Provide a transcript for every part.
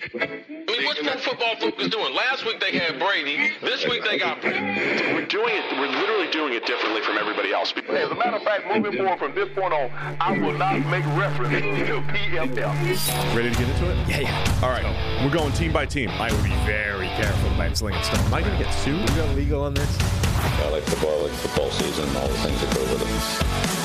I mean, what's Pro Football Focus doing? Last week they had Brady. This week they got Brady. We're literally doing it differently from everybody else. As a matter of fact, moving forward from this point on, I will not make reference to PFL. Ready to get into it? Yeah. All right. We're going team by team. I would be very careful about slinging stuff. Am I going to get sued? We got legal on this? I like football season, and all the things that go with it.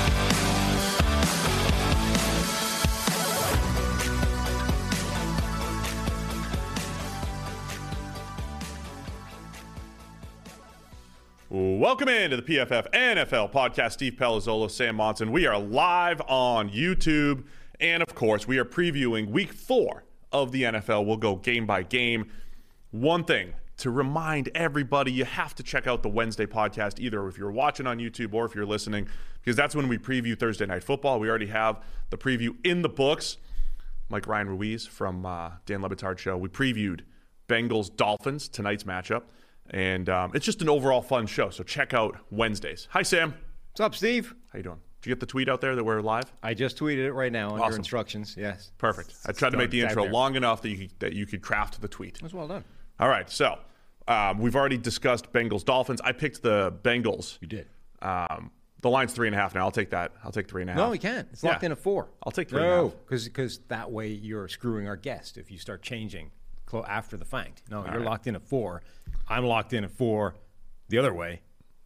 Welcome into the PFF NFL podcast. Steve Palazzolo, Sam Monson. We are live on YouTube. And, of course, we are previewing week 4 of the NFL. We'll go game by game. One thing to remind everybody, you have to check out the Wednesday podcast, either if you're watching on YouTube or if you're listening, because that's when we preview Thursday Night Football. We already have the preview in the books. Mike Ryan Ruiz from Dan Le Batard Show. We previewed Bengals-Dolphins, tonight's matchup. And it's just an overall fun show, so check out Wednesdays. Hi, Sam. What's up, Steve? How you doing? Did you get the tweet out there that we're live? I just tweeted it right now under Awesome. instructions, yes. Perfect. I tried to make the intro long enough that you could craft the tweet. That's well done. All right, so we've already discussed Bengals-Dolphins. I picked the Bengals. You did. The line's 3.5 now. I'll take that. I'll take 3.5. No, you can't. It's locked in at 4. I'll take 3.5. No, because that way you're screwing our guest if you start changing after the fact. No, you're locked in at 4. I'm locked in at 4 the other way.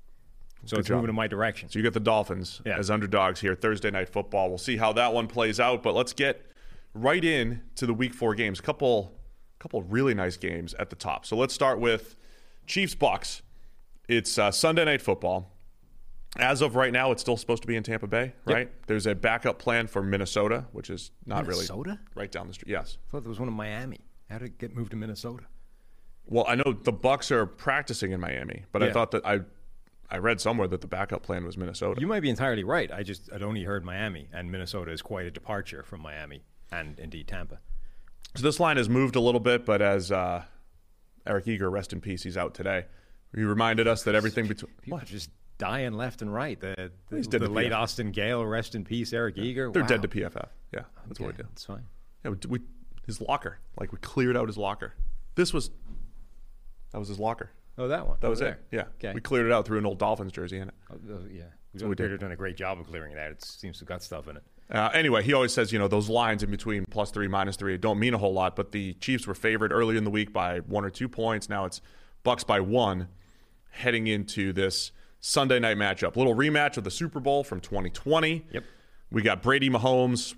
So it's moving in my direction. So you get the Dolphins as underdogs here, Thursday Night Football. We'll see how that one plays out, but let's get right in to the Week 4 games. A couple really nice games at the top. So let's start with Chiefs-Bucks. It's Sunday Night Football. As of right now, it's still supposed to be in Tampa Bay, right? Yep. There's a backup plan for Minnesota, which is not Minnesota? Right down the street. Yes. I thought there was one in Miami. How did it get moved to Minnesota? Well, I know the Bucks are practicing in Miami, but I thought that I read somewhere that the backup plan was Minnesota. You might be entirely right. I'd only heard Miami, and Minnesota is quite a departure from Miami and indeed Tampa. So this line has moved a little bit, but as Eric Eager, rest in peace, he's out today. He reminded us that everything between people just dying left and right. The late PFF. Austin Gale, rest in peace, Eric Eager. They're dead to PFF. Yeah, that's what we do. That's fine. Yeah, his locker, we cleared out his locker. That was his locker. Oh, that one. That was there. it. Yeah. Okay. We cleared it out through an old Dolphins jersey in it. Yeah. That's what we did. They've done a great job of clearing it out. It seems to have got stuff in it. Anyway, he always says, those lines in between +3, -3 don't mean a whole lot, but the Chiefs were favored early in the week by 1 or 2 points. Now it's Bucks by 1 heading into this Sunday night matchup. Little rematch of the Super Bowl from 2020. Yep. We got Brady Mahomes,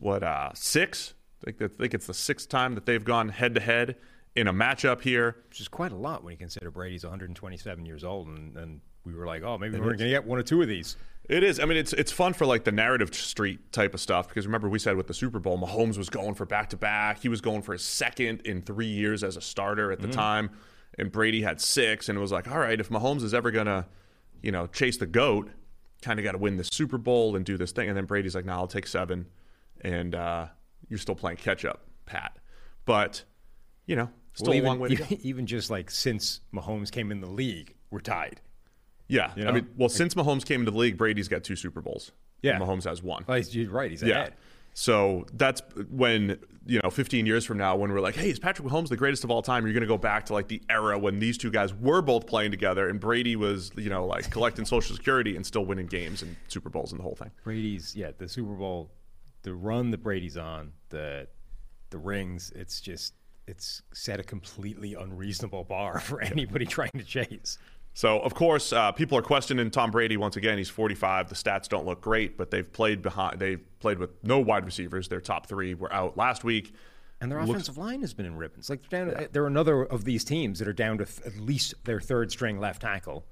6? I think it's the 6th time that they've gone head-to-head in a matchup here. Which is quite a lot when you consider Brady's 127 years old, and we were like, oh, maybe we're going to get 1 or 2 of these. It is. I mean, it's fun for the narrative street type of stuff, because remember we said with the Super Bowl, Mahomes was going for back-to-back. He was going for his 2nd in 3 years as a starter at the time, and Brady had 6, and it was like, all right, if Mahomes is ever going to, chase the GOAT, kind of got to win the Super Bowl and do this thing. And then Brady's like, I'll take 7, and you're still playing catch-up, Pat. But, still a long way to go. Even just since Mahomes came in the league, we're tied. Yeah. I mean, since Mahomes came into the league, Brady's got 2 Super Bowls. Yeah. And Mahomes has 1. Well, you're right. He's ahead. So that's when, 15 years from now, when we're like, hey, is Patrick Mahomes the greatest of all time? You're going to go back to the era when these two guys were both playing together and Brady was, collecting Social Security and still winning games and Super Bowls and the whole thing. Brady's, the Super Bowl, the run that Brady's on, the rings, it's set a completely unreasonable bar for anybody trying to chase. So, of course, people are questioning Tom Brady once again. He's 45. The stats don't look great, but they've played with no wide receivers. Their top 3 were out last week. And their offensive line has been in ribbons. They're another of these teams that are down to at least their 3rd-string left tackle.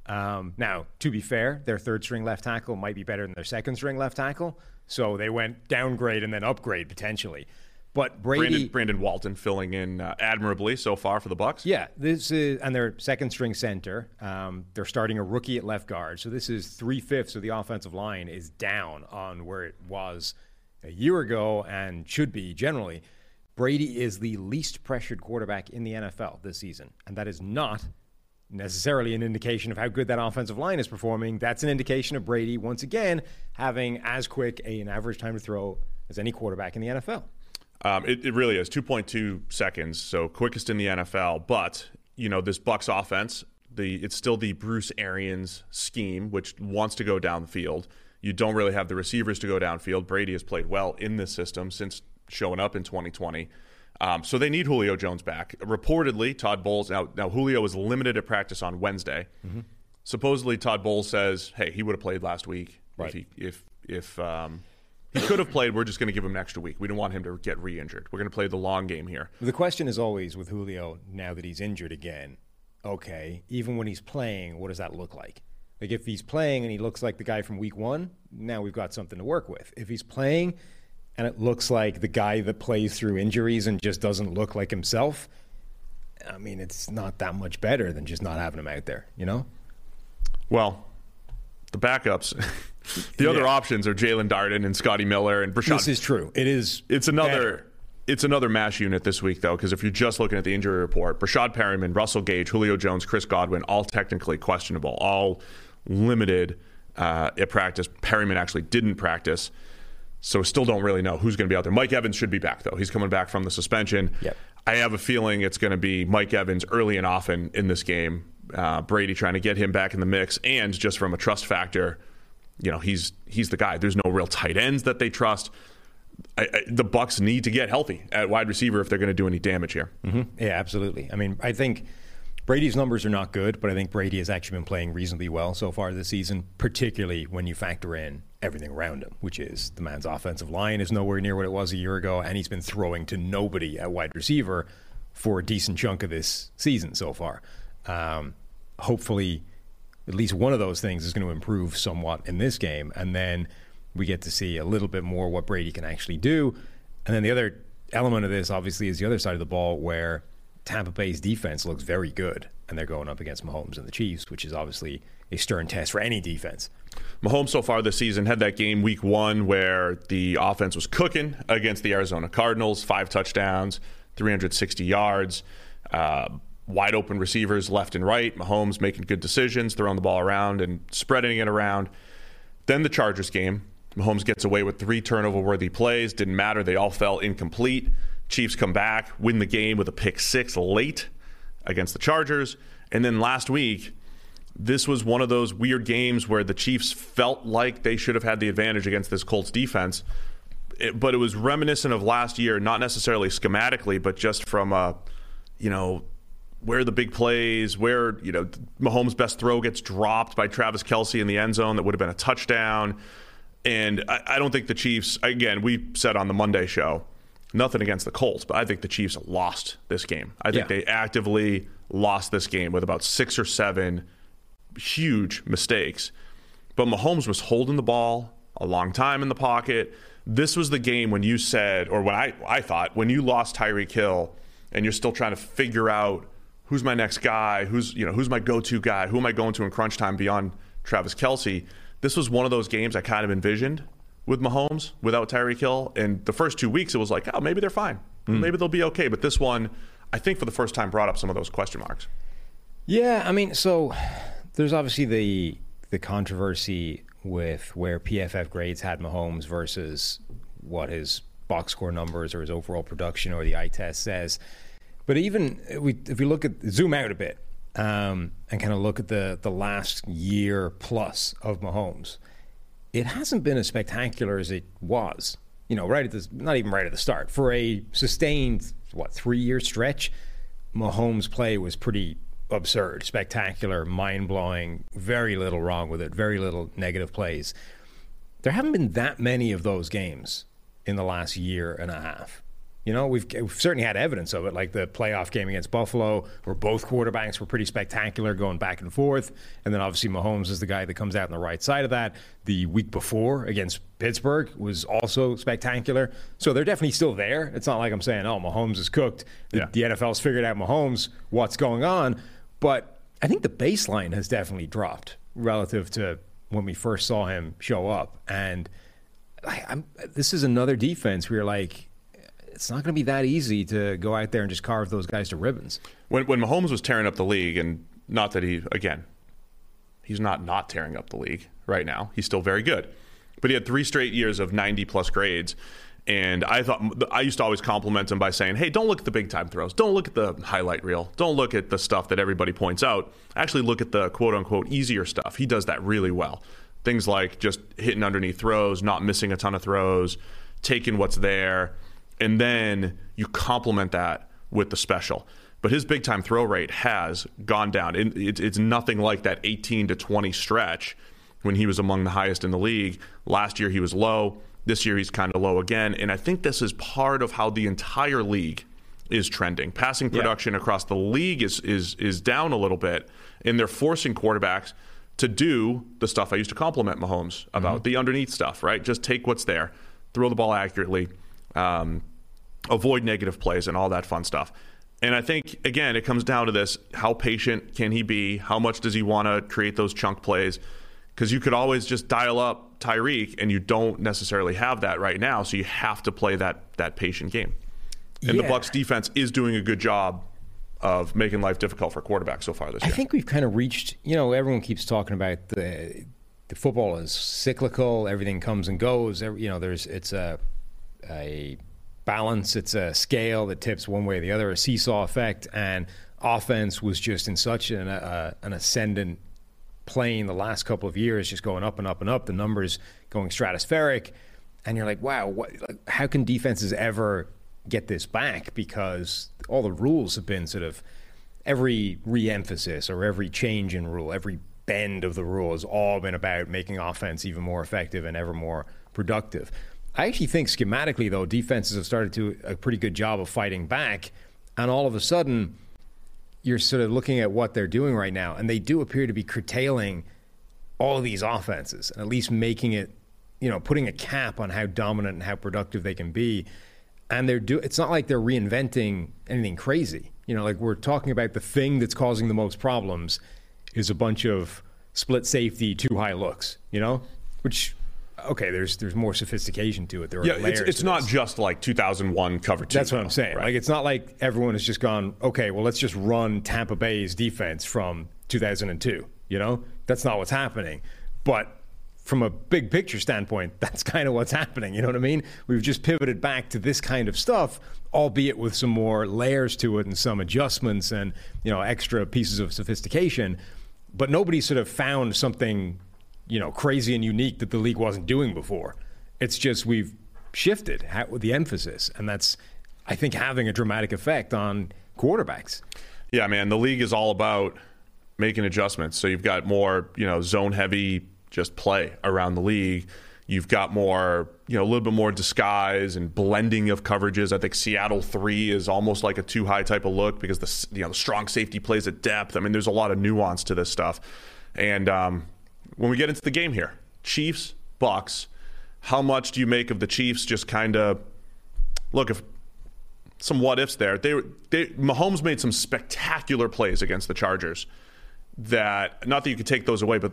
Now, to be fair, their 3rd-string left tackle might be better than their 2nd-string left tackle. So they went downgrade and then upgrade potentially. But Brady, Brandon Walton filling in admirably so far for the Bucks. Yeah, this is, and their 2nd-string center. They're starting a rookie at left guard, so this is 3/5 of the offensive line is down on where it was a year ago and should be generally. Brady is the least pressured quarterback in the NFL this season, and that is not necessarily an indication of how good that offensive line is performing. That's an indication of Brady once again having as quick an average time to throw as any quarterback in the NFL. It really is 2.2 seconds, so quickest in the NFL. But this Bucs offense, it's still the Bruce Arians scheme, which wants to go down the field. You don't really have the receivers to go downfield. Brady has played well in this system since showing up in 2020. So they need Julio Jones back. Reportedly, Todd Bowles, now Julio was limited at practice on Wednesday. Mm-hmm. Supposedly, Todd Bowles says, hey, he would have played last week. Right. If he could have played, we're just going to give him an extra week. We don't want him to get re-injured. We're going to play the long game here. The question is always with Julio, now that he's injured again, okay, even when he's playing, what does that look like? Like if he's playing and he looks like the guy from week one, now we've got something to work with. If he's playing and it looks like the guy that plays through injuries and just doesn't look like himself, I mean, it's not that much better than just not having him out there, Well, the backups, the other options are Jalen Darden and Scotty Miller and Brashad. This is true. It's another mash unit this week, though, because if you're just looking at the injury report, Brashad Perryman, Russell Gage, Julio Jones, Chris Godwin, all technically questionable, all limited at practice. Perryman actually didn't practice, so still don't really know who's going to be out there. Mike Evans should be back, though. He's coming back from the suspension. Yep. I have a feeling it's going to be Mike Evans early and often in this game. Brady trying to get him back in the mix, and just from a trust factor, he's the guy. There's no real tight ends that they trust. The Bucs need to get healthy at wide receiver if they're going to do any damage here. Mm-hmm. Yeah, absolutely. I mean, I think Brady's numbers are not good, but I think Brady has actually been playing reasonably well so far this season, particularly when you factor in everything around him, which is the man's offensive line is nowhere near what it was a year ago, and he's been throwing to nobody at wide receiver for a decent chunk of this season so far. Hopefully, at least one of those things is going to improve somewhat in this game, and then we get to see a little bit more what Brady can actually do. And then the other element of this, obviously, is the other side of the ball where Tampa Bay's defense looks very good, and they're going up against Mahomes and the Chiefs, which is obviously a stern test for any defense. Mahomes so far this season had that game week one where the offense was cooking against the Arizona Cardinals, 5 touchdowns, 360 yards, wide open receivers left and right. Mahomes making good decisions, throwing the ball around and spreading it around. Then the Chargers game, Mahomes gets away with 3 turnover-worthy plays. Didn't matter. They all fell incomplete. Chiefs come back, win the game with a pick 6 late against the Chargers. And then last week, this was one of those weird games where the Chiefs felt like they should have had the advantage against this Colts defense. But it was reminiscent of last year, not necessarily schematically, but just from where the big plays, where Mahomes' best throw gets dropped by Travis Kelce in the end zone that would have been a touchdown. And I don't think the Chiefs, again, we said on the Monday show, nothing against the Colts, but I think the Chiefs lost this game. I think they actively lost this game with about 6 or 7 huge mistakes. But Mahomes was holding the ball a long time in the pocket. This was the game when you said, or when I thought, when you lost Tyreek Hill and you're still trying to figure out who's my next guy, who's my go-to guy, who am I going to in crunch time beyond Travis Kelce. This was one of those games I kind of envisioned with Mahomes without Tyreek Hill. And the first 2 weeks, it was like, oh, maybe they're fine. Maybe they'll be okay. But this one, I think for the first time, brought up some of those question marks. Yeah, I mean, so there's obviously the controversy with where PFF grades had Mahomes versus what his box score numbers or his overall production or the eye test says. But even if we zoom out a bit and kind of look at the last year plus of Mahomes, it hasn't been as spectacular as it was. Not even right at the start. For a sustained 3-year stretch, Mahomes' play was pretty absurd, spectacular, mind-blowing, very little wrong with it, very little negative plays. There haven't been that many of those games in the last year and a half. We've certainly had evidence of it, like the playoff game against Buffalo, where both quarterbacks were pretty spectacular going back and forth. And then obviously Mahomes is the guy that comes out on the right side of that. The week before against Pittsburgh was also spectacular. So they're definitely still there. It's not like I'm saying, oh, Mahomes is cooked. The NFL's figured out Mahomes, what's going on. But I think the baseline has definitely dropped relative to when we first saw him show up. And this is another defense where you're like, it's not going to be that easy to go out there and just carve those guys to ribbons. When Mahomes was tearing up the league, and not that he's not tearing up the league right now. He's still very good. But he had 3 straight years of 90-plus grades. And I used to always compliment him by saying, hey, don't look at the big time throws. Don't look at the highlight reel. Don't look at the stuff that everybody points out. Actually look at the quote unquote easier stuff. He does that really well. Things like just hitting underneath throws, not missing a ton of throws, taking what's there. And then you complement that with the special. But his big time throw rate has gone down. It's nothing like that 18 to 20 stretch when he was among the highest in the league. Last year he was low. This year he's kind of low again. And I think this is part of how the entire league is trending. Passing production across the league is down a little bit, and they're forcing quarterbacks to do the stuff I used to compliment Mahomes about, the underneath stuff, right? Just take what's there, throw the ball accurately, avoid negative plays and all that fun stuff. And I think, again, it comes down to this: how patient can he be? How much does he want to create those chunk plays? Because you could always just dial up Tyreek, and you don't necessarily have that right now, so you have to play that patient game. And the Bucs defense is doing a good job of making life difficult for quarterbacks so far this year. I think we've kind of reached, everyone keeps talking about the football is cyclical, everything comes and goes. It's a balance, it's a scale that tips one way or the other, a seesaw effect, and offense was just in such an ascendant plane the last couple of years, just going up and up and up, the numbers going stratospheric, and you're like, wow, how can defenses ever get this back? Because all the rules have been sort of, every re-emphasis or every change in rule, every bend of the rule has all been about making offense even more effective and ever more productive. I actually think schematically, though, defenses have started to do a pretty good job of fighting back, and all of a sudden you're sort of looking at what they're doing right now, and they do appear to be curtailing all of these offenses, and at least making it, putting a cap on how dominant and how productive they can be. And it's not like they're reinventing anything crazy. Like we're talking about the thing that's causing the most problems is a bunch of split safety, too high looks, which, okay, there's more sophistication to it. There are layers. It's not just like 2001 cover 2. That's what I'm saying. Right? Like, it's not like everyone has just gone, okay, well, let's just run Tampa Bay's defense from 2002. That's not what's happening. But from a big picture standpoint, that's kind of what's happening. You know what I mean? We've just pivoted back to this kind of stuff, albeit with some more layers to it and some adjustments and, extra pieces of sophistication. But nobody sort of found something, crazy and unique that the league wasn't doing before. It's just we've shifted with the emphasis, and that's, I think, having a dramatic effect on quarterbacks. Yeah, man, the league is all about making adjustments. So you've got more, zone-heavy just play around the league. You've got more, a little bit more disguise and blending of coverages. I think Seattle 3 is almost like a too high type of look because the strong safety plays at depth. I mean, there's a lot of nuance to this stuff. And when we get into the game here, Chiefs, Bucs, how much do you make of the Chiefs just kind of, look, if some what ifs there. Mahomes made some spectacular plays against the Chargers that, not that you could take those away, but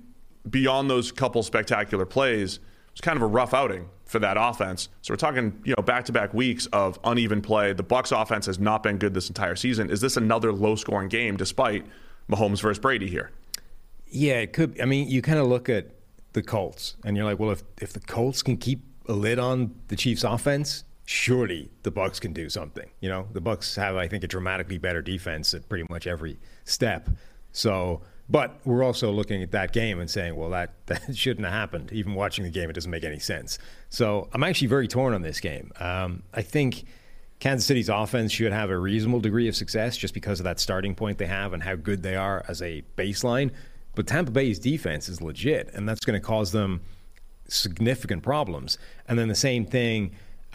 beyond those couple spectacular plays, it was kind of a rough outing for that offense. So we're talking, back-to-back weeks of uneven play. The Bucs offense has not been good this entire season. Is this another low-scoring game despite Mahomes versus Brady here? Yeah, it could. I mean, you kind of look at the Colts, and you're like, well, if the Colts can keep a lid on the Chiefs' offense, surely the Bucs can do something. The Bucs have, I think, a dramatically better defense at pretty much every step. So, but we're also looking at that game and saying, well, that shouldn't have happened. Even watching the game, it doesn't make any sense. So I'm actually very torn on this game. I think Kansas City's offense should have a reasonable degree of success just because of that starting point they have and how good they are as a baseline. But Tampa Bay's defense is legit, and that's going to cause them significant problems. And then the same thing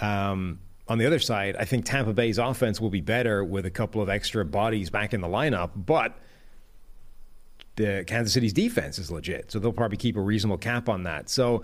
on the other side, I think Tampa Bay's offense will be better with a couple of extra bodies back in the lineup, but the Kansas City's defense is legit, so they'll probably keep a reasonable cap on that. So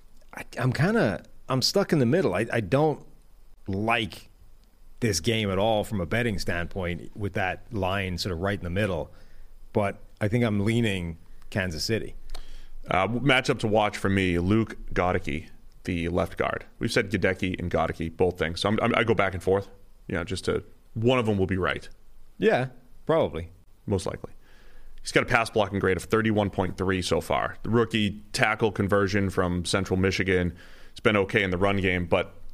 I'm stuck in the middle. I don't like this game at all from a betting standpoint with that line sort of right in the middle, but I think I'm leaning Kansas City. Matchup to watch for me, Luke Goedeke, the left guard. We've said Goedeke and Goedeke, both things. So I go back and forth, one of them will be right. Yeah, probably. Most likely. He's got a pass blocking grade of 31.3 so far. The rookie tackle conversion from Central Michigan. It's been okay in the run game, but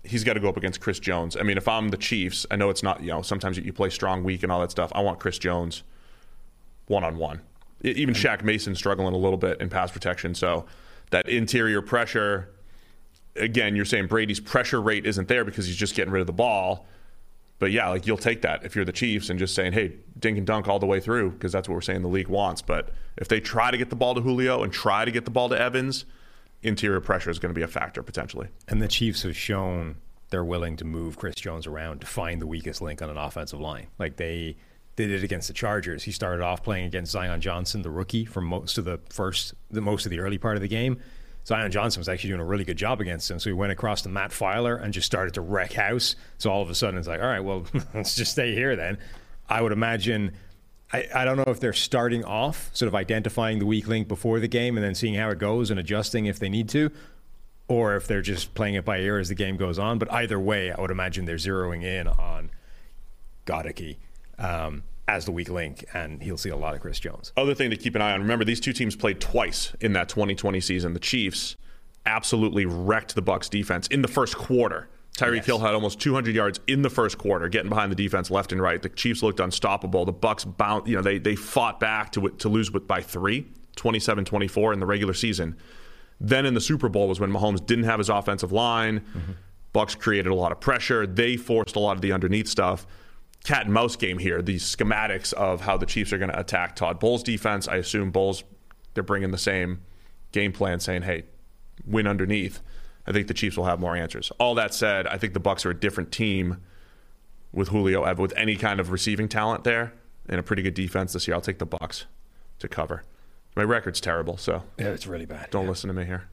he's got to go up against Chris Jones. I mean, if I'm the Chiefs, I know it's not, sometimes you play strong weak and all that stuff. I want Chris Jones one-on-one. Even Shaq Mason struggling a little bit in pass protection. So that interior pressure, again, you're saying Brady's pressure rate isn't there because he's just getting rid of the ball. But yeah, like you'll take that if you're the Chiefs and just saying, hey, dink and dunk all the way through, because that's what we're saying the league wants. But if they try to get the ball to Julio and try to get the ball to Evans, interior pressure is going to be a factor potentially. And the Chiefs have shown they're willing to move Chris Jones around to find the weakest link on an offensive line. Like they did it against the Chargers. He started off playing against Zion Johnson, the rookie, for most of the early part of the game. Zion Johnson was actually doing a really good job against him. So he went across to Matt Filer and just started to wreck house. So all of a sudden it's like, all right, well, let's just stay here then. I would imagine, I don't know if they're starting off sort of identifying the weak link before the game and then seeing how it goes and adjusting if they need to, or if they're just playing it by ear as the game goes on. But either way, I would imagine they're zeroing in on Goedeke as the weak link, and he'll see a lot of Chris Jones. Other thing to keep an eye on, remember these two teams played twice in that 2020 season. The Chiefs absolutely wrecked the Bucs defense in the first quarter. Tyreek Hill had almost 200 yards in the first quarter, getting behind the defense left and right. The Chiefs looked unstoppable. The Bucs bounced, they fought back to lose by 3, 27-24 in the regular season. Then in the Super Bowl was when Mahomes didn't have his offensive line. Bucs created a lot of pressure. They forced a lot of the underneath stuff. Cat and mouse game here, these schematics of how the Chiefs are going to attack Todd Bowles' defense. I assume Bowles, they're bringing the same game plan, saying, hey, win underneath. I think the Chiefs will have more answers. All that said, I think the Bucs are a different team with Julio, with any kind of receiving talent there, and a pretty good defense this year. I'll take the Bucs to cover. My record's terrible, so yeah, it's really bad. Don't listen to me here.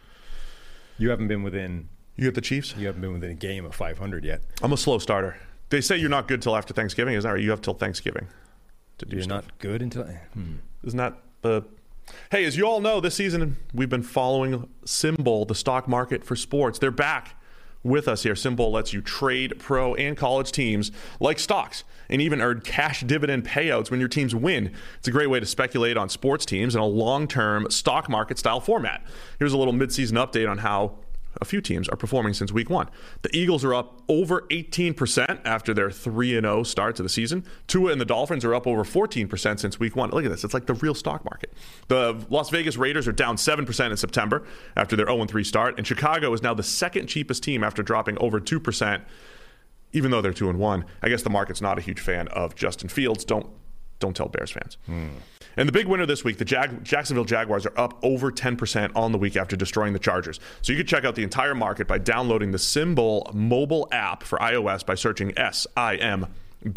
You haven't been within. You got the Chiefs? You haven't been within a game of 500 yet. I'm a slow starter. They say you're not good till after Thanksgiving. Is that right? You have till Thanksgiving to do You're stuff. not good until... Isn't that the... Hey, as you all know, this season we've been following Symbol, the stock market for sports. They're back with us here. Symbol lets you trade pro and college teams like stocks and even earn cash dividend payouts when your teams win. It's a great way to speculate on sports teams in a long-term stock market style format. Here's a little midseason update on how a few teams are performing since week 1. The Eagles are up over 18% after their 3-0 start to the season. Tua and the Dolphins are up over 14% since week 1. Look at this. It's like the real stock market. The Las Vegas Raiders are down 7% in September after their 0-3 start. And Chicago is now the second cheapest team after dropping over 2%, even though they're 2-1. I guess the market's not a huge fan of Justin Fields. Don't tell Bears fans. And the big winner this week, the Jacksonville Jaguars are up over 10% on the week after destroying the Chargers. So you can check out the entire market by downloading the Symbol mobile app for iOS by searching SIMBULL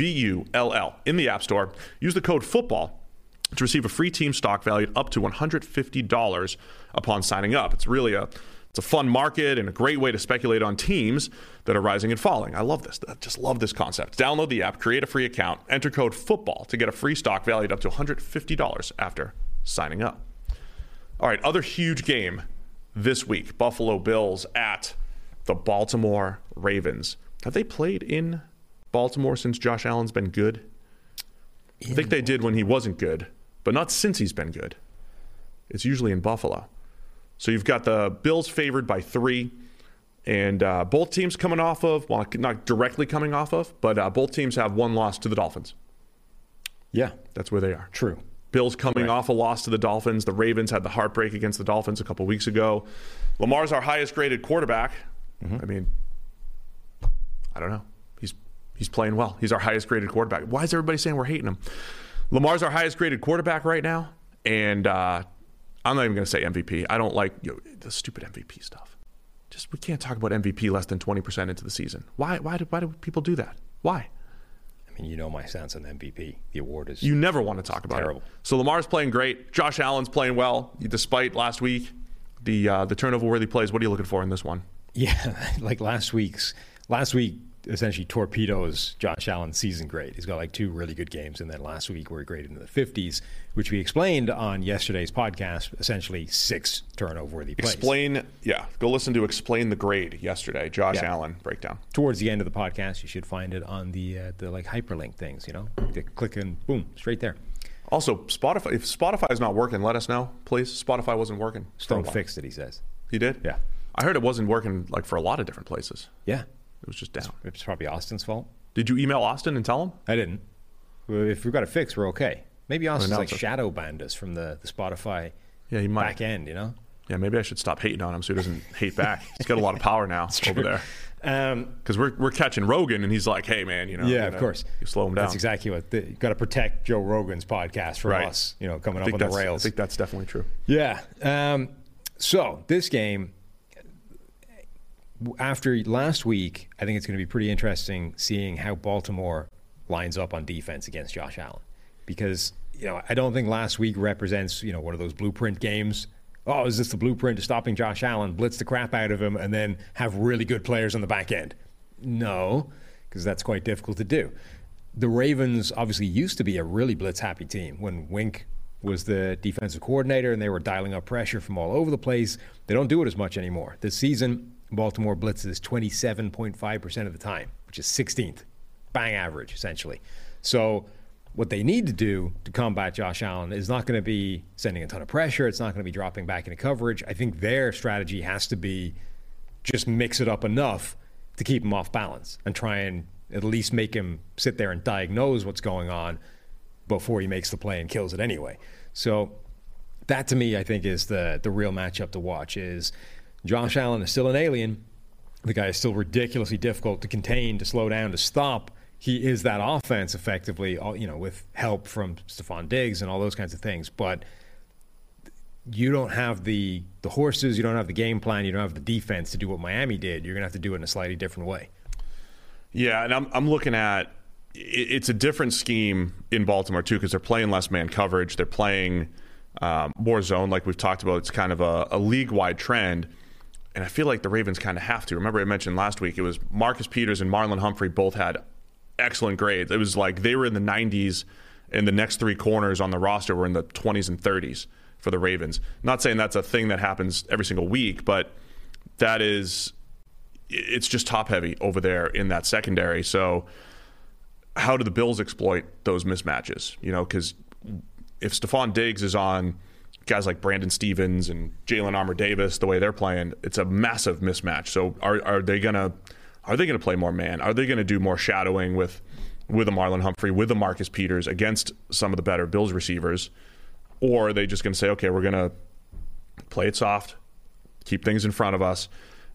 in the App Store. Use the code FOOTBALL to receive a free team stock valued up to $150 upon signing up. It's a fun market and a great way to speculate on teams that are rising and falling. I love this. I just love this concept. Download the app, create a free account, enter code FOOTBALL to get a free stock valued up to $150 after signing up. All right, other huge game this week. Buffalo Bills at the Baltimore Ravens. Have they played in Baltimore since Josh Allen's been good? I think they did when he wasn't good, but not since he's been good. It's usually in Buffalo. So you've got the Bills favored by 3, and both teams coming off of, well, not directly coming off of, but both teams have one loss to the Dolphins. Yeah. That's where they are. True. Bills coming off a loss to the Dolphins. The Ravens had the heartbreak against the Dolphins a couple weeks ago. Lamar's our highest graded quarterback. I mean, I don't know. He's playing well. He's our highest graded quarterback. Why is everybody saying we're hating him? Lamar's our highest graded quarterback right now, and I'm not even going to say MVP. I don't like the stupid MVP stuff. We can't talk about MVP less than 20% into the season. Why do people do that? Why? I mean, you know my stance on MVP. The award is You never want to talk about terrible. it. So Lamar's playing great. Josh Allen's playing well, despite last week the turnover-worthy plays. What are you looking for in this one? Yeah, like last week essentially torpedoes Josh Allen's season grade. He's got like 2 really good games, and then last week we're graded in the 50s, which we explained on yesterday's podcast, essentially 6 turnover-worthy plays. Go listen to Explain the Grade yesterday, Josh Allen breakdown. Towards the end of the podcast, you should find it on the like hyperlink things, the click and boom, straight there. Also, Spotify, if Spotify is not working, let us know, please. Spotify wasn't working. Stone fixed it, he says. He did? Yeah. I heard it wasn't working like for a lot of different places. Yeah. It was just down. It's probably Austin's fault. Did you email Austin and tell him? I didn't. If we've got it fixed, we're okay. Maybe Austin's like shadow banned us from the Spotify he might. back end, you know? Yeah, maybe I should stop hating on him so he doesn't hate back. He's got a lot of power now over there. Because we're catching Rogan, and he's like, hey, man, Yeah, of course. You slow him down. That's exactly what you got to protect Joe Rogan's podcast from us, coming up on the rails. I think that's definitely true. Yeah. So this game, after last week, I think it's going to be pretty interesting seeing how Baltimore lines up on defense against Josh Allen. Because, I don't think last week represents, one of those blueprint games. Oh, is this the blueprint to stopping Josh Allen, blitz the crap out of him, and then have really good players on the back end? No, because that's quite difficult to do. The Ravens obviously used to be a really blitz-happy team when Wink was the defensive coordinator and they were dialing up pressure from all over the place. They don't do it as much anymore. This season, Baltimore blitzes 27.5% of the time, which is 16th. Bang average, essentially. So what they need to do to combat Josh Allen is not going to be sending a ton of pressure. It's not going to be dropping back into coverage. I think their strategy has to be just mix it up enough to keep him off balance and try and at least make him sit there and diagnose what's going on before he makes the play and kills it anyway. So that, to me, I think is the real matchup to watch. Is Josh Allen is still an alien. The guy is still ridiculously difficult to contain, to slow down, to stop. He is that offense effectively, with help from Stephon Diggs and all those kinds of things. But you don't have the horses, you don't have the game plan, you don't have the defense to do what Miami did. You're going to have to do it in a slightly different way. Yeah, and I'm looking at it's a different scheme in Baltimore too, because they're playing less man coverage. They're playing more zone, like we've talked about. It's kind of a league-wide trend. And I feel like the Ravens kind of have to. Remember I mentioned last week, it was Marcus Peters and Marlon Humphrey both had excellent grades. It was like they were in the 90s, and the next three corners on the roster were in the 20s and 30s for the Ravens. Not saying that's a thing that happens every single week, but it's just top-heavy over there in that secondary. So how do the Bills exploit those mismatches? Because if Stephon Diggs is on guys like Brandon Stevens and Jalen Armour-Davis, the way they're playing, it's a massive mismatch. So are they gonna play more man? Are they gonna do more shadowing with a Marlon Humphrey, with a Marcus Peters against some of the better Bills receivers? Or are they just gonna say, okay, we're gonna play it soft, keep things in front of us?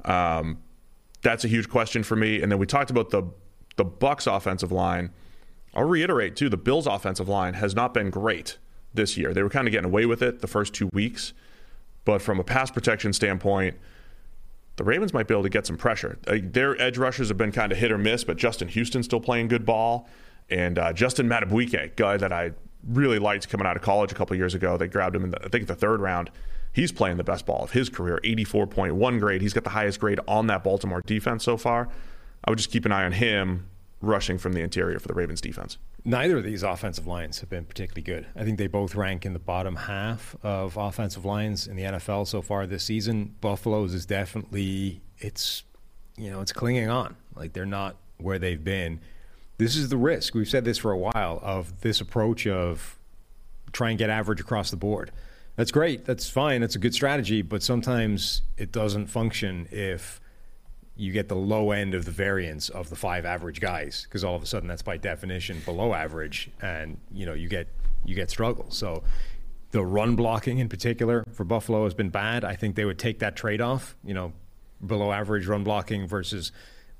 That's a huge question for me. And then we talked about the Bucs offensive line. I'll reiterate too, the Bills offensive line has not been great this year. They were kind of getting away with it the first 2 weeks, but from a pass protection standpoint, the Ravens might be able to get some pressure. Their edge rushers have been kind of hit or miss, but Justin Houston's still playing good ball, and Justin Madubuike, guy that I really liked coming out of college a couple of years ago. They grabbed him in the third round. He's playing the best ball of his career, 84.1 grade. He's got the highest grade on that Baltimore defense so far. I would just keep an eye on him rushing from the interior for the Ravens defense. Neither of these offensive lines have been particularly good. I think they both rank in the bottom half of offensive lines in the NFL so far this season. Buffalo's is definitely, it's clinging on. Like, they're not where they've been. This is the risk. We've said this for a while, of this approach of try and get average across the board. That's great. That's fine. That's a good strategy. But sometimes it doesn't function if you get the low end of the variance of the 5 average guys, because all of a sudden that's by definition below average, and you get struggles. So the run blocking in particular for Buffalo has been bad. I think they would take that trade-off, below average run blocking versus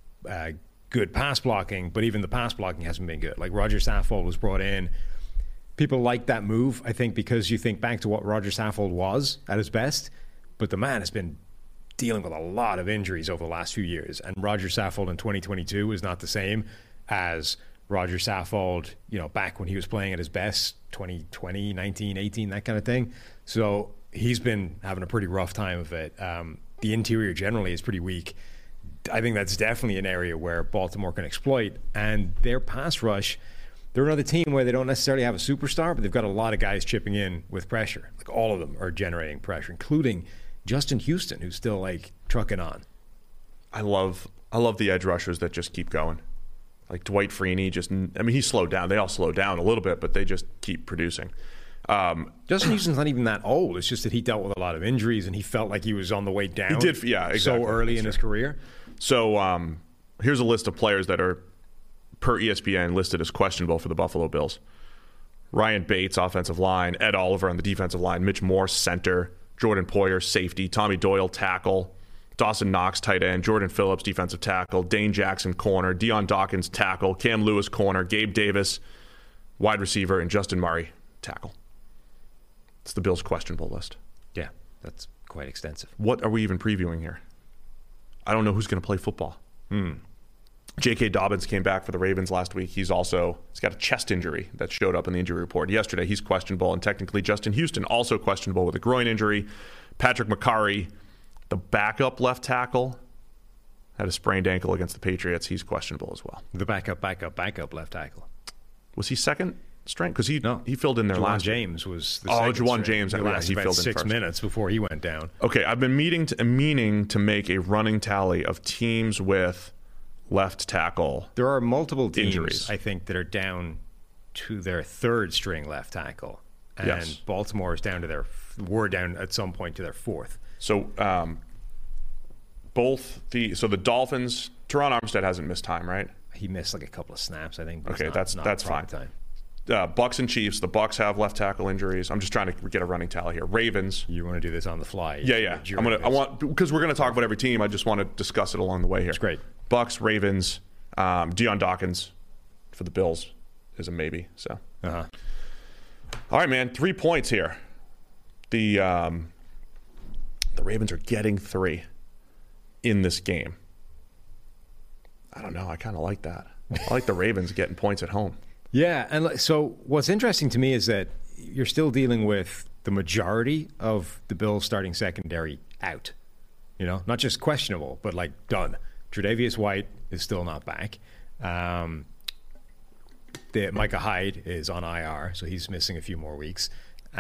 good pass blocking, but even the pass blocking hasn't been good. Like, Roger Saffold was brought in. People like that move, I think, because you think back to what Roger Saffold was at his best, but the man has been dealing with a lot of injuries over the last few years. And Roger Saffold in 2022 is not the same as Roger Saffold, back when he was playing at his best, 2020, 19, 18, that kind of thing. So he's been having a pretty rough time of it. The interior generally is pretty weak. I think that's definitely an area where Baltimore can exploit. And their pass rush, they're another team where they don't necessarily have a superstar, but they've got a lot of guys chipping in with pressure. Like, all of them are generating pressure, including Justin Houston, who's still trucking on. I love the edge rushers that just keep going. Like Dwight Freeney, he slowed down. They all slowed down a little bit, but they just keep producing. Justin Houston's not even that old. It's just that he dealt with a lot of injuries, and he felt like he was on the way down. He did, yeah, exactly. So early in his career. So here's a list of players that are, per ESPN, listed as questionable for the Buffalo Bills. Ryan Bates, offensive line. Ed Oliver on the defensive line. Mitch Morse, center. Jordan Poyer, safety. Tommy Doyle, tackle. Dawson Knox, tight end. Jordan Phillips, defensive tackle. Dane Jackson, corner. Deion Dawkins, tackle. Cam Lewis, corner. Gabe Davis, wide receiver. And Justin Murray, tackle. It's the Bills' questionable list. Yeah, that's quite extensive. What are we even previewing here? I don't know who's going to play football. J.K. Dobbins came back for the Ravens last week. He's got a chest injury that showed up in the injury report yesterday. He's questionable, and technically Justin Houston also questionable with a groin injury. Patrick McCarry, the backup left tackle, had a sprained ankle against the Patriots. He's questionable as well. The backup left tackle. Was he second string? Because he filled in there last year. James was the second Juwan string. James. He lasted about filled in 6 first. minutes before he went down. Okay, I've been meaning to make a running tally of teams with left tackle. There are multiple teams, injuries. I think, that are down to their third string left tackle. And Yes. Baltimore is were down at some point to their fourth. So the Dolphins, Teron Armstead hasn't missed time, right? He missed like a couple of snaps, I think. But Okay, it's not that's prime fine. time. Bucks and Chiefs. The Bucks have left tackle injuries. I'm just trying to get a running tally here. Ravens. You want to do this on the fly? Yeah. Because we're gonna talk about every team. I just want to discuss it along the way here. It's great. Bucks, Ravens, Deion Dawkins for the Bills is a maybe. So. Uh-huh. All right, man. 3 points here. The Ravens are getting 3 in this game. I don't know. I kind of like that. I like the Ravens getting points at home. Yeah, and so what's interesting to me is that you're still dealing with the majority of the Bills starting secondary out. You know, not just questionable, but like done. Tre'Davious White is still not back. Micah Hyde is on IR, so he's missing a few more weeks.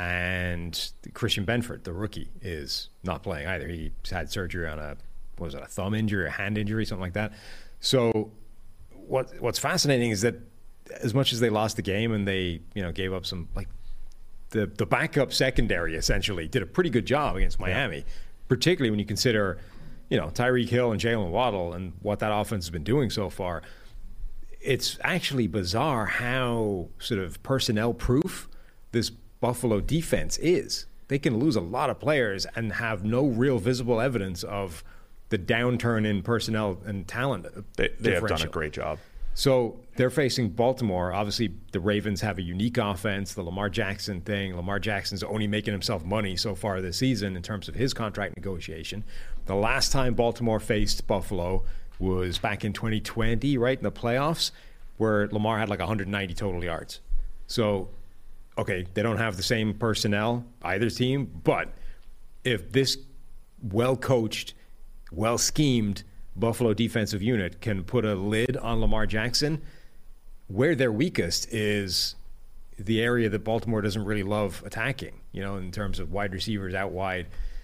And Christian Benford, the rookie, is not playing either. He's had surgery on a thumb injury or a hand injury, something like that. So what's fascinating is that as much as they lost the game and they, gave up some, like, the backup secondary essentially did a pretty good job against Miami, particularly when you consider, Tyreek Hill and Jalen Waddle and what that offense has been doing so far. It's actually bizarre how sort of personnel proof this Buffalo defense is. They can lose a lot of players and have no real visible evidence of the downturn in personnel and talent. They have done a great job. So they're facing Baltimore. Obviously, the Ravens have a unique offense, the Lamar Jackson thing. Lamar Jackson's only making himself money so far this season in terms of his contract negotiation. The last time Baltimore faced Buffalo was back in 2020, right, in the playoffs, where Lamar had like 190 total yards. So, okay, they don't have the same personnel, either team, but if this well-coached, well-schemed Buffalo defensive unit can put a lid on Lamar Jackson, where they're weakest is the area that Baltimore doesn't really love attacking, in terms of wide receivers out wide.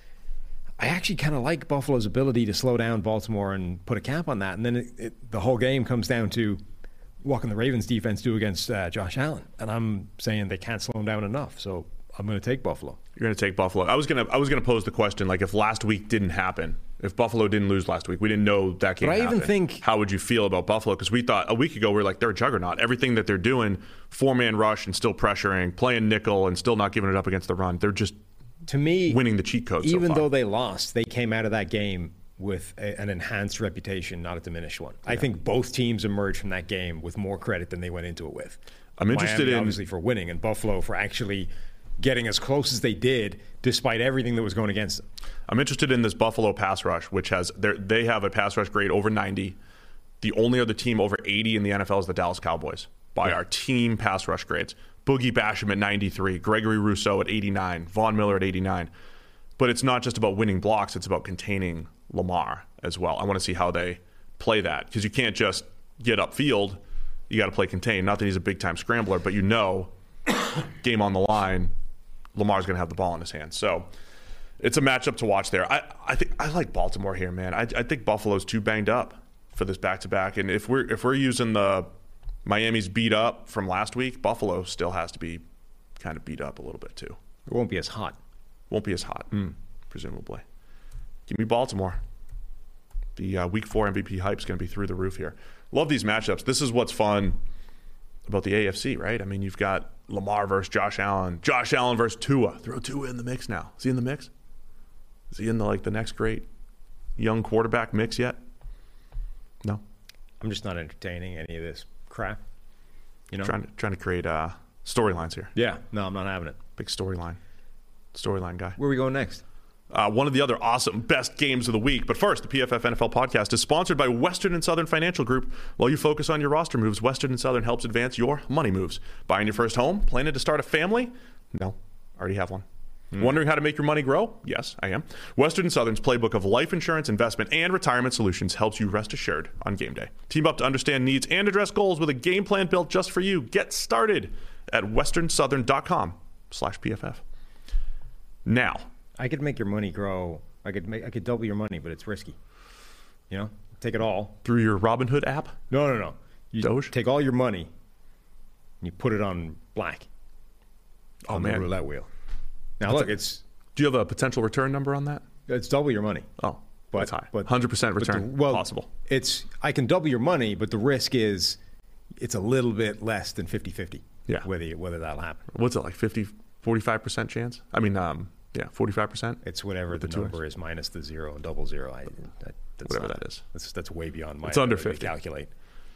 I actually kind of like Buffalo's ability to slow down Baltimore and put a cap on that. And then the whole game comes down to what can the Ravens defense do against Josh Allen? And I'm saying they can't slow him down enough. So I'm going to take Buffalo. You're going to take Buffalo. I was going to pose the question, like, if last week didn't happen, if Buffalo didn't lose last week, we didn't know that game happened. But I even think, how would you feel about Buffalo? Because we thought a week ago, we were like, they're a juggernaut. Everything that they're doing, 4-man rush and still pressuring, playing nickel and still not giving it up against the run. They're just, to me, winning the cheat code even so far. Though they lost, they came out of that game with an enhanced reputation, not a diminished one. Yeah. I think both teams emerged from that game with more credit than they went into it with. I'm interested Miami, obviously, for winning, and Buffalo for actually getting as close as they did despite everything that was going against them. I'm interested in this Buffalo pass rush, which they have a pass rush grade over 90. The only other team over 80 in the NFL is the Dallas Cowboys by our team pass rush grades. Boogie Basham at 93, Gregory Rousseau at 89, Von Miller at 89. But it's not just about winning blocks, it's about containing Lamar as well. I want to see how they play that, because you can't just get upfield. You got to play contain. Not that he's a big-time scrambler, but game on the line, Lamar's going to have the ball in his hands. So it's a matchup to watch there. I think I like Baltimore here, man. I think Buffalo's too banged up for this back-to-back. And if we're using the Miami's beat up from last week, Buffalo still has to be kind of beat up a little bit too. It won't be as hot. Won't be as hot, presumably. Give me Baltimore. The Week 4 MVP hype is going to be through the roof here. Love these matchups. This is what's fun about the AFC, right? I mean, you've got Lamar versus Josh Allen. Josh Allen versus Tua. Throw Tua in the mix now. Is he in the mix? Is he in the next great young quarterback mix yet? No. I'm just not entertaining any of this crap. You know, Trying to create storylines here. Yeah. No, I'm not having it. Big storyline guy. Where are we going next? One of the other awesome best games of the week. But first, the PFF NFL podcast is sponsored by Western and Southern Financial Group. While you focus on your roster moves, Western and Southern helps advance your money moves. Buying your first home? Planning to start a family? No, already have one. Wondering how to make your money grow? Yes, I am. Western and Southern's playbook of life insurance, investment, and retirement solutions helps you rest assured on game day. Team up to understand needs and address goals with a game plan built just for you. Get started at westernsouthern.com/PFF. Now, I could make your money grow. I could double your money, but it's risky. You know, take it all. through your Robinhood app? No. You Doge? take all your money and you put it on black. Oh, on man. the roulette wheel. Now look, it's Do you have a potential return number on that? double your money. Oh, But- that's high. but- 100% return possible. I can double your money, but the risk is it's a little bit less than 50-50. Yeah. Whether that'll happen. What's it, like 45% chance? I mean, 45%? It's whatever the the two number is minus the 0 and double 0. That's Whatever not- that is. That's way beyond my It's under ability to 50. calculate.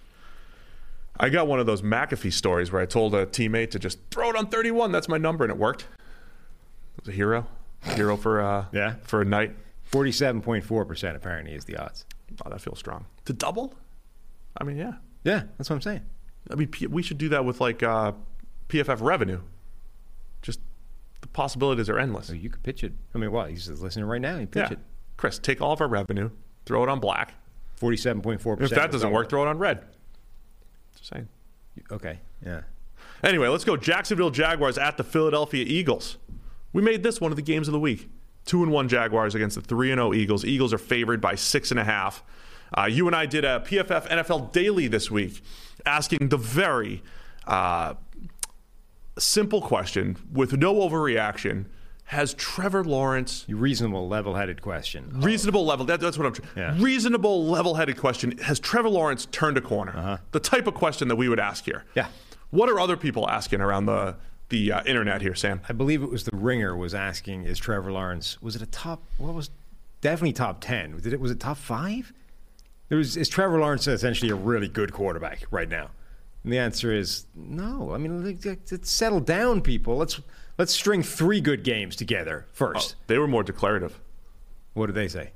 I got one of those McAfee stories where I told a teammate to just throw it on 31. That's my number, and it worked. It was a hero for Yeah. for a night. 47.4% apparently is the odds. Oh, that feels strong. To double? I mean, yeah. Yeah, that's what I'm saying. I mean, we should do that with like PFF revenue. Just the possibilities are endless. So you could pitch it. I mean, what? He's just listening right now. You pitch Yeah. it. Chris, take all of our revenue, throw it on black. 47.4%. If that doesn't work, throw it on red. Just saying. Okay, yeah. Anyway, let's go. Jacksonville Jaguars at the Philadelphia Eagles. We made this one of the games of the week. 2-1 Jaguars against the 3-0 Eagles. Eagles are favored by 6.5. You and I did a PFF NFL Daily this week asking the very simple question with no overreaction. Has Trevor Lawrence... Reasonable, level-headed question. Reasonable level. That's what I'm trying. Yeah. Reasonable, level-headed question. Has Trevor Lawrence turned a corner? The type of question that we would ask here. Yeah. What are other people asking around the internet here, Sam? I believe it was the Ringer was asking, is Trevor Lawrence, was it a top, definitely top 10. Was it top 5? Is Trevor Lawrence essentially a really good quarterback right now? And the answer is no. I mean, let's settle down, people. Let's string 3 good games together first. Oh, they were more declarative. What did they say?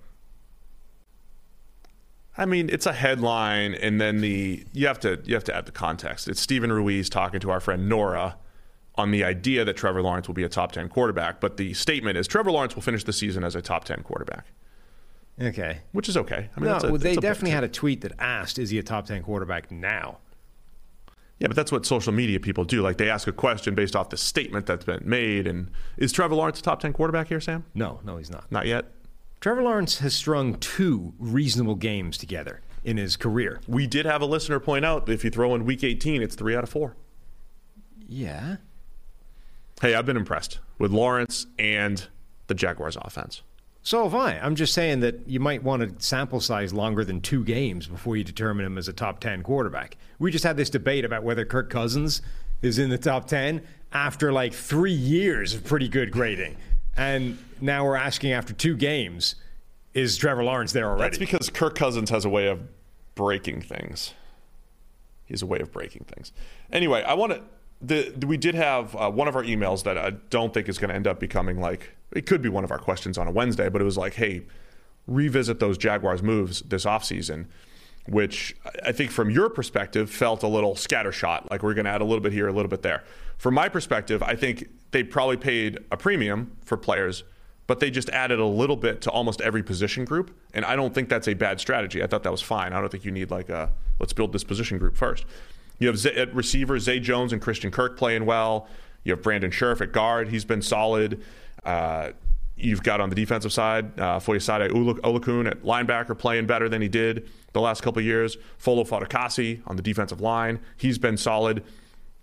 I mean, it's a headline, and then you have to add the context. It's Stephen Ruiz talking to our friend Nora on the idea that Trevor Lawrence will be a top 10 quarterback, but the statement is Trevor Lawrence will finish the season as a top 10 quarterback. Okay. Which is okay. I mean, No, they it's definitely had a tweet that asked, is he a top 10 quarterback now? Yeah, but that's what social media people do. Like, they ask a question based off the statement that's been made. And is Trevor Lawrence a top 10 quarterback here, Sam? No, he's not. Not yet. Trevor Lawrence has strung 2 reasonable games together in his career. We did have a listener point out that if you throw in week 18, it's 3 out of 4. Yeah. Hey, I've been impressed with Lawrence and the Jaguars offense. So have I. I'm just saying that you might want a sample size longer than 2 games before you determine him as a top 10 quarterback. We just had this debate about whether Kirk Cousins is in the top 10 after like 3 years of pretty good grading. And now we're asking after 2 games, is Trevor Lawrence there already? That's because Kirk Cousins has a way of breaking things. He has a way of breaking things. Anyway, we did have one of our emails that I don't think is going to end up becoming like, it could be one of our questions on a Wednesday, but it was like, hey, revisit those Jaguars moves this offseason, which I think from your perspective felt a little scattershot, like we're going to add a little bit here, a little bit there. From my perspective, I think they probably paid a premium for players, but they just added a little bit to almost every position group, and I don't think that's a bad strategy. I thought that was fine. I don't think you need like let's build this position group first. You have at receiver, Zay Jones and Christian Kirk playing well. You have Brandon Scherf at guard. He's been solid. You've got on the defensive side, Foyesade Olakun at linebacker playing better than he did the last couple of years. Folo Fatukasi on the defensive line. He's been solid.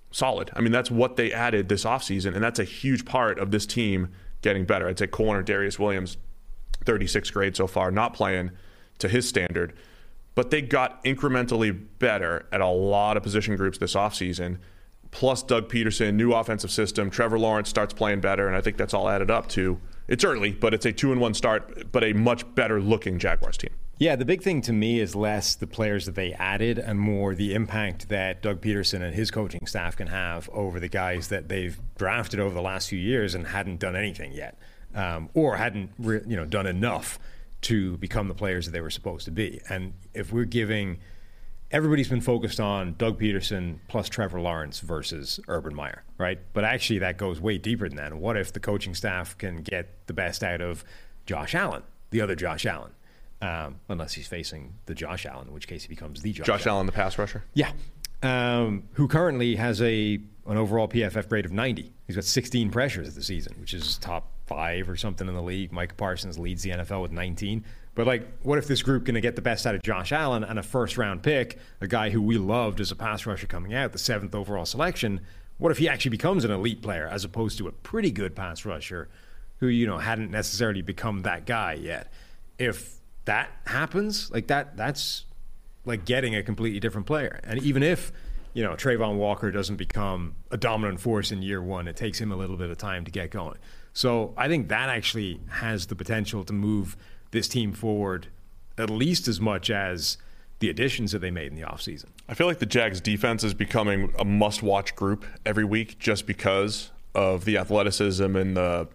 solid. I mean, that's what they added this offseason, and that's a huge part of this team getting better. I'd say corner Darius Williams, 36th grade so far, not playing to his standard, but they got incrementally better at a lot of position groups this offseason. Plus Doug Peterson, new offensive system. Trevor Lawrence starts playing better, and I think that's all added up to. It's early, but it's a 2-1 start, but a much better looking Jaguars team. Yeah, the big thing to me is less the players that they added and more the impact that Doug Peterson and his coaching staff can have over the guys that they've drafted over the last few years and hadn't done anything yet, or hadn't done enough to become the players that they were supposed to be. And if we're giving... Everybody's been focused on Doug Peterson plus Trevor Lawrence versus Urban Meyer, right? But actually that goes way deeper than that. What if the coaching staff can get the best out of Josh Allen, the other Josh Allen? Unless he's facing the Josh Allen, in which case he becomes the Josh Allen, the pass rusher? Yeah. Who currently has an overall PFF grade of 90. He's got 16 pressures this season, which is top 5 or something in the league. Micah Parsons leads the NFL with 19. But, what if this group going to get the best out of Josh Allen and a first-round pick, a guy who we loved as a pass rusher coming out, the 7th overall selection? What if he actually becomes an elite player as opposed to a pretty good pass rusher who, hadn't necessarily become that guy yet? If that happens, that's like getting a completely different player. And even if, Trayvon Walker doesn't become a dominant force in year one, it takes him a little bit of time to get going. So I think that actually has the potential to move this team forward at least as much as the additions that they made in the offseason. I feel like the Jags defense is becoming a must-watch group every week just because of the athleticism and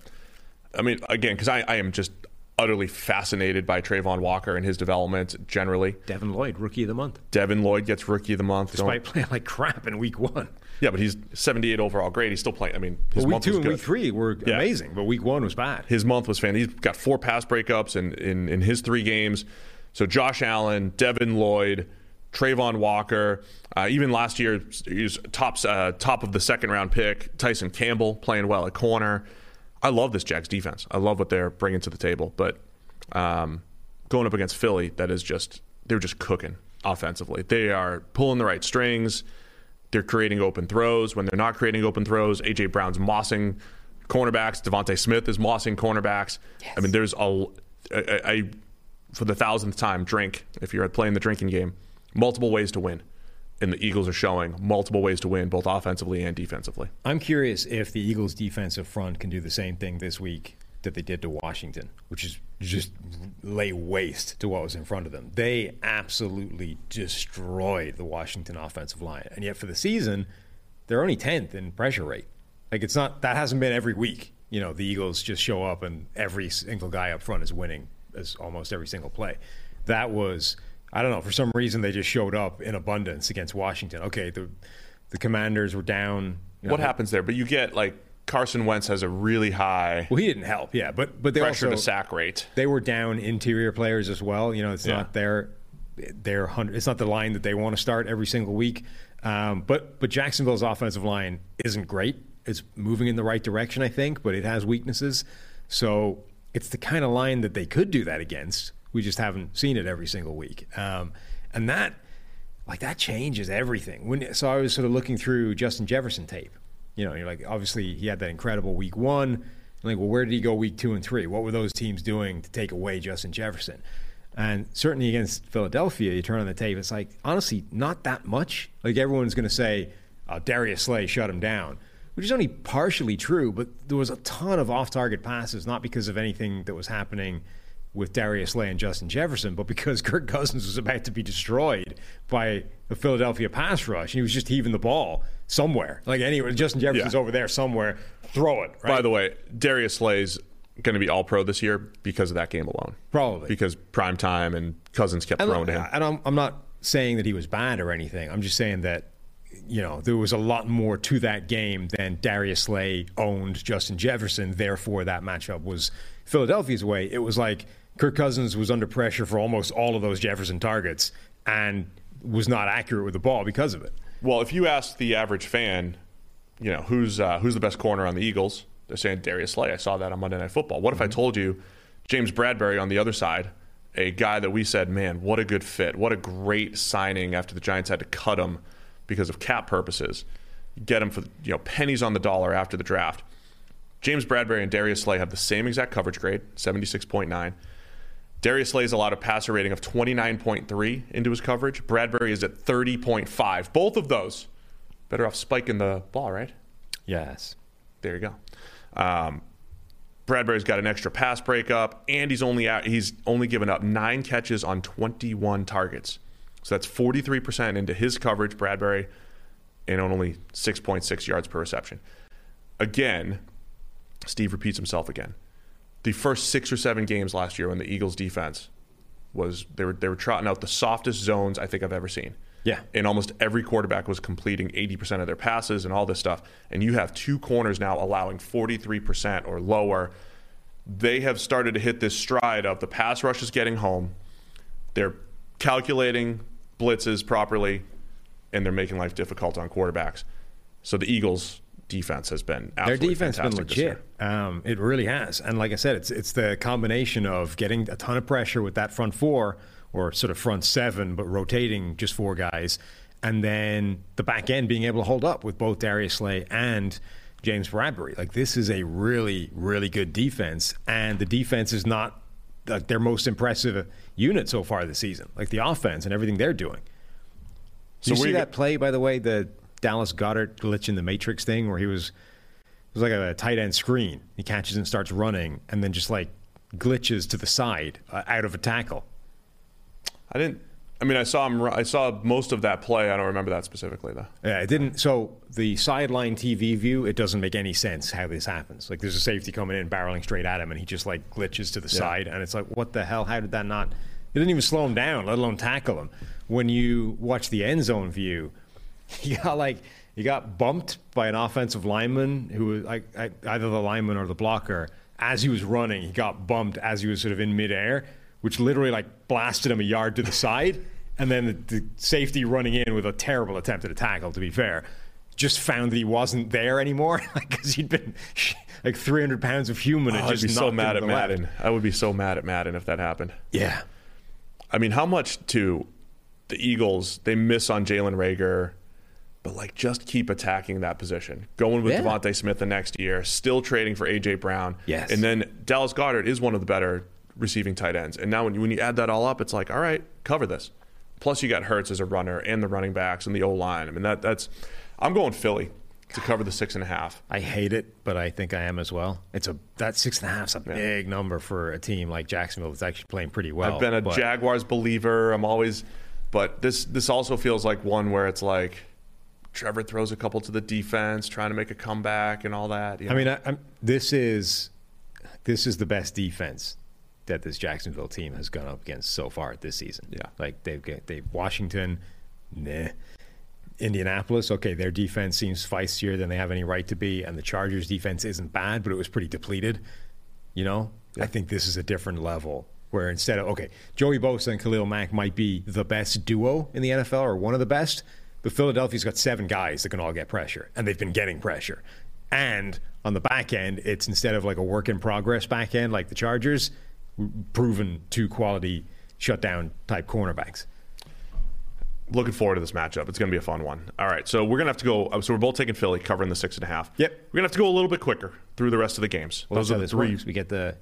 because I am just utterly fascinated by Trayvon Walker and his development generally. Devin Lloyd, Rookie of the Month. Devin Lloyd gets Rookie of the Month. Despite playing like crap in week 1. Yeah, but he's 78 overall grade. He's still playing. I mean, his week month 2 was and good. week 3 were amazing, but week 1 was bad. His month was fantastic. He's got 4 pass breakups in his 3 games. So Josh Allen, Devin Lloyd, Trayvon Walker. Even last year, he was top of the second-round pick. Tyson Campbell playing well at corner. I love this Jags defense. I love what they're bringing to the table. But going up against Philly, they're just cooking offensively. They are pulling the right strings. They're creating open throws. When they're not creating open throws, A.J. Brown's mossing cornerbacks. Devontae Smith is mossing cornerbacks. Yes. I mean, there's for the 1,000th time, drink, if you're playing the drinking game, multiple ways to win. And the Eagles are showing multiple ways to win, both offensively and defensively. I'm curious if the Eagles' defensive front can do the same thing this week that they did to Washington, which is just lay waste to what was in front of them. They absolutely destroyed the Washington offensive line. And yet for the season, they're only 10th in pressure rate. It's not, that hasn't been every week. The Eagles just show up and every single guy up front is winning as almost every single play. That was, I don't know, for some reason they just showed up in abundance against Washington. Okay, the Commanders were down. What happens there? But you get Carson Wentz has a really high. Well, he didn't help, yeah, but they pressure also, to sack rate. They were down interior players as well. It's not it's not the line that they want to start every single week. But Jacksonville's offensive line isn't great. It's moving in the right direction, I think, but it has weaknesses. So it's the kind of line that they could do that against. We just haven't seen it every single week, and that changes everything. So I was sort of looking through Justin Jefferson tape. You're obviously he had that incredible week 1. Well, where did he go week 2 and 3? What were those teams doing to take away Justin Jefferson? And certainly against Philadelphia, you turn on the tape, it's honestly, not that much. Everyone's going to say, Darius Slay shut him down, which is only partially true, but there was a ton of off-target passes, not because of anything that was happening with Darius Slay and Justin Jefferson, but because Kirk Cousins was about to be destroyed by the Philadelphia pass rush, and he was just heaving the ball somewhere. Anyway, Justin Jefferson's over there somewhere. Throw it. Right? By the way, Darius Slay's going to be all-pro this year because of that game alone. Probably. Because prime time and Cousins kept throwing to him. And I'm not saying that he was bad or anything. I'm just saying that, there was a lot more to that game than Darius Slay owned Justin Jefferson. Therefore, that matchup was Philadelphia's way. It was Kirk Cousins was under pressure for almost all of those Jefferson targets and was not accurate with the ball because of it. Well, if you ask the average fan, who's the best corner on the Eagles, they're saying Darius Slay. I saw that on Monday Night Football. What if I told you James Bradbury on the other side, a guy that we said, man, what a good fit, what a great signing after the Giants had to cut him because of cap purposes. get him for pennies on the dollar after the draft. James Bradberry and Darius Slay have the same exact coverage grade, 76.9. Darius Slay has allowed a passer rating of 29.3 into his coverage. Bradberry is at 30.5. Both of those better off spiking the ball, right? Yes. There you go. Bradberry's got an extra pass breakup, and he's only given up 9 catches on 21 targets. So that's 43% into his coverage, Bradberry, and only 6.6 yards per reception. Again, Steve repeats himself again. The first 6 or 7 games last year when the Eagles defense they were trotting out the softest zones I think I've ever seen. Yeah. And almost every quarterback was completing 80% of their passes and all this stuff. And you have 2 corners now allowing 43% or lower. They have started to hit this stride of the pass rush is getting home. They're calculating blitzes properly, and they're making life difficult on quarterbacks. So the Eagles' defense has been absolutely Their defense has been legit. It really has. And like I said, it's the combination of getting a ton of pressure with that front 4, or sort of front 7, but rotating just 4 guys. And then the back end being able to hold up with both Darius Slay and James Bradberry. Like, this is a really, really good defense. And the defense is not like their most impressive unit so far this season. Like, the offense and everything they're doing. Did you see that play, by the way, the Dallas Goedert glitch in the Matrix thing where it was like a tight end screen. He catches and starts running and then just like glitches to the side out of a tackle. I saw most of that play. I don't remember that specifically, though. Yeah, it didn't. So the sideline TV view, it doesn't make any sense how this happens. Like, there's a safety coming in, barreling straight at him, and he just like glitches to the side. And it's like, what the hell? How did that not? It didn't even slow him down, let alone tackle him. When you watch the end zone view, he got bumped by an offensive lineman who was either the lineman or the blocker. As he was running, he got bumped as he was sort of in midair, which literally like blasted him a yard to the side. And then the safety running in with a terrible attempt at a tackle, to be fair, just found that he wasn't there anymore because he'd been like 300 pounds of human. And I'd be so mad at Madden. I would be so mad at Madden if that happened. Yeah. I mean, how much to the Eagles, they miss on Jalen Reagor, but like just keep attacking that position. Going with Devontae Smith the next year, still trading for A.J. Brown. Yes. And then Dallas Goedert is one of the better receiving tight ends. And now when you add that all up, it's like, all right, cover this. Plus you got Hurts as a runner and the running backs and the O-line. I mean, that's I'm going Philly to cover the 6.5. I hate it, but I think I am as well. That 6.5 is a big number for a team like Jacksonville that's actually playing pretty well. I've been a Jaguars believer. But this also feels like one where it's like Trevor throws a couple to the defense, trying to make a comeback and all that. You know? I mean, this is the best defense that this Jacksonville team has gone up against so far this season. Yeah, like they've Washington, nah. Indianapolis, okay, their defense seems feistier than they have any right to be, and the Chargers' defense isn't bad, but it was pretty depleted. You know, I think this is a different level where instead of Joey Bosa and Khalil Mack might be the best duo in the NFL or one of the best, but Philadelphia's got 7 guys that can all get pressure, and they've been getting pressure. And on the back end, it's instead of like a work in progress back end like the Chargers, proven 2 quality shutdown type cornerbacks. Looking forward to this matchup. It's going to be a fun one. All right, so we're going to have to go. So we're both taking Philly, covering the 6.5. Yep. We're going to have to go a little bit quicker through the rest of the games. Well, those are the 3. We get the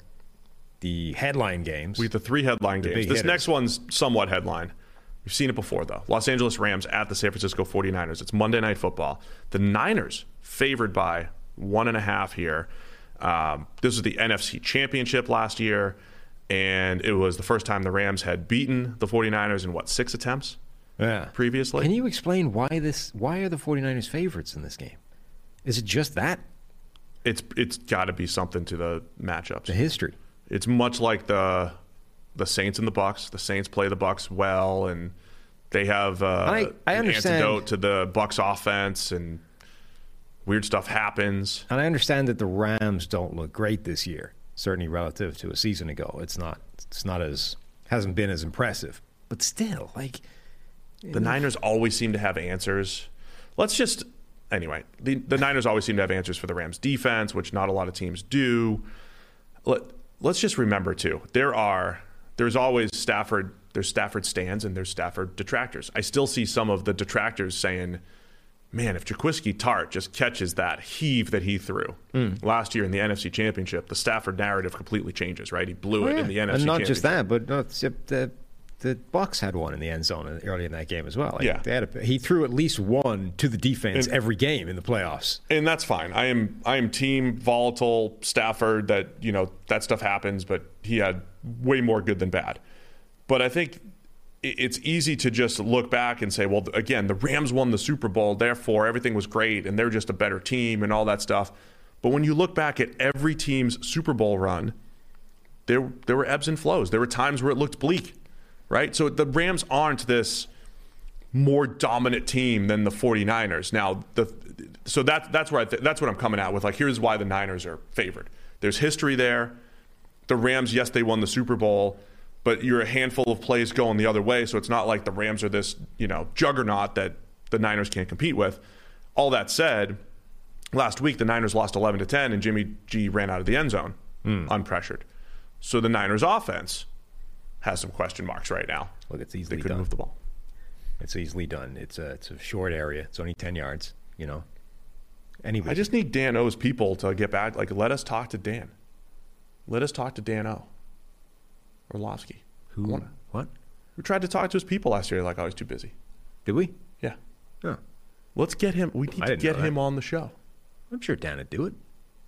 headline games. We get the 3 headline games. This next one's somewhat headline. We've seen it before, though. Los Angeles Rams at the San Francisco 49ers. It's Monday Night Football. The Niners favored by 1.5 here. This was the NFC Championship last year, and it was the first time the Rams had beaten the 49ers in, 6 attempts? Yeah. Previously. Can you explain why are the 49ers favorites in this game? Is it just that? It's got to be something to the matchups. The history. It's much like the Saints and the Bucs. The Saints play the Bucs well, and they have I an understand. antidote to the Bucs offense, and weird stuff happens. And I understand that the Rams don't look great this year, certainly relative to a season ago. Hasn't been as impressive. But still, the Niners always seem to have answers. Anyway, the Niners always seem to have answers for the Rams defense, which not a lot of teams do. Let's just remember, too, there's always there's Stafford stands and there's Stafford detractors. I still see some of the detractors saying man, if Jaquiski Tartt just catches that heave that he threw last year in the NFC Championship, the Stafford narrative completely changes, right? He blew it in the NFC Championship. And not just that, but the Bucs had one in the end zone early in that game as well. He threw at least one to the defense every game in the playoffs. And that's fine. I am team volatile Stafford, that, that stuff happens, but he had way more good than bad. But I think it's easy to just look back and say, well, again, the Rams won the Super Bowl, therefore everything was great and they're just a better team and all that stuff. But when you look back at every team's Super Bowl run, there were ebbs and flows. There were times where it looked bleak, right? So the Rams aren't this more dominant team than the 49ers. Now, that's what I'm coming at with, like, here's why the Niners are favored. There's history there. The Rams, yes, they won the Super Bowl, but you're a handful of plays going the other way, so it's not like the Rams are this, juggernaut that the Niners can't compete with. All that said, last week the Niners lost 11-10, and Jimmy G ran out of the end zone unpressured. So the Niners offense has some question marks right now. Look, it's easily done. They couldn't move the ball. It's easily done. It's a short area. It's only 10 yards, Anyway, I just need Dan O's people to get back. Like, let us talk to Dan. Let us talk to Dan O. Orlovsky. What? We tried to talk to his people last year. Like, I was too busy. Did we? Yeah. Oh. Let's get him. We need to get him on the show. I'm sure Dan would do it.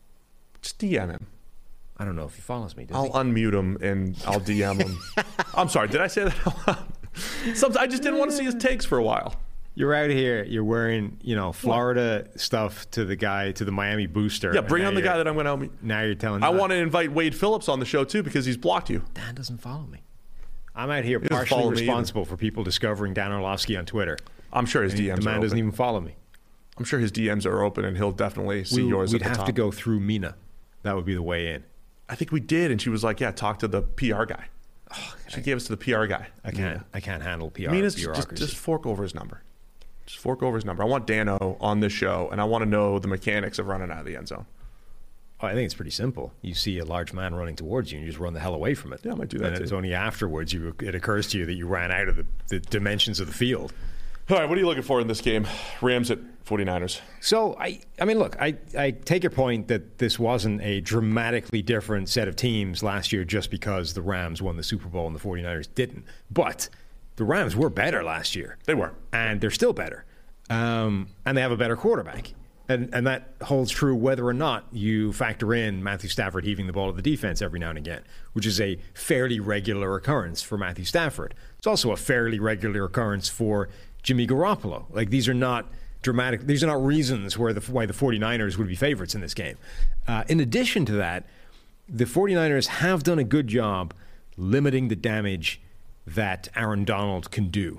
Just DM him. I don't know if he follows me. I'll unmute him and I'll DM him. I'm sorry. Did I say that out loud? Sometimes I just didn't want to see his takes for a while. You're out here. You're wearing, Florida stuff to the Miami booster. Yeah, bring on the guy that I'm going to help me. Now you're telling me. I want to invite Wade Phillips on the show, too, because he's blocked you. Dan doesn't follow me. I'm out here partially responsible for people discovering Dan Orlovsky on Twitter. I'm sure his DMs are open. The man doesn't even follow me. I'm sure his DMs are open, and he'll definitely see yours at the top. We'd have to go through Mina. That would be the way in. I think we did, and she was like, yeah, talk to the PR guy. She gave us to the PR guy. I can't handle PR. Mina's just fork over his number. Just fork over his number. I want Dano on this show, and I want to know the mechanics of running out of the end zone. Oh, I think it's pretty simple. You see a large man running towards you, and you just run the hell away from it. Yeah, I might do that, and it's only afterwards it occurs to you that you ran out of the dimensions of the field. All right, what are you looking for in this game? Rams at 49ers. So, I mean, look, I take your point that this wasn't a dramatically different set of teams last year just because the Rams won the Super Bowl and the 49ers didn't. But the Rams were better last year. They were. And they're still better. And they have a better quarterback. And that holds true whether or not you factor in Matthew Stafford heaving the ball to the defense every now and again, which is a fairly regular occurrence for Matthew Stafford. It's also a fairly regular occurrence for Jimmy Garoppolo. Like, these are not dramatic. These are not reasons why the 49ers would be favorites in this game. In addition to that, the 49ers have done a good job limiting the damage that Aaron Donald can do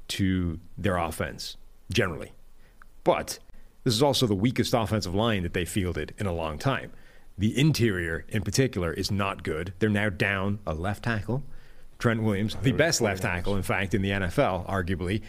to their offense, generally. But this is also the weakest offensive line that they fielded in a long time. The interior, in particular, is not good. They're now down a left tackle, Trent Williams, the best left tackle, in fact, in the NFL, arguably.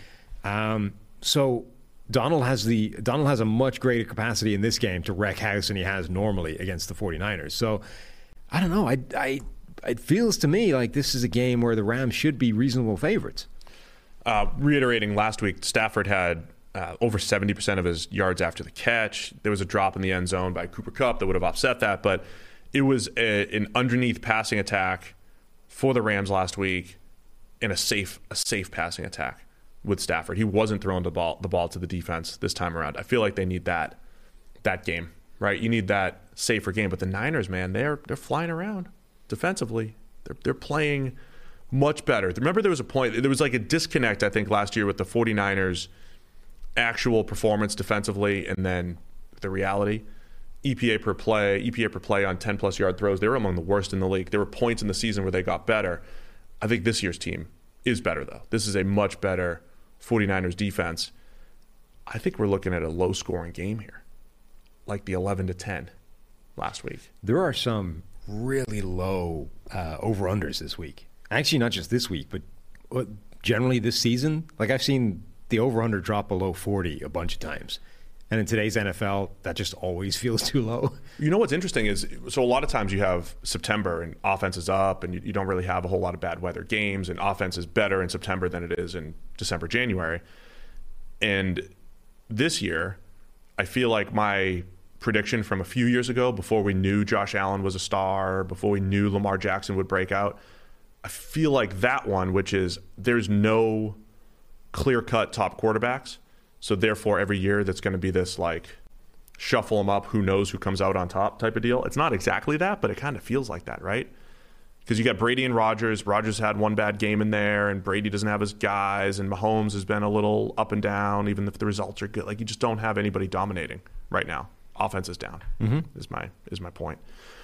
So Donald has a much greater capacity in this game to wreck house than he has normally against the 49ers. So I don't know. It feels to me like this is a game where the Rams should be reasonable favorites. Reiterating last week, Stafford had over 70% of his yards after the catch. There was a drop in the end zone by Cooper Kupp that would have offset that, but it was an underneath passing attack for the Rams last week and a safe passing attack with Stafford. He wasn't throwing the ball to the defense this time around. I feel like they need that game, right? You need that safer game. But the Niners, man, they're flying around defensively. They're playing much better. Remember, there was like a disconnect, I think, last year with the 49ers' actual performance defensively and then the reality. EPA per play on 10-plus yard throws, they were among the worst in the league. There were points in the season where they got better. I think this year's team is better, though. This is a much better 49ers defense. I think we're looking at a low-scoring game here, like the 11-10 last week. There are some really low over-unders this week. Actually, not just this week, but generally this season. Like, I've seen the over-under drop below 40 a bunch of times. And in today's NFL, that just always feels too low. You know what's interesting is, so a lot of times you have September and offense is up and you don't really have a whole lot of bad weather games, and offense is better in September than it is in December, January. And this year, I feel like my prediction from a few years ago, before we knew Josh Allen was a star, before we knew Lamar Jackson would break out, I feel like that one, which is there's no clear-cut top quarterbacks. So therefore, every year that's going to be this like shuffle them up, who knows who comes out on top type of deal. It's not exactly that, but it kind of feels like that, right? Because you got Brady and Rodgers. Rodgers had one bad game in there, and Brady doesn't have his guys, and Mahomes has been a little up and down, even if the results are good. Like, you just don't have anybody dominating right now. Offense is down. Is my point.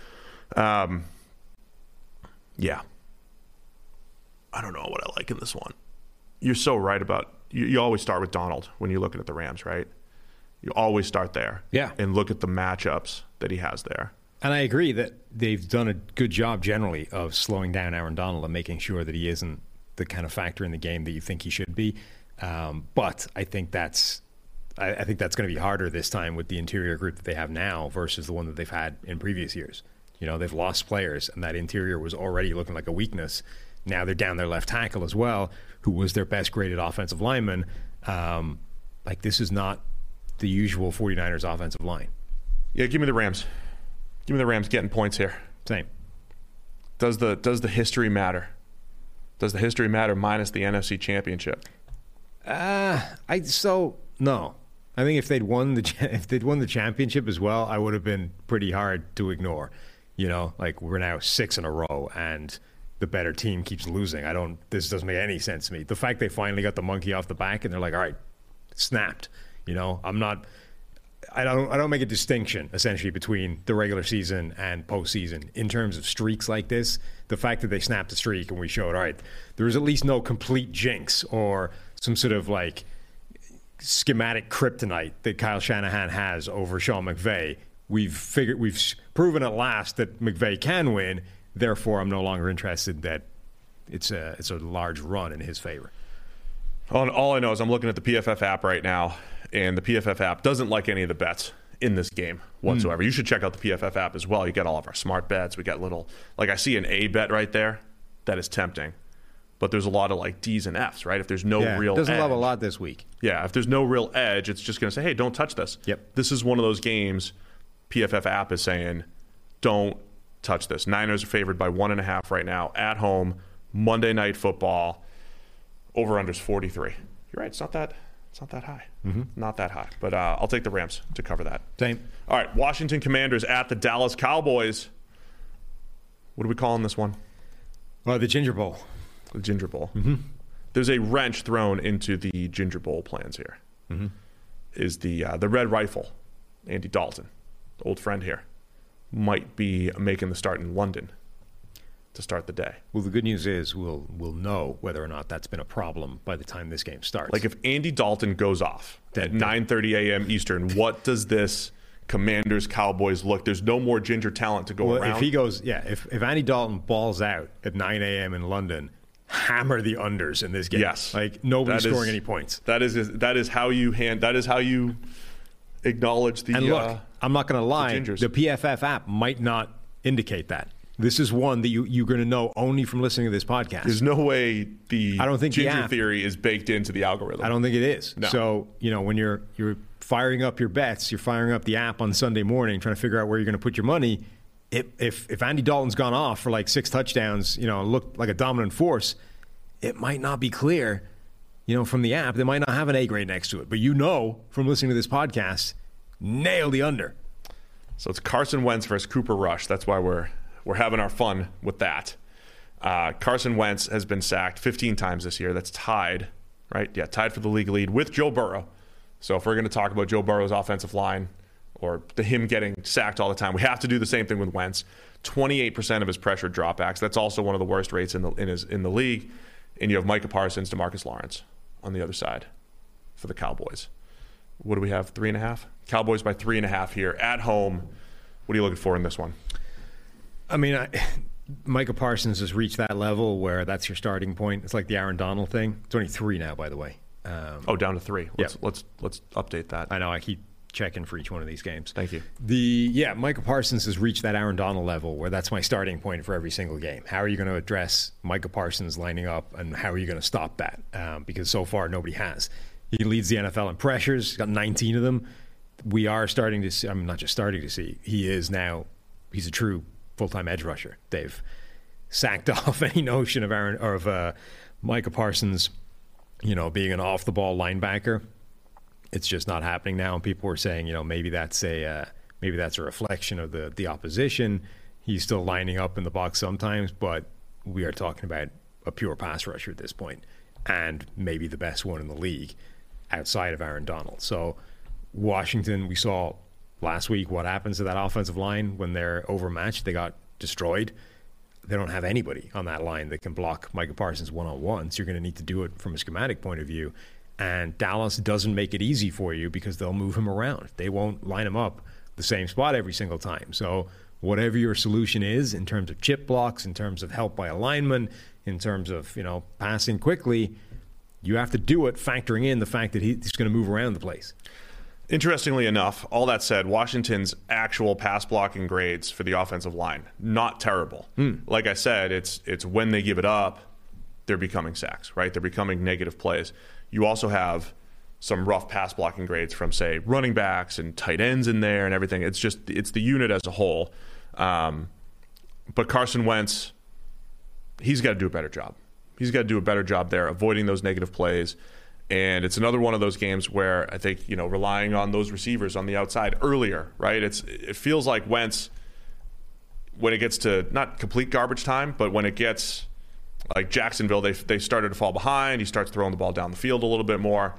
Yeah. I don't know what I like in this one. You're so right about you always start with Donald when you're looking at the Rams, right? You always start there. Yeah. And look at the matchups that he has there. And I agree that they've done a good job generally of slowing down Aaron Donald and making sure that he isn't the kind of factor in the game that you think he should be. But I think that's going to be harder this time with the interior group that they have now versus the one that they've had in previous years. You know, they've lost players, and that interior was already looking like a weakness. Now they're down their left tackle as well, who was their best graded offensive lineman. Like, this is not the usual 49ers offensive line. Yeah, give me the Rams. Give me the Rams getting points here. Same. Does the history matter? Does the history matter minus the NFC Championship? No. I think if they'd won the championship as well, I would have been pretty hard to ignore. You know, like, we're now 6 in a row, and the better team keeps losing. This doesn't make any sense to me. The fact they finally got the monkey off the back and they're like, all right, snapped. You know, I don't make a distinction essentially between the regular season and postseason in terms of streaks like this. The fact that they snapped the streak and we showed, all right, there is at least no complete jinx or some sort of like schematic kryptonite that Kyle Shanahan has over Sean McVay. We've proven at last that McVay can win. Therefore, I'm no longer interested that it's a large run in his favor. All I know is I'm looking at the PFF app right now, and the PFF app doesn't like any of the bets in this game whatsoever. You should check out the PFF app as well. You get all of our smart bets. We got little, like, I see an A bet right there that is tempting, but there's a lot of like D's and F's, right? If there's no real doesn't edge, love a lot this week. Yeah, if there's no real edge, it's just going to say, hey, don't touch this. Yep. This is one of those games PFF app is saying, don't touch this. Niners are favored by 1.5 right now at home. Monday Night Football. Over-under's 43. You're right. It's not that high. Not that high. But I'll take the Rams to cover that. Same. All right. Washington Commanders at the Dallas Cowboys. What are we calling this one? The Ginger Bowl. The Ginger Bowl. There's a wrench thrown into the Ginger Bowl plans here. Is the Red Rifle, Andy Dalton, old friend here, might be making the start in London to start the day. Well, the good news is we'll know whether or not that's been a problem by the time this game starts. Like, if Andy Dalton goes off at 9:30 a.m. Eastern, what does this Commanders Cowboys look? There's no more ginger talent to go around. If he goes, if Andy Dalton balls out at 9 a.m. in London, hammer the unders in this game. Yes, like nobody's scoring any points. That is how you acknowledge the. And look, I'm not going to lie. The PFF app might not indicate that. This is one that you're going to know only from listening to this podcast. There's no way I don't think ginger theory is baked into the algorithm. I don't think it is. No. So, when you're firing up your bets, you're firing up the app on Sunday morning, trying to figure out where you're going to put your money. If Andy Dalton's gone off for like 6 touchdowns, looked like a dominant force, it might not be clear, from the app. They might not have an A grade next to it. But from listening to this podcast, nail the under. So it's Carson Wentz versus Cooper Rush. That's why we're having our fun with that. Carson Wentz has been sacked 15 times this year. That's tied, right? Yeah, tied for the league lead with Joe Burrow. So if we're going to talk about Joe Burrow's offensive line or him getting sacked all the time, we have to do the same thing with Wentz. 28% of his pressured dropbacks. That's also one of the worst rates in the league. And you have Micah Parsons, DeMarcus Lawrence on the other side for the Cowboys. What do we have? 3.5? Cowboys by 3.5 here at home. What are you looking for in this one? I mean, Micah Parsons has reached that level where that's your starting point. It's like the Aaron Donald thing. It's only 3 now, by the way. Down to 3. Let's update that. I know. I keep checking for each one of these games. Thank you. Micah Parsons has reached that Aaron Donald level where that's my starting point for every single game. How are you going to address Micah Parsons lining up, and how are you going to stop that? Because so far nobody has. He leads the NFL in pressures. He's got 19 of them. We are starting to see, I'm not just starting to see, he's a true full-time edge rusher. They've sacked off any notion of Micah Parsons, being an off-the-ball linebacker. It's just not happening now. And people were saying, maybe that's a reflection of the opposition. He's still lining up in the box sometimes, but we are talking about a pure pass rusher at this point, and maybe the best one in the league outside of Aaron Donald. So Washington, we saw last week what happens to that offensive line when they're overmatched. They got destroyed. They don't have anybody on that line that can block Micah Parsons one-on-one, so you're going to need to do it from a schematic point of view. And Dallas doesn't make it easy for you because they'll move him around. They won't line him up the same spot every single time. So whatever your solution is in terms of chip blocks, in terms of help by a lineman, in terms of, passing quickly, you have to do it factoring in the fact that he's going to move around the place. Interestingly enough, all that said, Washington's actual pass blocking grades for the offensive line, not terrible. Like I said, it's when they give it up, they're becoming sacks, right? They're becoming negative plays. You also have some rough pass blocking grades from, say, running backs and tight ends in there and everything. It's the unit as a whole. But Carson Wentz, he's got to do a better job. He's got to do a better job there, avoiding those negative plays. And it's another one of those games where I think, relying on those receivers on the outside earlier, right? It feels like Wentz, when it gets to not complete garbage time, but when it gets like Jacksonville, they started to fall behind. He starts throwing the ball down the field a little bit more.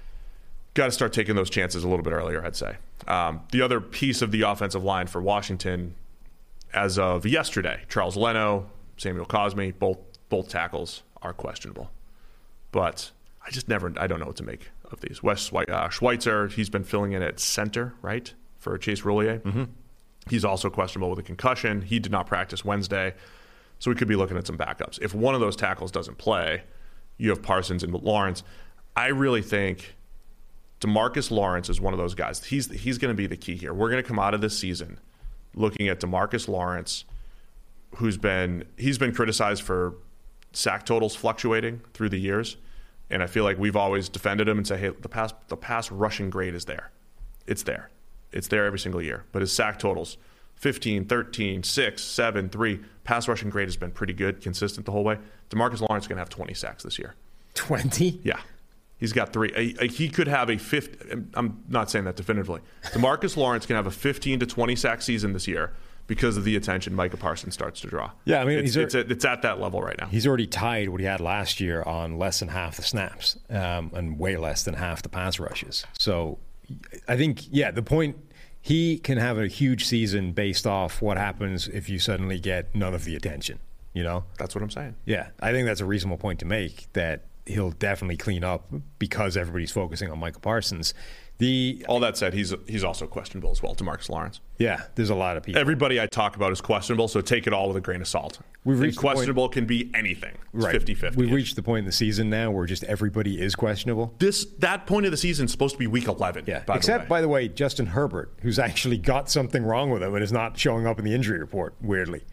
Got to start taking those chances a little bit earlier, I'd say. The other piece of the offensive line for Washington, as of yesterday, Charles Leno, Samuel Cosme, both tackles are questionable. But I don't know what to make of these. Wes Schweitzer, he's been filling in at center, right, for Chase Roulier. Mm-hmm. He's also questionable with a concussion. He did not practice Wednesday, so we could be looking at some backups. If one of those tackles doesn't play, you have Parsons and Lawrence. I really think DeMarcus Lawrence is one of those guys. He's going to be the key here. We're going to come out of this season looking at DeMarcus Lawrence, he's been criticized for sack totals fluctuating through the years. And I feel like we've always defended him and say, hey, the pass rushing grade is there. It's there. It's there every single year. But his sack totals, 15, 13, 6, 7, 3. Pass rushing grade has been pretty good, consistent the whole way. DeMarcus Lawrence is going to have 20 sacks this year. 20? Yeah. He's got 3. He could have a 50. I'm not saying that definitively. DeMarcus Lawrence can have a 15 to 20 sack season this year because of the attention Micah Parsons starts to draw. Yeah, I mean, it's at that level right now. He's already tied what he had last year on less than half the snaps and way less than half the pass rushes. So I think, the point, he can have a huge season based off what happens if you suddenly get none of the attention, That's what I'm saying. Yeah, I think that's a reasonable point to make, that he'll definitely clean up because everybody's focusing on Micah Parsons. All that said, he's also questionable as well, DeMarcus Lawrence. Yeah, there's a lot of people. Everybody I talk about is questionable, so take it all with a grain of salt. Questionable can be anything. It's right. 50-50. We've reached the point in the season now where just everybody is questionable. That point of the season is supposed to be week 11. Yeah. By the way, Justin Herbert, who's actually got something wrong with him and is not showing up in the injury report, weirdly.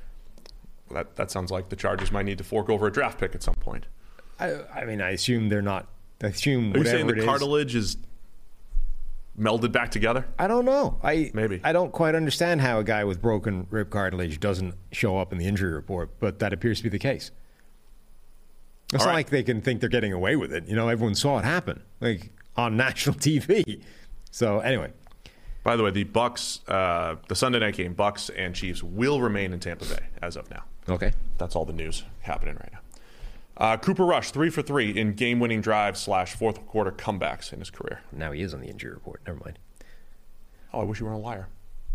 Well, that sounds like the Chargers might need to fork over a draft pick at some point. I mean, I assume they're not. I assume whatever it is. Are you saying the cartilage is melded back together? I don't know. Maybe. I don't quite understand how a guy with broken rib cartilage doesn't show up in the injury report, but that appears to be the case. It's not like they can think they're getting away with it. Everyone saw it happen, like on national TV. So anyway. By the way, the Bucks, the Sunday night game, Bucks and Chiefs will remain in Tampa Bay as of now. Okay. That's all the news happening right now. Cooper Rush, 3 for 3 in game-winning drives / fourth quarter comebacks in his career. Now he is on the injury report. Never mind. Oh, I wish you weren't a liar.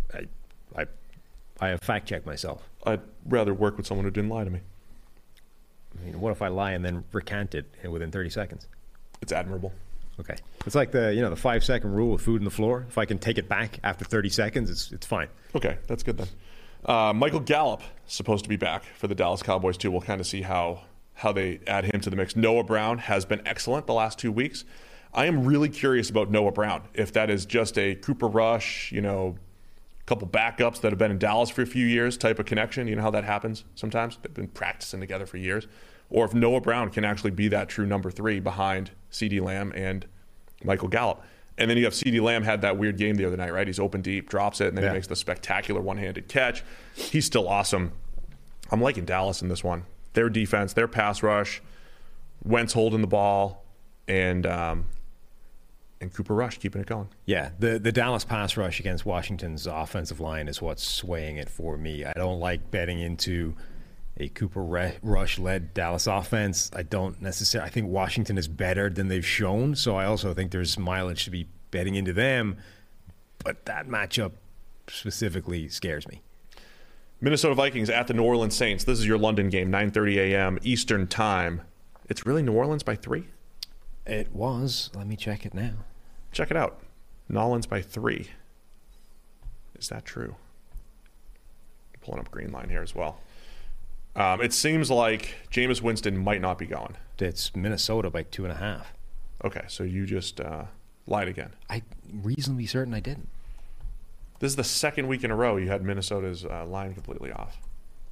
I have fact-checked myself. I'd rather work with someone who didn't lie to me. I mean, what if I lie and then recant it within 30 seconds? It's admirable. Okay. It's like the 5-second rule with food on the floor. If I can take it back after 30 seconds, it's fine. Okay, that's good then. Michael Gallup is supposed to be back for the Dallas Cowboys too. We'll kind of see how they add him to the mix. Noah Brown has been excellent the last 2 weeks. I am really curious about Noah Brown, if that is just a Cooper Rush, couple backups that have been in Dallas for a few years type of connection. You know how that happens sometimes? They've been practicing together for years. Or if Noah Brown can actually be that true number 3 behind CeeDee Lamb and Michael Gallup. And then you have CeeDee Lamb had that weird game the other night, right? He's open deep, drops it, and then he makes the spectacular one-handed catch. He's still awesome. I'm liking Dallas in this one. Their defense, their pass rush, Wentz holding the ball, and Cooper Rush keeping it going. Yeah, the Dallas pass rush against Washington's offensive line is what's swaying it for me. I don't like betting into a Cooper Rush-led Dallas offense. I think Washington is better than they've shown, so I also think there's mileage to be betting into them. But that matchup specifically scares me. Minnesota Vikings at the New Orleans Saints. This is your London game, 9:30 a.m. Eastern Time. It's really New Orleans by 3? It was. Let me check it now. Check it out. New Orleans by 3. Is that true? Pulling up Green Line here as well. It seems like Jameis Winston might not be going. It's Minnesota by 2.5. Okay, so you just lied again. I'm reasonably certain I didn't. This is the second week in a row you had Minnesota's line completely off.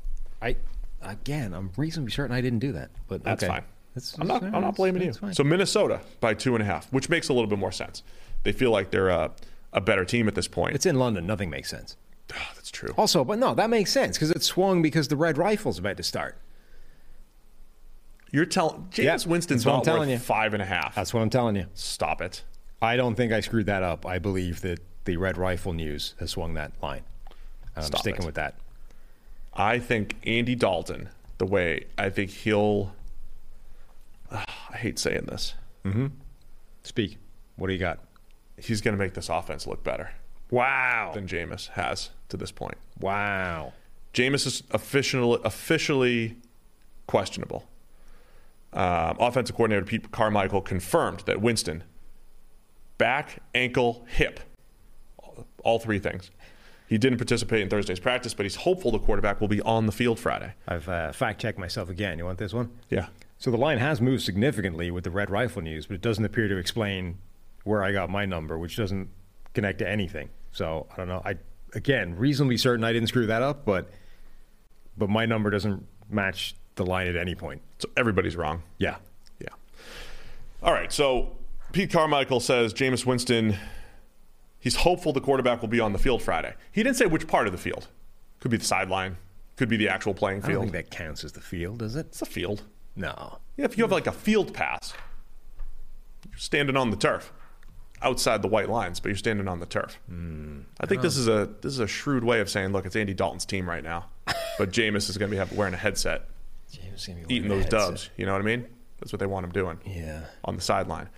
I'm reasonably certain I didn't do that. But that's okay. fine. I'm not blaming you. Fine. So Minnesota by 2.5, which makes a little bit more sense. They feel like they're a better team at this point. It's in London. Nothing makes sense. Oh, that's true. Also, but no, that makes sense because it swung because the Red Rifle's about to start. You're telling Jameis Winston's not worth 5.5. That's what I'm telling you. Stop it. I don't think I screwed that up. I believe that the Red Rifle news has swung that line. I'm sticking with that. I think Andy Dalton, I think he'll. I hate saying this. Mm-hmm. Speak. What do you got? He's going to make this offense look better. Wow. Than Jameis has to this point. Wow. Jameis is officially questionable. Offensive coordinator Pete Carmichael confirmed that Winston, back, ankle, hip, all 3 things. He didn't participate in Thursday's practice, but he's hopeful the quarterback will be on the field Friday. I've fact-checked myself again. You want this one? Yeah. So the line has moved significantly with the Red Rifle news, but it doesn't appear to explain where I got my number, which doesn't connect to anything. So I don't know. Again, reasonably certain I didn't screw that up, but my number doesn't match the line at any point. So everybody's wrong. Yeah. Yeah. All right. So Pete Carmichael says Jameis Winston, he's hopeful the quarterback will be on the field Friday. He didn't say which part of the field. Could be the sideline. Could be the actual playing field. I don't think that counts as the field, does it? It's a field. No. Yeah, if you have like a field pass, you're standing on the turf. Outside the white lines, but you're standing on the turf. I think this is a shrewd way of saying, look, it's Andy Dalton's team right now, but Jameis is going to be wearing a headset, eating those dubs. You know what I mean? That's what they want him doing. Yeah. On the sideline.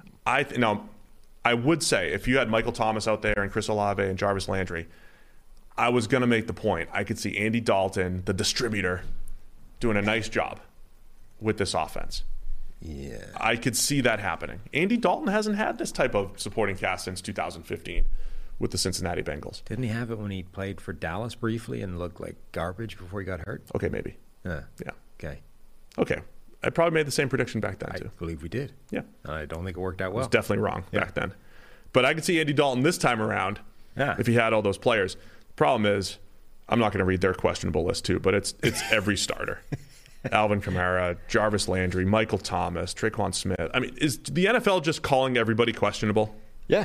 I would say if you had Michael Thomas out there and Chris Olave and Jarvis Landry, I was going to make the point. I could see Andy Dalton, the distributor, doing a nice job with this offense. Yeah. I could see that happening. Andy Dalton hasn't had this type of supporting cast since 2015 with the Cincinnati Bengals. Didn't he have it when he played for Dallas briefly and looked like garbage before he got hurt? Okay, maybe. Yeah. Okay. I probably made the same prediction back then, too. I believe we did. Yeah. I don't think it worked out well. I was definitely wrong back then. But I could see Andy Dalton this time around if he had all those players. The problem is, I'm not going to read their questionable list, too, but it's every starter. Alvin Kamara, Jarvis Landry, Michael Thomas, Traquan Smith. I mean, is the NFL just calling everybody questionable? Yeah.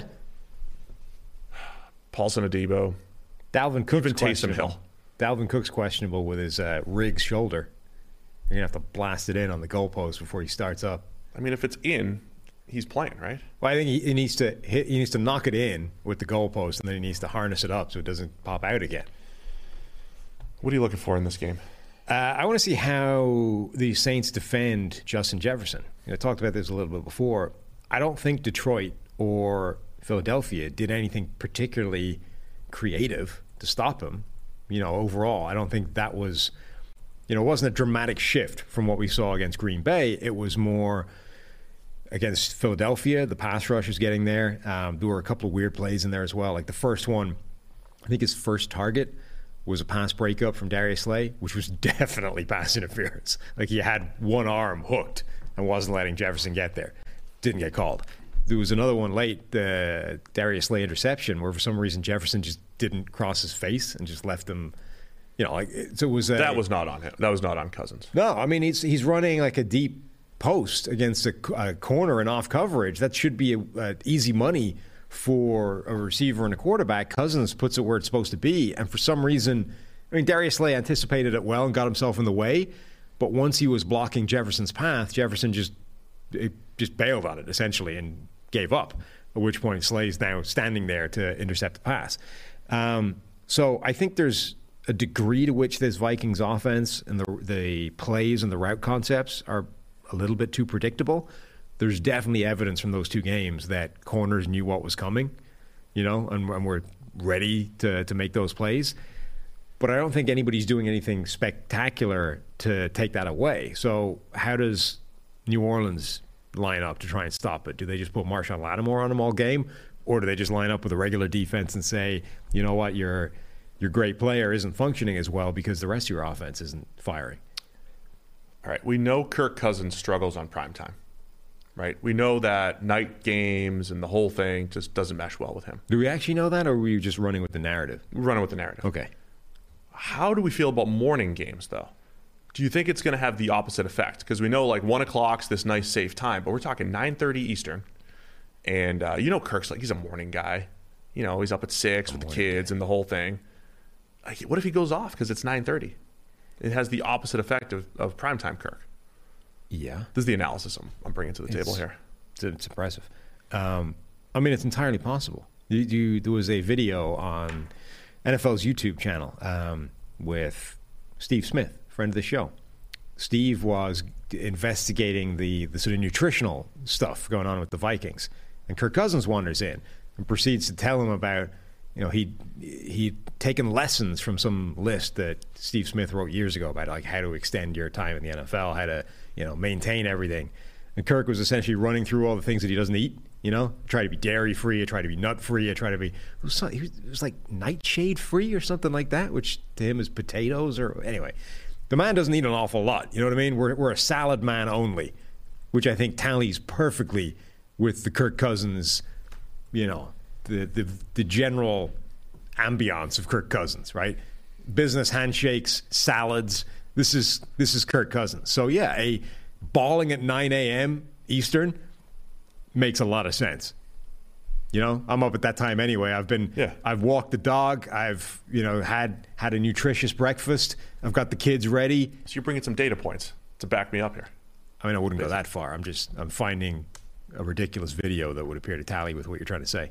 Paulson Adebo. Dalvin Cook's Taysom questionable. Hill. Dalvin Cook's questionable with his Riggs shoulder. You're going to have to blast it in on the goalpost before he starts up. I mean, if it's in, he's playing, right? Well, I think he needs to hit. He needs to knock it in with the goalpost, and then he needs to harness it up so it doesn't pop out again. What are you looking for in this game? I want to see how the Saints defend Justin Jefferson. I talked about this a little bit before. I don't think Detroit or Philadelphia did anything particularly creative to stop him. Overall, I don't think that was, it wasn't a dramatic shift from what we saw against Green Bay. It was more against Philadelphia. The pass rush was getting there. There were a couple of weird plays in there as well. Like the first one, I think his first target was a pass breakup from Darius Slay, which was definitely pass interference. Like he had one arm hooked and wasn't letting Jefferson get there. Didn't get called. There was another one late, the Darius Slay interception, where for some reason Jefferson just didn't cross his face and just left him, so it was... that was not on him. That was not on Cousins. No, I mean, he's running like a deep post against a corner and off coverage, that should be easy money for a receiver and a quarterback. Cousins puts it where it's supposed to be. And for some reason, I mean, Darius Slay anticipated it well and got himself in the way. But once he was blocking Jefferson's path, Jefferson just bailed on it, essentially, and gave up, at which point Slay's now standing there to intercept the pass. So I think there's a degree to which this Vikings offense and the plays and the route concepts are a little bit too predictable. There's definitely evidence from those two games that corners knew what was coming, and were ready to make those plays. But I don't think anybody's doing anything spectacular to take that away. So how does New Orleans line up to try and stop it? Do they just put Marshawn Lattimore on them all game? Or do they just line up with a regular defense and say, you know what, your great player isn't functioning as well because the rest of your offense isn't firing? All right, we know Kirk Cousins struggles on primetime, right? We know that night games and the whole thing just doesn't mesh well with him. Do we actually know that, or were you just running with the narrative? We're running with the narrative. Okay. How do we feel about morning games, though? Do you think it's going to have the opposite effect? Because we know, 1 o'clock's this nice, safe time, but we're talking 9:30 Eastern. And, Kirk's he's a morning guy. He's up at 6 with the kids and the whole thing. What if he goes off because it's 9:30? It has the opposite effect of primetime Kirk. Yeah. This is the analysis I'm bringing to the table here. It's impressive. It's entirely possible. There was a video on NFL's YouTube channel with Steve Smith, friend of the show. Steve was investigating the sort of nutritional stuff going on with the Vikings. And Kirk Cousins wanders in and proceeds to tell him about, he'd taken lessons from some list that Steve Smith wrote years ago about how to extend your time in the NFL, how to, maintain everything. And Kirk was essentially running through all the things that he doesn't eat, try to be dairy free, try to be nut free, try to be, it was like nightshade free or something like that, which to him is potatoes or anyway. The man doesn't eat an awful lot. You know what I mean? We're a salad man only, which I think tallies perfectly with the Kirk Cousins, the general ambiance of Kirk Cousins, right? Business handshakes, salads. This is Kirk Cousins. So yeah, a balling at 9 a.m. Eastern makes a lot of sense. I'm up at that time anyway. I've walked the dog. I've had a nutritious breakfast. I've got the kids ready. So you're bringing some data points to back me up here. I wouldn't go that far. I'm finding a ridiculous video that would appear to tally with what you're trying to say.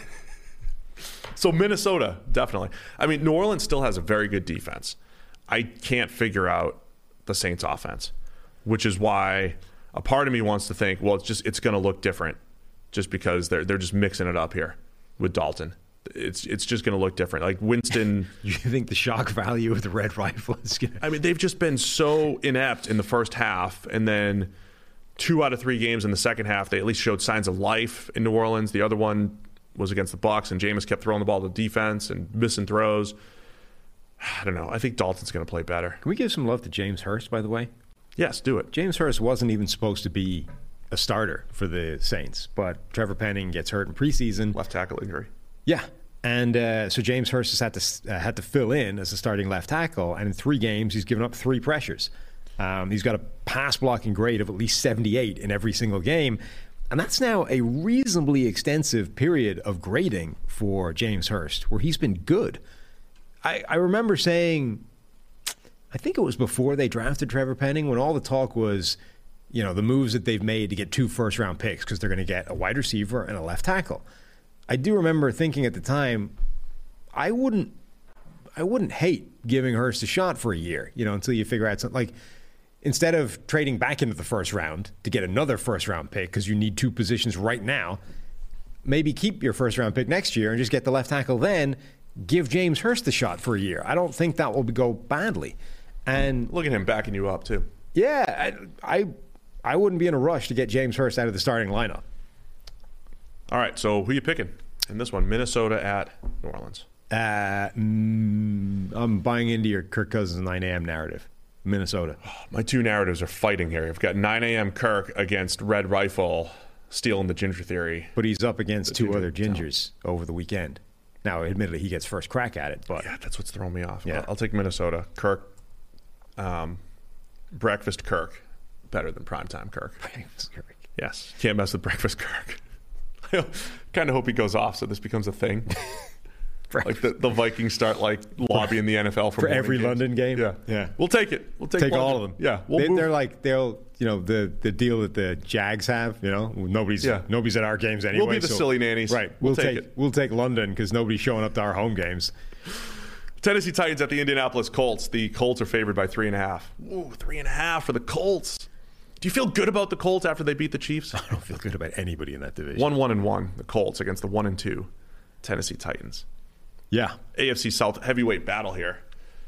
So Minnesota, definitely. New Orleans still has a very good defense. I can't figure out the Saints offense, which is why a part of me wants to think, well, it's going to look different just because they're just mixing it up here with Dalton. It's just going to look different. Like Winston. You think the shock value of the red rifle is going to... they've just been so inept in the first half, and then 2 out of 3 games in the second half, they at least showed signs of life in New Orleans. The other one was against the Bucs, and Jameis kept throwing the ball to defense and missing throws. I don't know. I think Dalton's going to play better. Can we give some love to James Hurst, by the way? Yes, do it. James Hurst wasn't even supposed to be a starter for the Saints, but Trevor Penning gets hurt in preseason. Left tackle injury. Yeah. And so James Hurst has had to fill in as a starting left tackle, and in 3 games, he's given up 3 pressures. He's got a pass blocking grade of at least 78 in every single game. And that's now a reasonably extensive period of grading for James Hurst, where he's been good. I remember saying, I think it was before they drafted Trevor Penning, when all the talk was, the moves that they've made to get 2 first-round picks because they're going to get a wide receiver and a left tackle. I do remember thinking at the time, I wouldn't hate giving Hurst a shot for a year, until you figure out something. Like, instead of trading back into the first round to get another first-round pick because you need 2 positions right now, maybe keep your first-round pick next year and just get the left tackle then. Give James Hurst a shot for a year. I don't think that will go badly. And look at him backing you up, too. Yeah, I wouldn't be in a rush to get James Hurst out of the starting lineup. All right, so who are you picking in this one? Minnesota at New Orleans. I'm buying into your Kirk Cousins 9 a.m. narrative. Minnesota. My 2 narratives are fighting here. I've got 9 a.m. Kirk against Red Rifle stealing the ginger theory. But he's up against 2 other gingers over the weekend. Now, admittedly, he gets first crack at it. But yeah, that's what's throwing me off. Yeah. I'll take Minnesota. Kirk, breakfast Kirk better than primetime Kirk. Breakfast Kirk. Yes, can't mess with breakfast Kirk. I kind of hope he goes off so this becomes a thing. Like the Vikings start like lobbying the NFL for every games. London game. Yeah. We'll take it. We'll take all of them. Yeah, they're like they'll the deal that the Jags have. Nobody's at our games anyway. We'll be the silly nannies. Right. We'll take it. We'll take London because nobody's showing up to our home games. Tennessee Titans at the Indianapolis Colts. The Colts are favored by 3.5. Ooh, 3.5 for the Colts. Do you feel good about the Colts after they beat the Chiefs? I don't feel good about anybody in that division. 1-1-1. The Colts against the 1-2 Tennessee Titans. Yeah. AFC South heavyweight battle here.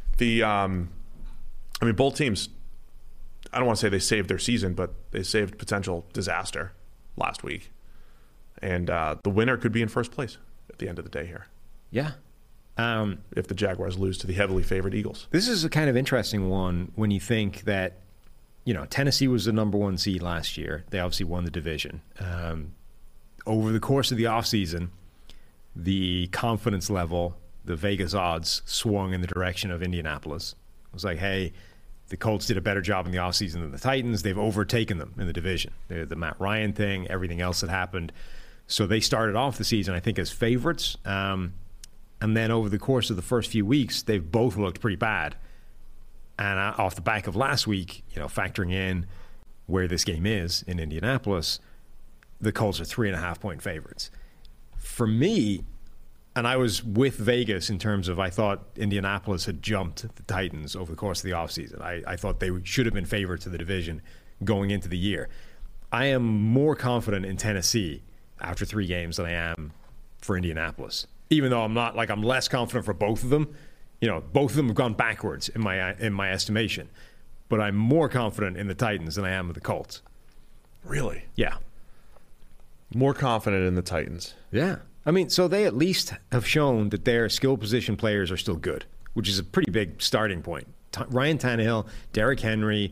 Both teams, I don't want to say they saved their season, but they saved potential disaster last week. And the winner could be in first place at the end of the day here. Yeah. If the Jaguars lose to the heavily favored Eagles. This is a kind of interesting one when you think that, Tennessee was the number 1 seed last year. They obviously won the division. Over the course of the offseason, the confidence level, the Vegas odds swung in the direction of Indianapolis. It was like, hey, the Colts did a better job in the offseason than the Titans. They've overtaken them in the division. The Matt Ryan thing, everything else that happened. So they started off the season, I think, as favorites. And then over the course of the first few weeks, they've both looked pretty bad. And off the back of last week, factoring in where this game is in Indianapolis, the Colts are 3.5-point favorites. For me, and I was with Vegas in terms of I thought Indianapolis had jumped the Titans over the course of the offseason. I thought they should have been favorites of the division going into the year. I am more confident in Tennessee after 3 games than I am for Indianapolis. Even though I'm less confident for both of them. Both of them have gone backwards in my estimation. But I'm more confident in the Titans than I am with the Colts. Really? Yeah. More confident in the Titans. Yeah. So they at least have shown that their skill position players are still good, which is a pretty big starting point. Ryan Tannehill, Derrick Henry,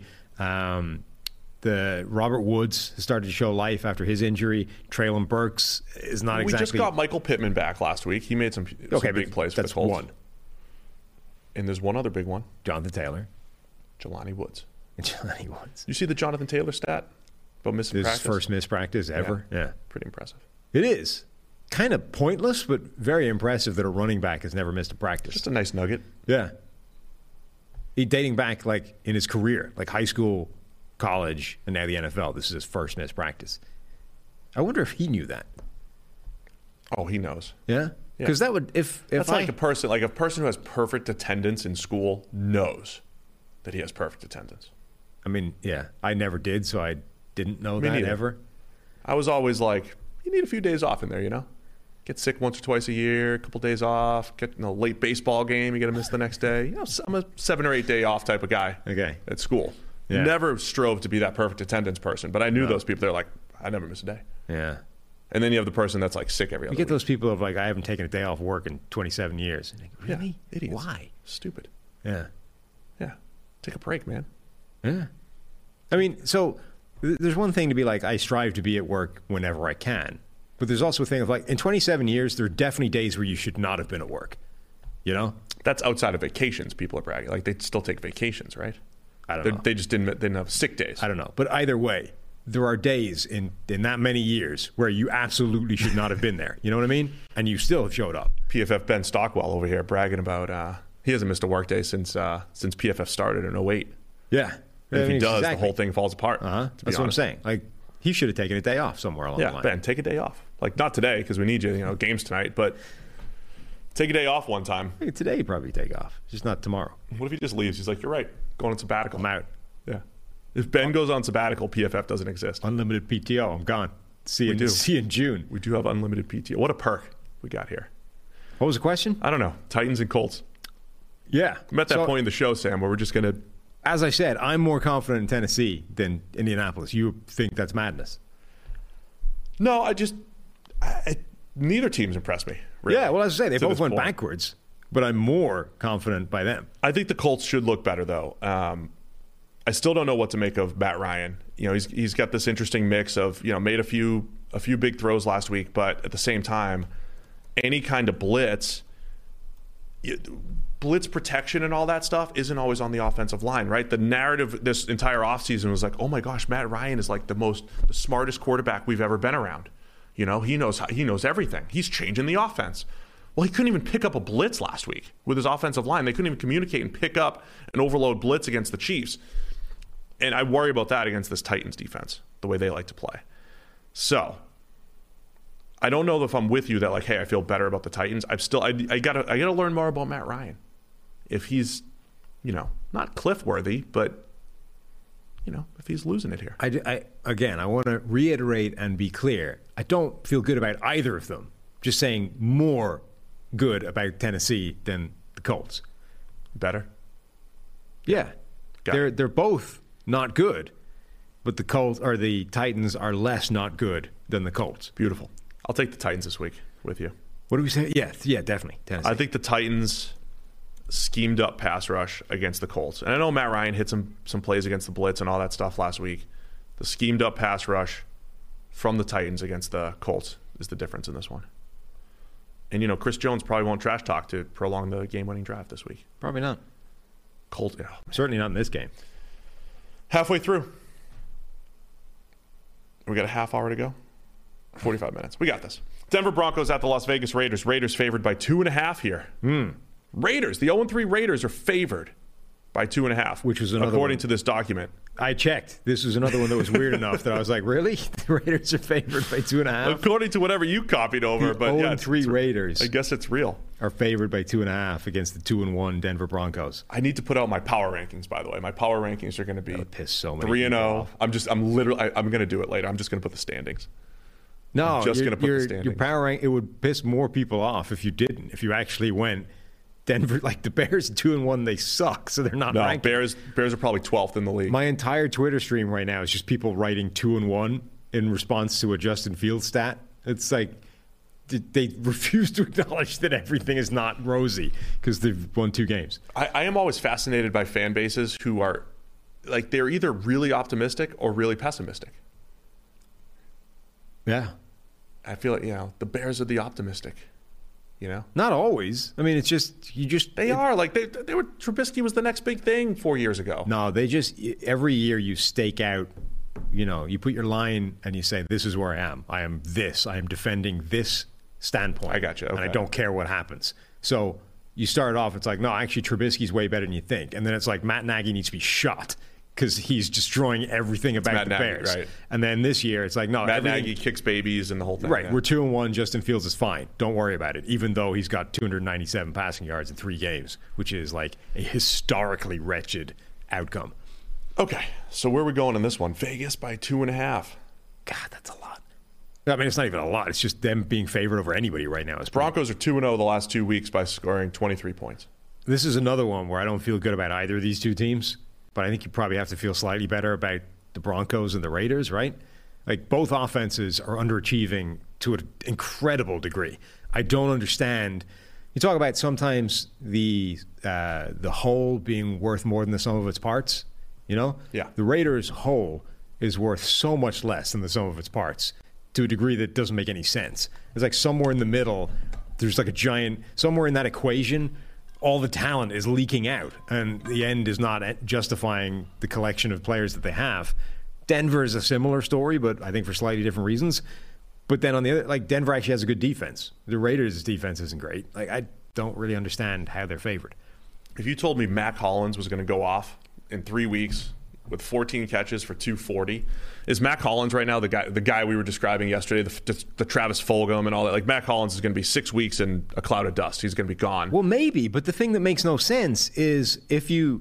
the Robert Woods has started to show life after his injury. Treylon Burks is not exactly... We just got Michael Pittman back last week. He made some big plays for the Colts. One. And there's one other big one. Jonathan Taylor. Jelani Woods. Jelani Woods. You see the Jonathan Taylor stat about missing practice? His first missed practice ever. Yeah. Pretty impressive. It is. Kind of pointless, but very impressive that a running back has never missed a practice. Just a nice nugget. Yeah. Dating back in his career, high school, college, and now the NFL. This is his first missed practice. I wonder if he knew that. Oh, he knows. Yeah? Because that would, if that's like a person who has perfect attendance in school knows that he has perfect attendance. I never did, so I didn't know that neither. ever. I was always like, you need a few days off in there, Get sick once or twice a year, a couple days off. Get in a late baseball game, you got to miss the next day. I'm a 7 or 8 day off type of guy. Okay. At school. Yeah. Never strove to be that perfect attendance person, but I knew those people. They're like, I never miss a day. Yeah. And then you have the person that's sick every other week. You get those people of I haven't taken a day off work in 27 years. Really? Yeah, idiots. Why? Stupid. Yeah. Yeah. Take a break, man. Yeah. So there's one thing to be I strive to be at work whenever I can. But there's also a thing of in 27 years, there are definitely days where you should not have been at work. That's outside of vacations. People are bragging. They still take vacations, right? I don't know. They just didn't have sick days. I don't know. But either way, there are days in that many years where you absolutely should not have been there. You know what I mean? And you still have showed up. PFF Ben Stockwell over here bragging about he hasn't missed a work day since PFF started in 2008. Yeah. And if he does, the whole thing falls apart. That's what I'm saying. He should have taken a day off somewhere along the line. Ben, take a day off. Not today because we need you, games tonight, but take a day off one time. Today he'd probably take off, just not tomorrow. What if he just leaves? He's like, you're right, going on sabbatical. I'm out. Yeah. If Ben goes on sabbatical, PFF doesn't exist. Unlimited PTO, I'm gone. See you in June. We do have unlimited PTO. What a perk we got here. What was the question? I don't know. Titans and Colts. Yeah. I'm at that point in the show, Sam, where we're just going to... As I said, I'm more confident in Tennessee than Indianapolis. You think that's madness? No, neither team's impressed me. Really, yeah, well, as I say, they both went backwards, but I'm more confident by them. I think the Colts should look better, though. I still don't know what to make of Matt Ryan. He's got this interesting mix of made a few big throws last week, but at the same time, any kind of blitz, blitz protection and all that stuff isn't always on the offensive line, right? The narrative this entire offseason was like, oh my gosh, Matt Ryan is like the smartest quarterback we've ever been around. You know, he knows everything. He's changing the offense. Well, he couldn't even pick up a blitz last week with his offensive line. They couldn't even communicate and pick up an overload blitz against the Chiefs. And I worry about that against this Titans defense, the way they like to play. So I don't know if I'm with you that like, hey, I feel better about the Titans. I gotta learn more about Matt Ryan. If he's, not cliff worthy, but if he's losing it here. I want to reiterate and be clear. I don't feel good about either of them. Just saying more good about Tennessee than the Colts. Better? Yeah. They're both not good, but the Colts or the Titans are less not good than the Colts. Beautiful. I'll take the Titans this week with you. What do we say? Yeah, definitely. Tennessee. I think the Titans schemed up pass rush against the Colts. And I know Matt Ryan hit some plays against the blitz and all that stuff last week. The schemed up pass rush from the Titans against the Colts is the difference in this one. And, Chris Jones probably won't trash talk to prolong the game-winning drive this week. Probably not. Colts, yeah. Certainly not in this game. Halfway through. We got a half hour to go. 45 minutes. We got this. Denver Broncos at the Las Vegas Raiders. Raiders favored by 2.5 here. Raiders, the 0-3 Raiders are favored by 2.5. Which was another according one. to this document. I checked. This was another one that was weird enough that I was like, really? The Raiders are favored by 2.5? According to whatever you copied over. The but 0-3 Raiders. I guess it's real. Are favored by 2.5 against the 2-1 Denver Broncos. I need to put out my power rankings, by the way. My power rankings are going to be That would piss so many 3-0. I'm going to do it later. I'm just going to put the standings. No, I'm just going to put the standings. Your power rank, it would piss more people off if you didn't. If you actually went Denver, like the Bears 2-1, they suck, so they're not ranked. Bears are probably 12th in the league. My entire Twitter stream right now is just people writing 2-1 in response to a Justin Fields stat. It's like they refuse to acknowledge that everything is not rosy because they've won 2 games. I am always fascinated by fan bases who are like they're either really optimistic or really pessimistic. Yeah. I feel like, the Bears are the optimistic. Not always. I mean, it's just they are like they were. Trubisky was the next big thing 4 years ago. No, they just every year you stake out. You put your line and you say, "This is where I am. I am this. I am defending this standpoint." I got you. Okay. And I don't care what happens. So you start off. It's like, no, actually, Trubisky's way better than you think. And then it's like Matt Nagy needs to be shot because he's destroying everything about the Bears. Right. And then this year, it's like, no, Matt Nagy kicks babies and the whole thing. Right. Yeah. We're 2-1. Justin Fields is fine. Don't worry about it. Even though he's got 297 passing yards in 3 games, which is like a historically wretched outcome. Okay. So where are we going in this one? Vegas by 2.5. God, that's a lot. I mean, it's not even a lot. It's just them being favored over anybody right now. Broncos are 2-0 the last 2 weeks by scoring 23 points. This is another one where I don't feel good about either of these two teams. But I think you probably have to feel slightly better about the Broncos and the Raiders, right? Like, both offenses are underachieving to an incredible degree. I don't understand. You talk about sometimes the whole being worth more than the sum of its parts, Yeah. The Raiders' whole is worth so much less than the sum of its parts to a degree that doesn't make any sense. It's like somewhere in the middle, there's like a giant, somewhere in that equation, all the talent is leaking out, and the end is not justifying the collection of players that they have. Denver is a similar story, but I think for slightly different reasons. But then on the other, like, Denver actually has a good defense. The Raiders' defense isn't great. Like, I don't really understand how they're favored. If you told me Mac Hollins was going to go off in 3 weeks with 14 catches for 240, is Mac Hollins right now the guy we were describing yesterday, the Travis Fulgham and all that? Like, Mac Hollins is going to be 6 weeks in a cloud of dust. He's going to be gone. Well, maybe, but the thing that makes no sense is if you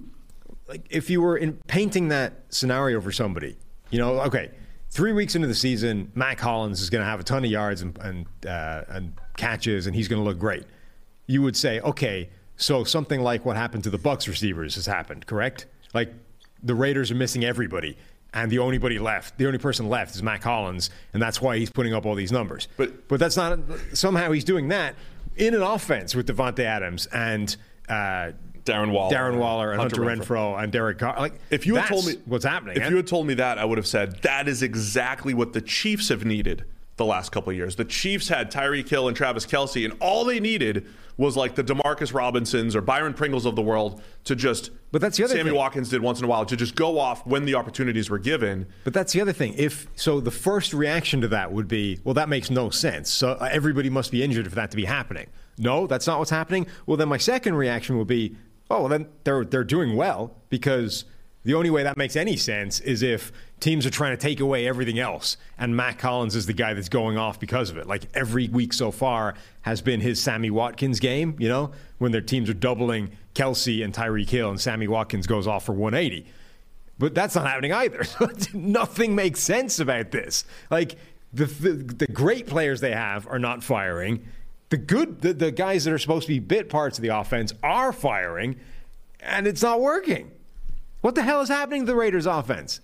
were painting that scenario for somebody, okay, 3 weeks into the season, Mac Hollins is going to have a ton of yards and catches, and he's going to look great. You would say, okay, so something like what happened to the Bucs receivers has happened, correct? Like, the Raiders are missing everybody, and the only person left is Mac Hollins, and that's why he's putting up all these numbers. But that's not, somehow he's doing that in an offense with Devontae Adams and Darren Waller and Hunter Renfrow and Derek Carr. Like, if you had told me what's happening, if you had told me that, I would have said that is exactly what the Chiefs have needed the last couple of years. The Chiefs had Tyreek Hill and Travis Kelce, and all they needed was like the DeMarcus Robinsons or Byron Pringles of the world to just, but that's the other Sammy thing. Watkins did once in a while, to just go off when the opportunities were given. But that's the other thing. So the first reaction to that would be, well, that makes no sense. So everybody must be injured for that to be happening. No, that's not what's happening. Well, then my second reaction would be, oh, well, then they're doing well, because the only way that makes any sense is if teams are trying to take away everything else, and Matt Collins is the guy that's going off because of it. Like every week so far has been his Sammy Watkins game, when their teams are doubling Kelce and Tyreek Hill, and Sammy Watkins goes off for 180. But that's not happening either. Nothing makes sense about this. Like the great players they have are not firing. The guys that are supposed to be bit parts of the offense are firing, and it's not working. What the hell is happening to the Raiders' offense?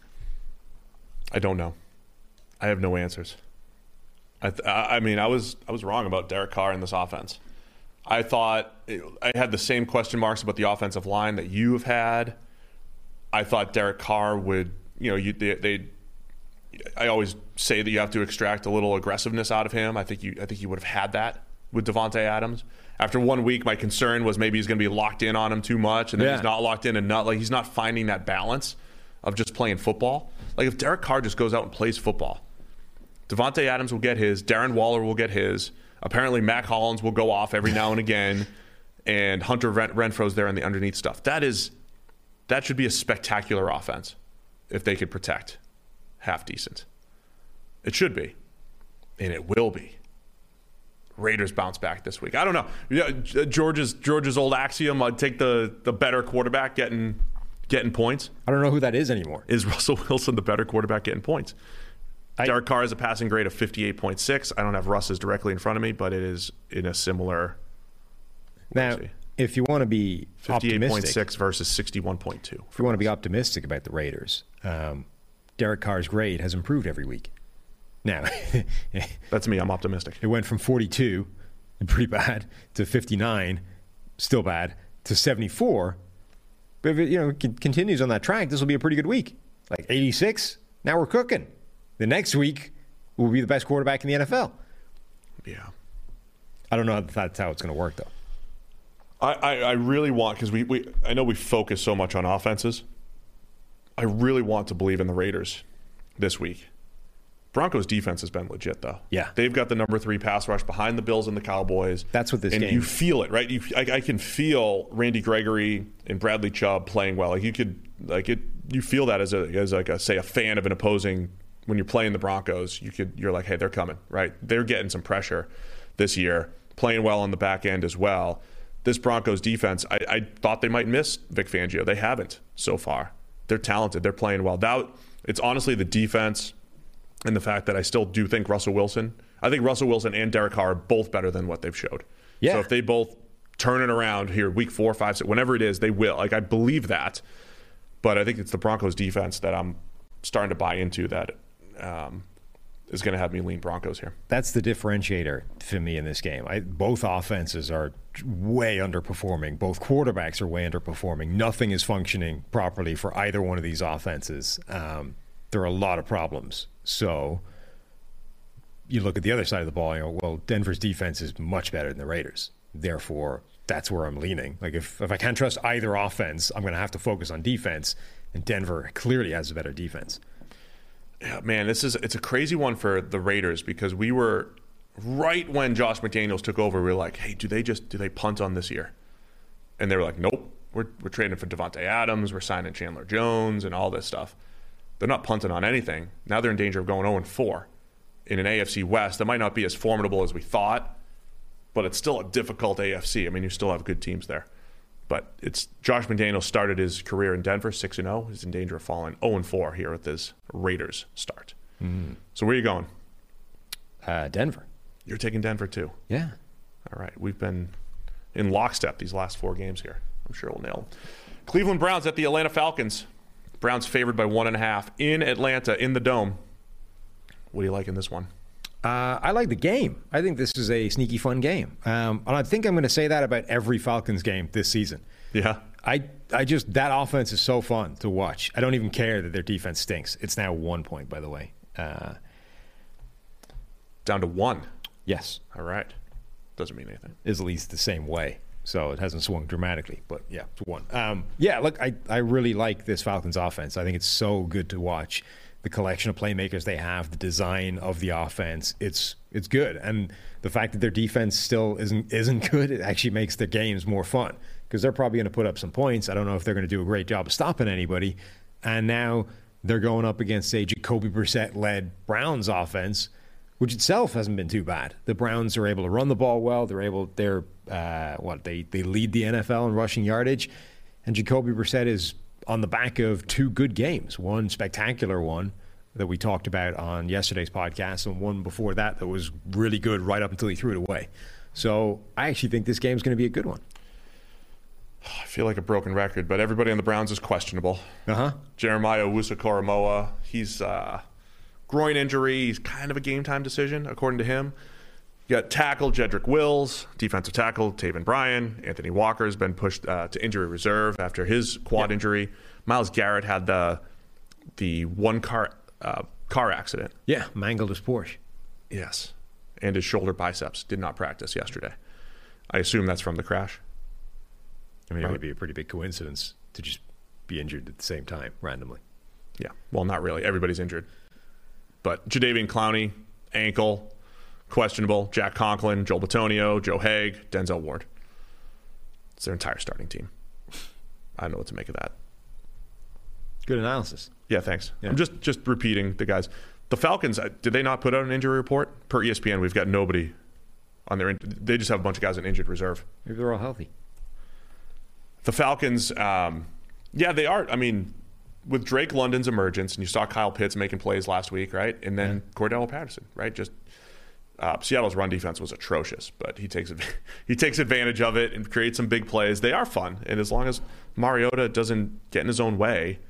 I don't know. I have no answers. I mean, I was wrong about Derek Carr in this offense. I thought I had the same question marks about the offensive line that you have had. I thought Derek Carr would, I always say that you have to extract a little aggressiveness out of him. I think you would have had that with Davante Adams. After 1 week, my concern was maybe he's going to be locked in on him too much, and then he's not locked in and he's not finding that balance of just playing football. Like if Derek Carr just goes out and plays football, Davante Adams will get his, Darren Waller will get his. Apparently, Matt Collins will go off every now and again, and Hunter Renfro's there in the underneath stuff. That should be a spectacular offense if they could protect half decent. It should be, and it will be. Raiders bounce back this week. I don't know. George's old axiom: I'd take the better quarterback getting points. I don't know who that is anymore. Is Russell Wilson the better quarterback getting points? Derek Carr has a passing grade of 58.6. I don't have Russ's directly in front of me, but it is in a similar. Now, if you want to be 58.6 versus 61.2. If you want to be optimistic about the Raiders, Derek Carr's grade has improved every week. Now, that's me. I'm optimistic. It went from 42, pretty bad, to 59, still bad, to 74. But if it continues on that track, this will be a pretty good week. Like 86, now we're cooking. The next week will be the best quarterback in the NFL. Yeah. I don't know if that's how it's going to work, though. I really want, because I know we focus so much on offenses. I really want to believe in the Raiders this week. Broncos defense has been legit, though. Yeah. They've got the number 3 pass rush behind the Bills and the Cowboys. That's what this game. And you feel it, right? I can feel Randy Gregory and Bradley Chubb playing well. Like you feel that as a fan of an opposing. When you're playing the Broncos, you're like, hey, they're coming, right? They're getting some pressure this year, playing well on the back end as well. This Broncos defense, I thought they might miss Vic Fangio. They haven't so far. They're talented. They're playing well. It's honestly the defense and the fact that I still do think Russell Wilson and Derek Carr are both better than what they've showed. Yeah. So if they both turn it around here week 4, 5, 6, whenever it is, they will. Like, I believe that. But I think it's the Broncos defense that I'm starting to buy into that is going to have me lean Broncos here. That's the differentiator for me in this game. Both offenses are way underperforming. Both quarterbacks are way underperforming. Nothing is functioning properly for either one of these offenses. There are a lot of problems. So you look at the other side of the ball and you go, well, Denver's defense is much better than the Raiders. Therefore, that's where I'm leaning. Like if I can't trust either offense, I'm going to have to focus on defense. And Denver clearly has a better defense. Yeah, man, it's a crazy one for the Raiders, because we were right when Josh McDaniels took over. We were like, hey, do they punt on this year? And they were like, nope, we're trading for Davante Adams, we're signing Chandler Jones, and all this stuff. They're not punting on anything. Now they're in danger of going 0-4 in an AFC West that might not be as formidable as we thought, but it's still a difficult AFC. I mean, you still have good teams there. But it's Josh McDaniels started his career in Denver 6-0. He's in danger of falling 0-4 here with this Raiders start. Mm. So where are you going? Denver. You're taking Denver too? Yeah. All right. We've been in lockstep these last 4 games here. I'm sure we'll nail them. Cleveland Browns at the Atlanta Falcons. Browns favored by 1.5 in Atlanta in the Dome. What do you like in this one? I like the game. I think this is a sneaky fun game. And I think I'm going to say that about every Falcons game this season. Yeah. I just, that offense is so fun to watch. I don't even care that their defense stinks. It's now 1 point, by the way. Down to 1. Yes. All right. Doesn't mean anything. Is at least the same way. So it hasn't swung dramatically, but yeah, it's 1. Look, I really like this Falcons offense. I think it's so good to watch the collection of playmakers they have, the design of the offense. It's good. And the fact that their defense still isn't good, it actually makes their games more fun because they're probably going to put up some points. I don't know if they're going to do a great job of stopping anybody. And now they're going up against a Jacoby Brissett-led Browns offense, which itself hasn't been too bad. The Browns are able to run the ball well. They lead the NFL in rushing yardage, and Jacoby Brissett is on the back of 2 good games. One spectacular one that we talked about on yesterday's podcast, and one before that was really good right up until he threw it away. So I actually think this game's going to be a good one. I feel like a broken record, but everybody on the Browns is questionable. Jeremiah Owusu-Koramoah, he's groin injury. He's kind of a game-time decision, according to him. You got tackle Jedrick Wills, defensive tackle Taven Bryan. Anthony Walker has been pushed to injury reserve after his quad injury. Myles Garrett had the one car accident. Yeah, mangled his Porsche. Yes, and his shoulder biceps. Did not practice yesterday. I assume that's from the crash. I mean, it would be a pretty big coincidence to just be injured at the same time, randomly. Yeah, well, not really. Everybody's injured. But Jadeveon Clowney, ankle, questionable. Jack Conklin, Joel Bitonio, Joe Haig, Denzel Ward. It's their entire starting team. I don't know what to make of that. Good analysis. Yeah, thanks. Yeah. I'm just repeating the guys. The Falcons, did they not put out an injury report? Per ESPN, we've got nobody on their they just have a bunch of guys on injured reserve. Maybe they're all healthy. The Falcons, they are. I mean, with Drake London's emergence, and you saw Kyle Pitts making plays last week, right? And then Cordell Patterson, right? Just Seattle's run defense was atrocious, but he takes advantage of it and creates some big plays. They are fun, and as long as Mariota doesn't get in his own way,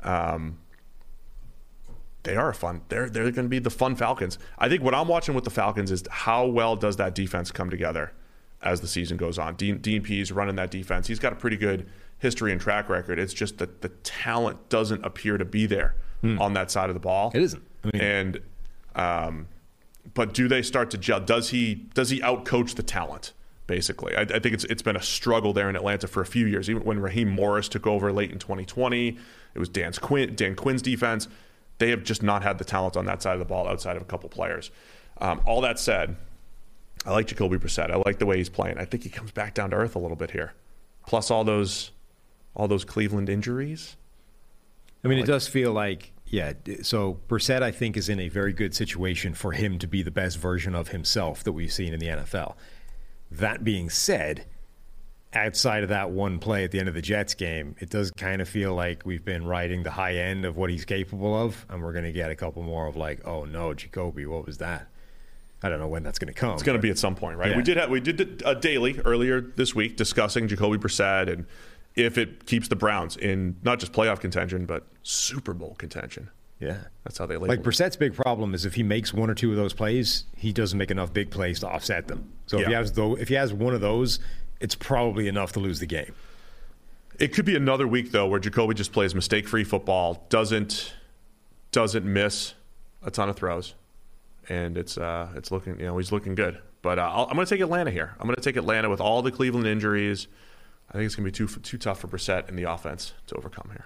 they are fun. They're going to be the fun Falcons. I think what I'm watching with the Falcons is how well does that defense come together as the season goes on. Dean Pease running that defense. He's got a pretty good history and track record. It's just that the talent doesn't appear to be there on that side of the ball. It isn't. I mean, and but do they start to gel? Does he outcoach the talent? Basically, I think it's been a struggle there in Atlanta for a few years. Even when Raheem Morris took over late in 2020, it was Dan Quinn's defense. They have just not had the talent on that side of the ball outside of a couple players. All that said, I like Jacoby Brissett. I like the way he's playing. I think he comes back down to earth a little bit here. Plus all those Cleveland injuries. I mean, it does feel like, so Brissett, I think, is in a very good situation for him to be the best version of himself that we've seen in the NFL. That being said, outside of that one play at the end of the Jets game, it does kind of feel like we've been riding the high end of what he's capable of, and we're going to get a couple more of like, oh no, Jacoby, what was that? I don't know when that's going to come. It's going to be at some point, right? Yeah. We did a daily earlier this week discussing Jacoby Brissett and if it keeps the Browns in not just playoff contention, but Super Bowl contention. Yeah. That's how they label Like Brissett's big problem is if he makes one or two of those plays, he doesn't make enough big plays to offset them. So if he has one of those, it's probably enough to lose the game. It could be another week, though, where Jacoby just plays mistake-free football, doesn't miss a ton of throws, and it's looking, he's looking good. But I'm going to take Atlanta here. I'm going to take Atlanta with all the Cleveland injuries. I think it's going to be too tough for Brissett and the offense to overcome here.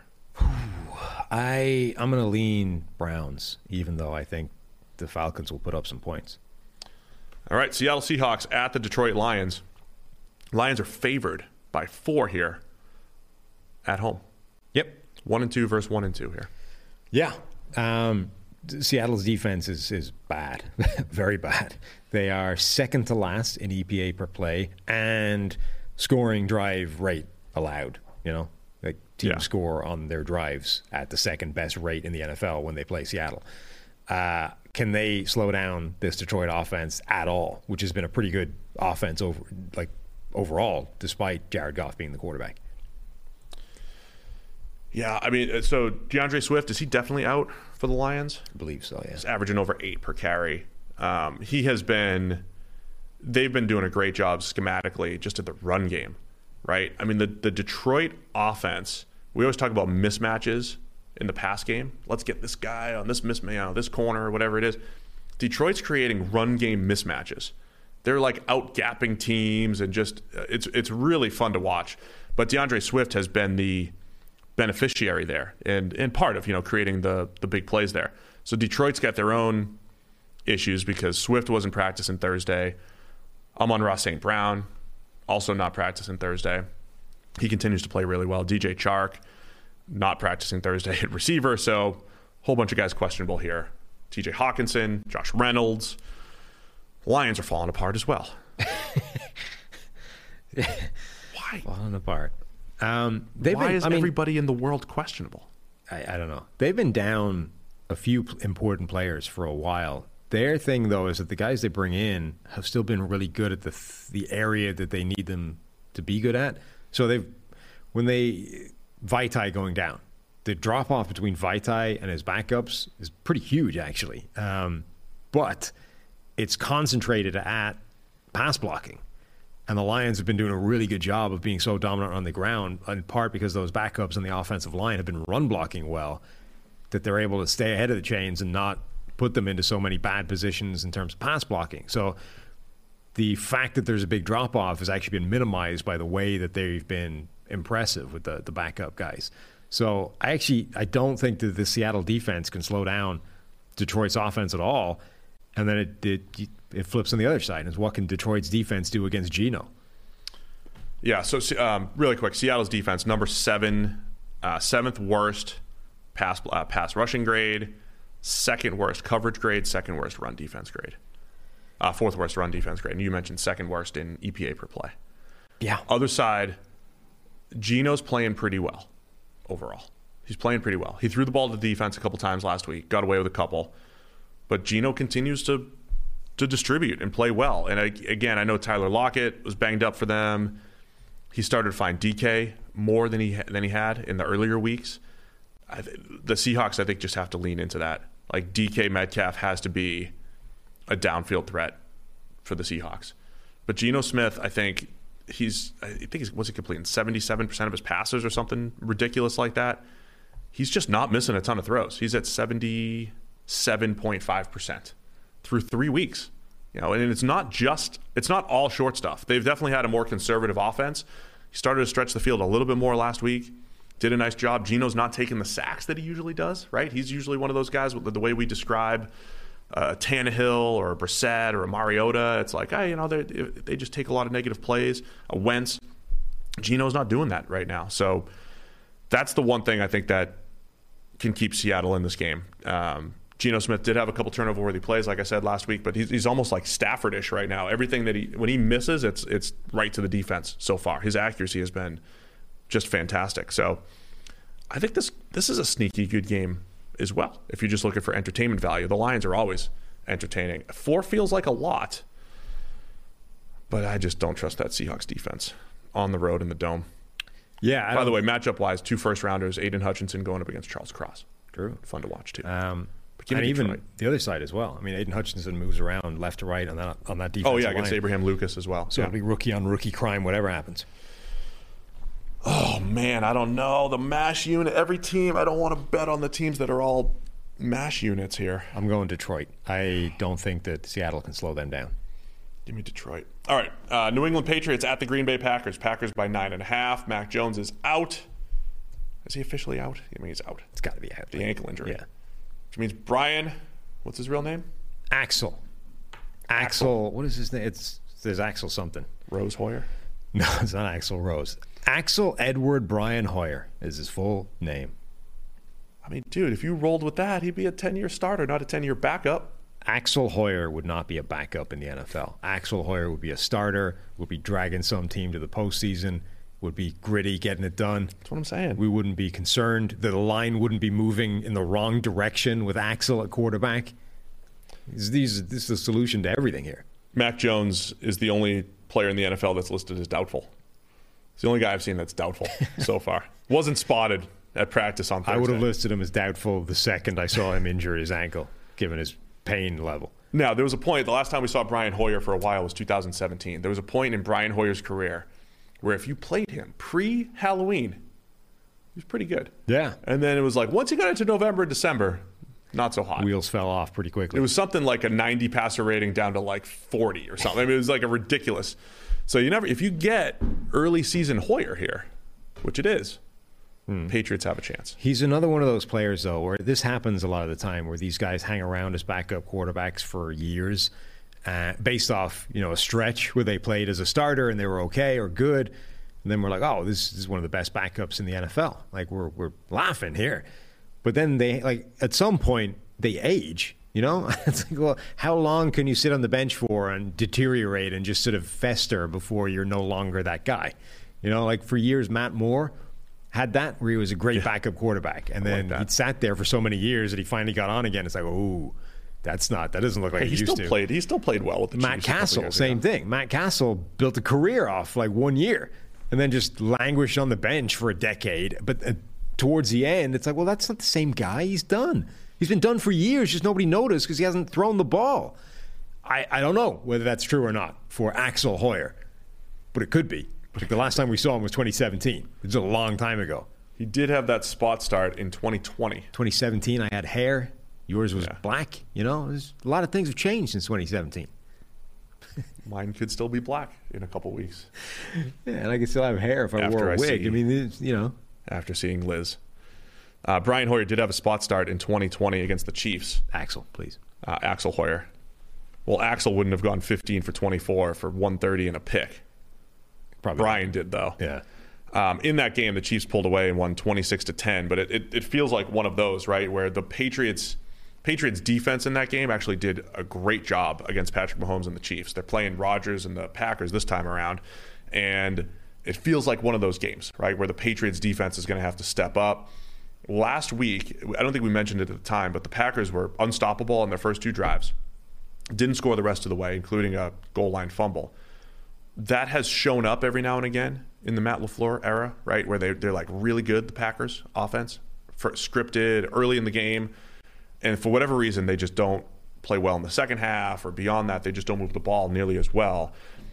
I'm going to lean Browns, even though I think the Falcons will put up some points. All right, Seattle Seahawks at the Detroit Lions. Lions are favored by 4 here at home. Yep. 1-2 versus 1-2 here. Yeah. Seattle's defense is bad, very bad. They are second to last in EPA per play and scoring drive rate allowed. Like teams score on their drives at the second best rate in the NFL when they play Seattle. Can they slow down this Detroit offense at all, which has been a pretty good offense overall, despite Jared Goff being the quarterback? Yeah, I mean, so DeAndre Swift, is he definitely out for the Lions? I believe so, yeah. He's averaging over 8 per carry. They've been doing a great job schematically just at the run game, right? I mean, the Detroit offense, we always talk about mismatches in the pass game. Let's get this guy on this this corner or whatever it is. Detroit's creating run game mismatches. They're like out-gapping teams, and just it's really fun to watch. But DeAndre Swift has been the beneficiary there, and part of creating the big plays there. So Detroit's got their own issues because Swift wasn't practicing Thursday. Amon-Ra St. Brown also not practicing Thursday. He continues to play really well. DJ Chark not practicing Thursday at receiver, so a whole bunch of guys questionable here. TJ Hawkinson, Josh Reynolds. Lions are falling apart as well. Why? Falling apart. Why is everybody in the world questionable? I don't know. They've been down a few important players for a while. Their thing, though, is that the guys they bring in have still been really good at the area that they need them to be good at. So Vaitai going down, the drop off between Vaitai and his backups is pretty huge, actually. But it's concentrated at pass blocking. And the Lions have been doing a really good job of being so dominant on the ground, in part because those backups on the offensive line have been run blocking well, that they're able to stay ahead of the chains and not put them into so many bad positions in terms of pass blocking. So the fact that there's a big drop-off has actually been minimized by the way that they've been impressive with the backup guys. So I don't think that the Seattle defense can slow down Detroit's offense at all. And then it flips on the other side. Is what can Detroit's defense do against Geno? Yeah, so really quick, Seattle's defense, number 7, 7th worst pass rushing grade, 2nd worst coverage grade, 2nd worst run defense grade, 4th worst run defense grade. And you mentioned 2nd worst in EPA per play. Yeah. Other side, Geno's playing pretty well overall. He's playing pretty well. He threw the ball to the defense a couple times last week, got away with a couple. But Geno continues to distribute and play well. And again, I know Tyler Lockett was banged up for them. He started to find DK more than he had in the earlier weeks. The Seahawks, I think, just have to lean into that. Like DK Metcalf has to be a downfield threat for the Seahawks. But Geno Smith, I think he's completing 77% of his passes or something ridiculous like that. He's just not missing a ton of throws. He's at 77.5% through 3 weeks. And it's not all short stuff. They've definitely had a more conservative offense. He started to stretch the field a little bit more last week. Did a nice job. Geno's not taking the sacks that he usually does, right? He's usually one of those guys with the way we describe Tannehill or a Brissett or a Mariota. It's like, they just take a lot of negative plays. A Wentz. Geno's not doing that right now. So that's the one thing I think that can keep Seattle in this game. Geno Smith did have a couple turnover-worthy plays, like I said last week, but he's almost like Stafford-ish right now. Everything that when he misses, it's right to the defense so far. His accuracy has been just fantastic. So I think this is a sneaky good game as well. If you're just looking for entertainment value, the Lions are always entertaining. 4 feels like a lot, but I just don't trust that Seahawks defense on the road in the Dome. Yeah. By the way, matchup-wise, 2 first-rounders, Aiden Hutchinson going up against Charles Cross. True. Fun to watch, too. And even the other side as well. I mean, Aiden Hutchinson moves around left to right on that defensive line. Oh, yeah, against Abraham Lucas as well. So it'll be rookie-on-rookie crime, whatever happens. Oh, man, I don't know. The MASH unit, every team, I don't want to bet on the teams that are all MASH units here. I'm going Detroit. I don't think that Seattle can slow them down. Give me Detroit. All right, New England Patriots at the Green Bay Packers. Packers by 9.5. Mac Jones is out. Is he officially out? I mean, he's out. It's got to be out. The ankle injury. Yeah. Which means Brian, what's his real name? Axel. What is his name? There's Axel something. Rose Hoyer? No, it's not Axel Rose. Axel Edward Brian Hoyer is his full name. I mean, dude, if you rolled with that, he'd be a 10-year starter, not a 10-year backup. Axel Hoyer would not be a backup in the NFL. Axel Hoyer would be a starter, would be dragging some team to the postseason, would be gritty, getting it done. That's what I'm saying. We wouldn't be concerned that the line wouldn't be moving in the wrong direction with Axel at quarterback. This is the solution to everything here. Mac Jones is the only player in the NFL that's listed as doubtful. It's the only guy I've seen that's doubtful so far. Wasn't spotted at practice on Thursday. I would have listed him as doubtful the second I saw him injure his ankle, given his pain level. Now, there was a point, the last time we saw Brian Hoyer for a while was 2017. There was a point in Brian Hoyer's career where if you played him pre-Halloween, he was pretty good. Yeah. And then it was like, once he got into November and December, not so hot. Wheels fell off pretty quickly. It was something like a 90 passer rating down to like 40 or something. I mean, it was like a ridiculous. So if you get early season Hoyer here, which it is, Patriots have a chance. He's another one of those players, though, where this happens a lot of the time, where these guys hang around as backup quarterbacks for years, based off a stretch where they played as a starter and they were okay or good, and then we're like, oh, this is one of the best backups in the NFL. Like we're laughing here, but then they at some point they age. It's like, well, how long can you sit on the bench for and deteriorate and just sort of fester before you're no longer that guy? Like for years, Matt Moore had that where he was a great backup quarterback, and then he sat there for so many years that he finally got on again. It's like, oh, that doesn't look like he used to. He still played well with the Matt Chiefs. Castle, same thing. Matt Castle built a career off like 1 year and then just languished on the bench for a decade. But towards the end, it's like, well, that's not the same guy. He's done. He's been done for years. Just nobody noticed because he hasn't thrown the ball. I don't know whether that's true or not for Axel Hoyer, but it could be. Like the last time we saw him was 2017. It was a long time ago. He did have that spot start in 2020. 2017, I had hair. Yours was black. There's a lot of things have changed since 2017. Mine could still be black in a couple weeks. Yeah, and I could still have hair if I wore a wig. After seeing Liz. Brian Hoyer did have a spot start in 2020 against the Chiefs. Axel, please. Axel Hoyer. Well, Axel wouldn't have gone 15 for 24 for 130 and a pick. Probably Brian did, though. Yeah. In that game, the Chiefs pulled away and won 26-10. But it feels like one of those, right, where the Patriots defense in that game actually did a great job against Patrick Mahomes and the Chiefs. They're playing Rodgers and the Packers this time around. And it feels like one of those games, right, where the Patriots defense is going to have to step up. Last week, I don't think we mentioned it at the time, but the Packers were unstoppable on their first 2 drives. Didn't score the rest of the way, including a goal line fumble. That has shown up every now and again in the Matt LaFleur era, right, where they're like really good, the Packers offense, scripted early in the game, and for whatever reason they just don't play well in the second half, or beyond that they just don't move the ball nearly as well.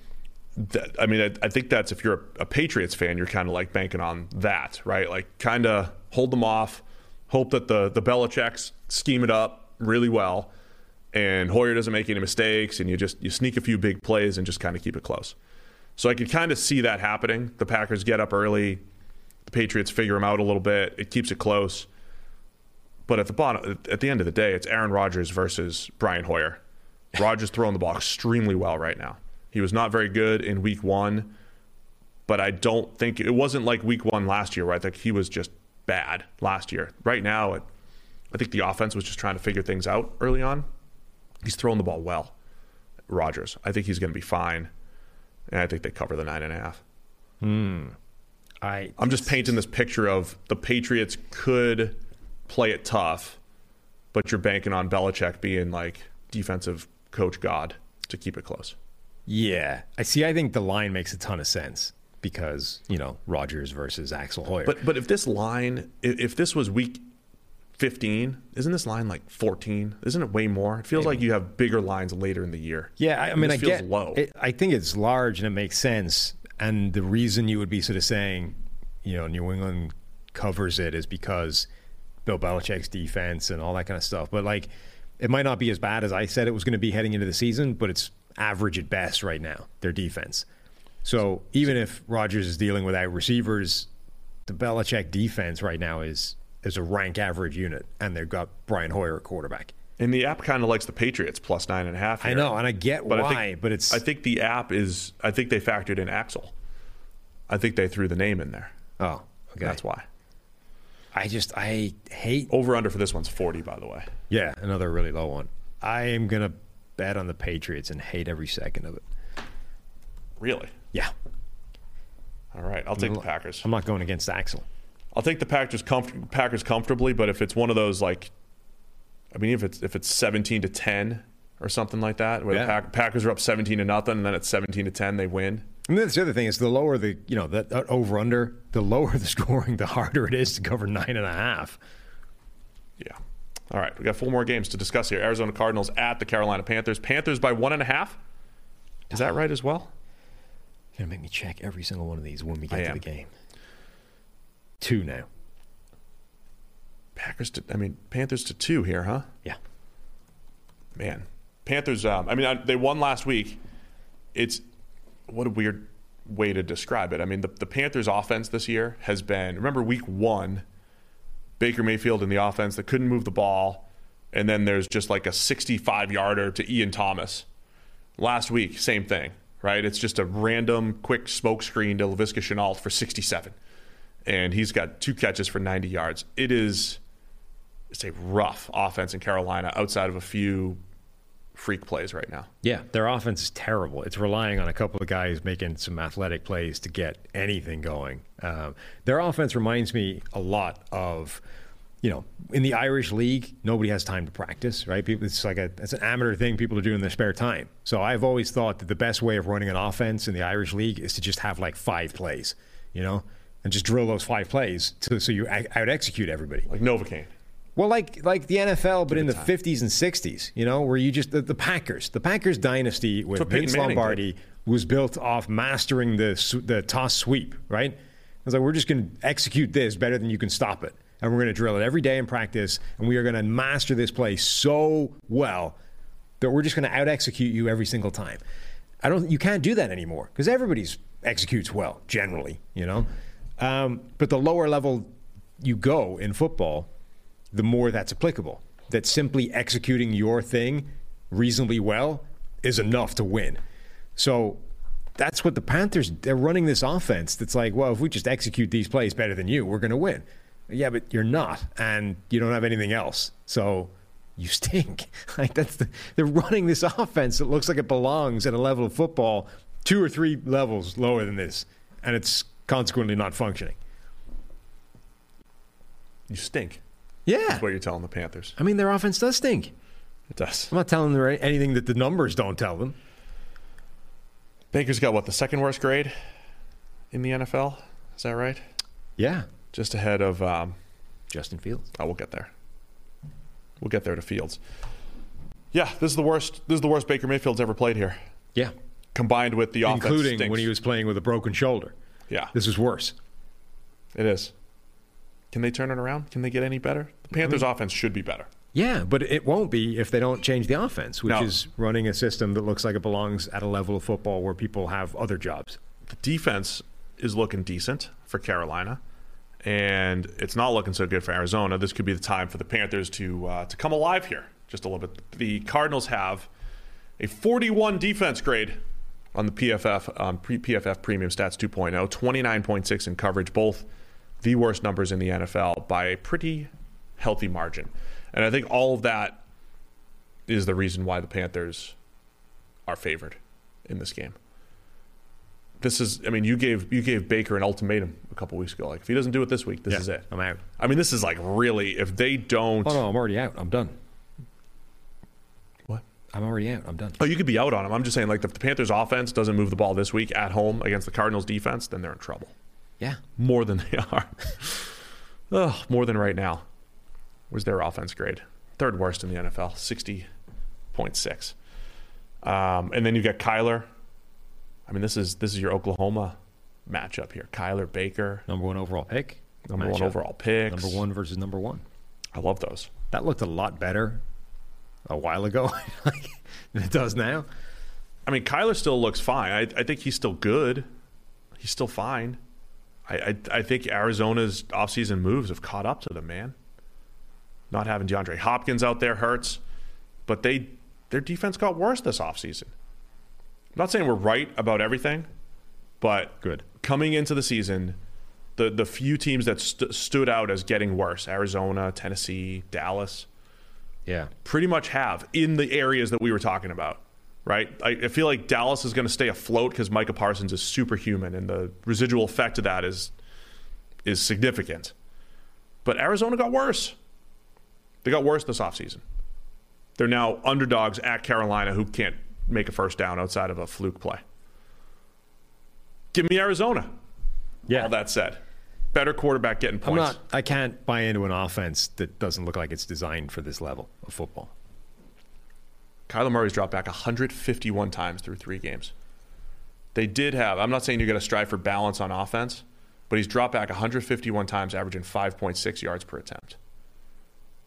I think that's, if you're a Patriots fan, you're kind of like banking on that, right? Like kind of hold them off, hope that the Belichicks scheme it up really well, and Hoyer doesn't make any mistakes, and you sneak a few big plays and just kind of keep it close. So I could kind of see that happening. The Packers get up early, the Patriots figure them out a little bit, it keeps it close. But at the end of the day, it's Aaron Rodgers versus Brian Hoyer. Rodgers throwing the ball extremely well right now. He was not very good in week 1, but I don't think it wasn't like week 1 last year, right? Like he was just bad last year. Right now, I think the offense was just trying to figure things out early on. He's throwing the ball well, Rodgers. I think he's going to be fine, and I think they cover the 9.5. I'm just painting this picture of the Patriots could play it tough, but you're banking on Belichick being like defensive coach God to keep it close. Yeah. I think the line makes a ton of sense because, Rodgers versus Axel Hoyer. But if this line, if this was week 15, isn't this line like 14? Isn't it way more? It feels like you have bigger lines later in the year. Yeah, I mean, I get low. I think it's large and it makes sense. And the reason you would be sort of saying, New England covers it is because Bill Belichick's defense and all that kind of stuff. But it might not be as bad as I said it was going to be heading into the season, but it's average at best right now, their defense. So even if Rodgers is dealing with out receivers, the Belichick defense right now is a rank average unit, and they've got Brian Hoyer at quarterback. And the app kind of likes the Patriots plus 9.5 here. I know, and I get why, I think the app is, I think they factored in Axel. I think they threw the name in there. Oh, okay. That's why. I hate... Over-under for this one's 40, by the way. Yeah, another really low one. I am going to bet on the Patriots and hate every second of it. Really? Yeah. All right, I'll take the Packers. I'm not going against Axel. I'll take the Packers comfortably, but if it's one of those if it's 17-10 or something like that, where the Packers are up 17-0, and then it's 17-10, they win. And that's the other thing is the lower that over under, the lower the scoring, the harder it is to cover 9.5. Yeah. All right, we got 4 more games to discuss here. Arizona Cardinals at the Carolina Panthers. Panthers by 1.5. Is that right as well? You're gonna make me check every single one of these when we get to the game. 2 now. Panthers to 2 here, huh? Yeah. Man, Panthers. They won last week. What a weird way to describe it. I mean, the Panthers' offense this year has been. Remember, week 1, Baker Mayfield in the offense that couldn't move the ball, and then there's just like a 65-yarder to Ian Thomas. Last week, same thing, right? It's just a random quick smoke screen to Laviska Shenault for 67, and he's got 2 catches for 90 yards. It's a rough offense in Carolina outside of a few freak plays right now. Yeah, their offense is terrible. It's relying on a couple of guys making some athletic plays to get anything going. Their offense reminds me a lot of, in the Irish League, nobody has time to practice, right? It's an amateur thing people are doing in their spare time. So I've always thought that the best way of running an offense in the Irish League is to just have like 5 plays, and just drill those 5 plays so you out-execute everybody. Like Novocaine. Well, like the NFL, but in the 50s and 60s, where you just the Packers dynasty with Vince Lombardi was built off mastering the toss sweep, right? I was like, we're just going to execute this better than you can stop it, and we're going to drill it every day in practice, and we are going to master this play so well that we're just going to out execute you every single time. You can't do that anymore because everybody's executes well generally, but the lower level you go in football, the more that's applicable. That simply executing your thing reasonably well is enough to win. So that's what the Panthers, they're running this offense that's like, well, if we just execute these plays better than you, we're going to win. Yeah, but you're not, and you don't have anything else. So you stink. They're running this offense that looks like it belongs at a level of football 2 or 3 levels lower than this, and it's consequently not functioning. You stink. Yeah. That's what you're telling the Panthers. I mean, their offense does stink. It does. I'm not telling them anything that the numbers don't tell them. Baker's got, the second worst grade in the NFL? Is that right? Yeah. Just ahead of Justin Fields. Oh, we'll get there. We'll get there to Fields. Yeah, this is the worst Baker Mayfield's ever played here. Yeah. Combined with the offense including stinks. when he was playing with a broken shoulder. Yeah. This is worse. It is. Can they turn it around? Can they get any better? The Panthers' offense should be better. Yeah, but it won't be if they don't change the offense, which is running a system that looks like it belongs at a level of football where people have other jobs. The defense is looking decent for Carolina, and it's not looking so good for Arizona. This could be the time for the Panthers to come alive here just a little bit. The Cardinals have a 41 defense grade on the PFF PFF Premium Stats 2.0, 29.6 in coverage, both the worst numbers in the NFL by a pretty healthy margin. And I think all of that is the reason why the Panthers are favored in this game. You gave Baker an ultimatum a couple weeks ago. Like, if he doesn't do it this week, this is it. I'm out. I mean, this is like really, if they don't... Oh, no, I'm already out. I'm done. What? I'm already out. I'm done. Oh, you could be out on him. I'm just saying, like, if the Panthers offense doesn't move the ball this week at home against the Cardinals defense, then they're in trouble. Yeah. More than they are. More than right now. Where's their offense grade? 3rd worst in the NFL, 60.6. And then you got Kyler. I mean, this is your Oklahoma matchup here. Kyler, Baker. Number 1 overall pick. Number 1 overall picks. Number 1 versus number 1. I love those. That looked a lot better a while ago than it does now. I mean, Kyler still looks fine. I think he's still good. He's still fine. I think Arizona's offseason moves have caught up to them, man. Not having DeAndre Hopkins out there hurts, but their defense got worse this offseason. I'm not saying we're right about everything, but good. Coming into the season, the few teams that stood out as getting worse, Arizona, Tennessee, Dallas, pretty much have in the areas that we were talking about. Right? I feel like Dallas is going to stay afloat because Micah Parsons is superhuman, and the residual effect of that is significant. But Arizona got worse. They got worse this offseason. They're now underdogs at Carolina, who can't make a first down outside of a fluke play. Give me Arizona. Yeah. All that said, better quarterback getting points. I can't buy into an offense that doesn't look like it's designed for this level of football. Kyler Murray's dropped back 151 times through 3 games. They did have, I'm not saying you're going to strive for balance on offense, but he's dropped back 151 times, averaging 5.6 yards per attempt.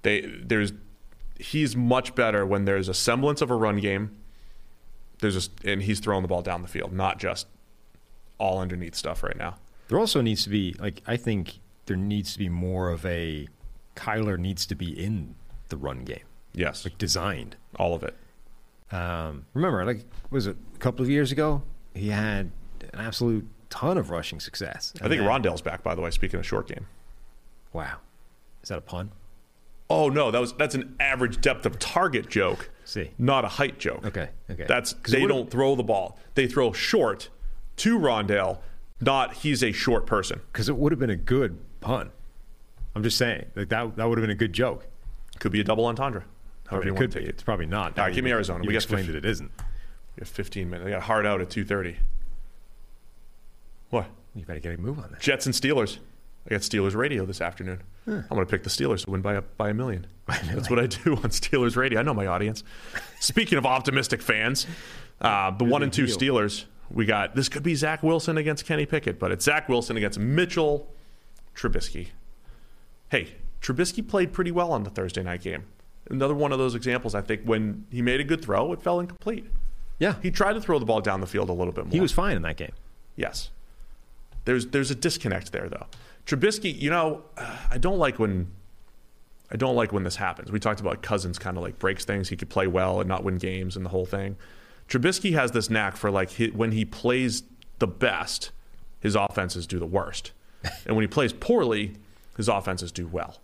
He's much better when there's a semblance of a run game. And he's throwing the ball down the field, not just all underneath stuff right now. There also needs to be, I think there needs to be more of a Kyler needs to be in the run game. Yes. Designed. All of it. Remember, was it a couple of years ago? He had an absolute ton of rushing success. I think Rondale's back, by the way, speaking of short game. Wow. Is that a pun? Oh, no, that's an average depth of target joke, not a height joke. Okay. They don't throw the ball. They throw short to Rondale, not he's a short person. Because it would have been a good pun. I'm just saying. That would have been a good joke. Could be a double entendre. It could be. It's probably not. All right, give me Arizona. We explained that it isn't. We have 15 minutes. They got hard out at 2:30. What? You better get a move on that. Jets and Steelers. I got Steelers radio this afternoon. I'm going to pick the Steelers to win by a million. That's what I do on Steelers radio. I know my audience. Speaking of optimistic fans, the 1-2 Steelers, we got, this could be Zach Wilson against Kenny Pickett, but it's Zach Wilson against Mitchell Trubisky. Hey, Trubisky played pretty well on the Thursday night game. Another one of those examples, I think, when he made a good throw, it fell incomplete. Yeah. He tried to throw the ball down the field a little bit more. He was fine in that game. Yes. There's a disconnect there, though. Trubisky, I don't like when this happens. We talked about Cousins kind of like breaks things. He could play well and not win games and the whole thing. Trubisky has this knack for when he plays the best, his offenses do the worst. And when he plays poorly, his offenses do well.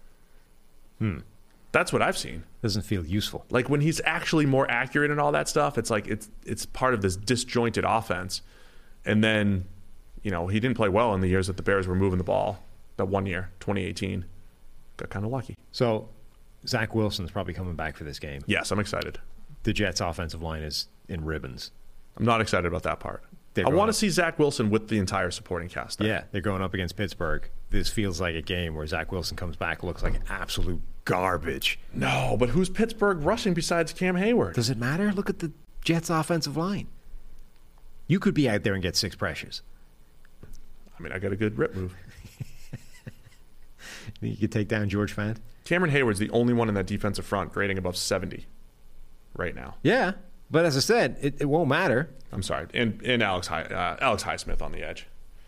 That's what I've seen. Doesn't feel useful. Like when he's actually more accurate and all that stuff, it's like it's part of this disjointed offense. And then, he didn't play well in the years that the Bears were moving the ball. That one year, 2018, got kind of lucky. So, Zach Wilson's probably coming back for this game. Yes, I'm excited. The Jets' offensive line is in ribbons. I'm not excited about that part. I want to see Zach Wilson with the entire supporting cast there. Yeah, they're going up against Pittsburgh. This feels like a game where Zach Wilson comes back, looks like absolute garbage. No, but who's Pittsburgh rushing besides Cam Hayward? Does it matter? Look at the Jets' offensive line. You could be out there and get 6 pressures. I got a good rip move. You could take down George Fant? Cameron Hayward's the only one in that defensive front grading above 70 right now. Yeah, but as I said, it won't matter. I'm sorry. And Alex Highsmith on the edge.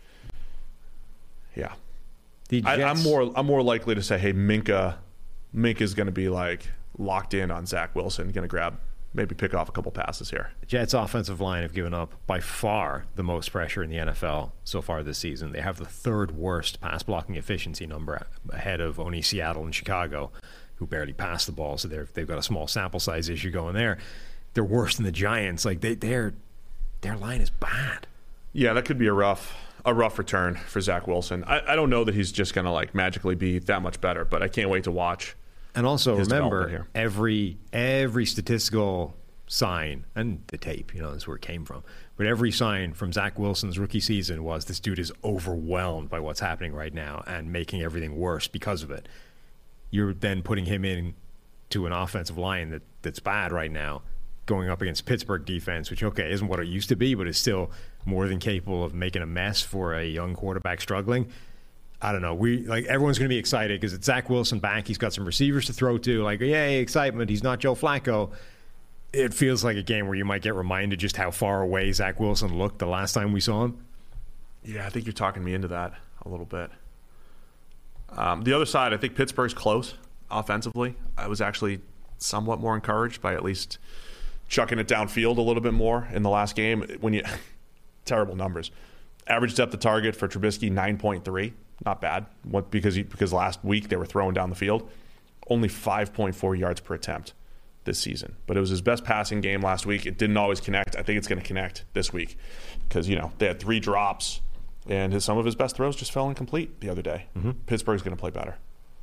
Yeah. I'm more likely to say, hey, Minka's going to be locked in on Zach Wilson, going to maybe pick off a couple passes here. The Jets' offensive line have given up by far the most pressure in the NFL so far this season. They have the 3rd worst pass blocking efficiency number ahead of only Seattle and Chicago, who barely pass the ball, so they've got a small sample size issue going there. They're worse than the Giants. Their line is bad. Yeah, that could be a rough return for Zach Wilson. I don't know that he's just going to magically be that much better, but I can't wait to watch. And also remember, every statistical sign, and the tape, is where it came from, but every sign from Zach Wilson's rookie season was this dude is overwhelmed by what's happening right now and making everything worse because of it. You're then putting him in to an offensive line that's bad right now, going up against Pittsburgh defense, which, isn't what it used to be, but is still more than capable of making a mess for a young quarterback struggling. I don't know. Everyone's going to be excited because it's Zach Wilson back. He's got some receivers to throw to. Yay, excitement. He's not Joe Flacco. It feels like a game where you might get reminded just how far away Zach Wilson looked the last time we saw him. Yeah, I think you're talking me into that a little bit. The other side, I think Pittsburgh's close offensively. I was actually somewhat more encouraged by at least chucking it downfield a little bit more in the last game. Terrible numbers. Average depth of target for Trubisky, 9.3. Not bad. Because last week they were throwing down the field. Only 5.4 yards per attempt this season. But it was his best passing game last week. It didn't always connect. I think it's going to connect this week because, they had 3 drops and some of his best throws just fell incomplete the other day. Mm-hmm. Pittsburgh's going to play better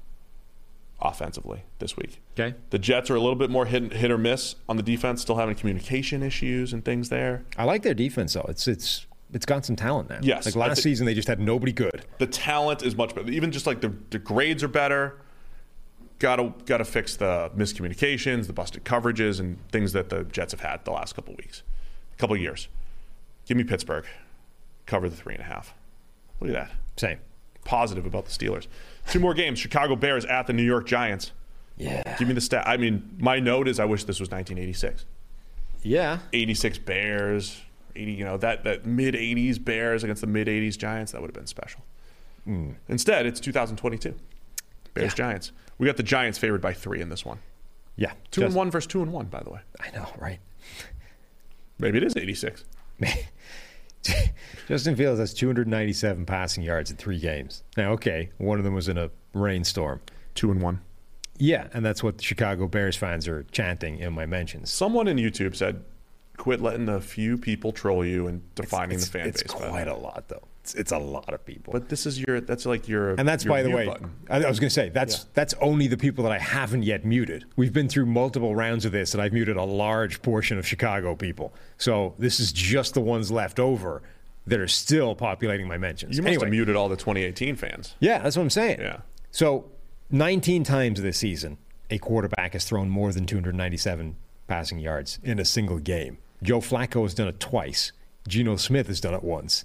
offensively this week. Okay. The Jets are a little bit more hit or miss on the defense, still having communication issues and things there. I like their defense, though. It's got some talent now. Yes. Last season, they just had nobody good. The talent is much better. Even just the grades are better. Got to fix the miscommunications, the busted coverages, and things that the Jets have had the last couple years. Give me Pittsburgh. Cover the 3.5. Look at that. Same. Positive about the Steelers. 2 more games. Chicago Bears at the New York Giants. Yeah. Give me the stat. I mean, my note is I wish this was 1986. Yeah. 86 Bears, 80, that mid-80s Bears against the mid-80s Giants, that would have been special. Instead, it's 2022. Bears Giants. We got the Giants favored by 3 in this one. Yeah. 2-1 versus 2-1, by the way. I know, right? Maybe it is 86. Justin Fields has 297 passing yards in 3 games. Now, okay, one of them was in a rainstorm. 2-1. Yeah, and that's what the Chicago Bears fans are chanting in my mentions. Someone in YouTube said, quit letting a few people troll you and defining the fan base. It's quite a lot, though. It's a lot of people. But this is that's like your And that's, your by the mute way, button. I was going to say, that's only the people that I haven't yet muted. We've been through multiple rounds of this, and I've muted a large portion of Chicago people. So this is just the ones left over that are still populating my mentions. You must have muted all the 2018 fans. Yeah, that's what I'm saying. Yeah. So 19 times this season, a quarterback has thrown more than 297 passing yards in a single game. Joe Flacco has done it twice. Geno Smith has done it once.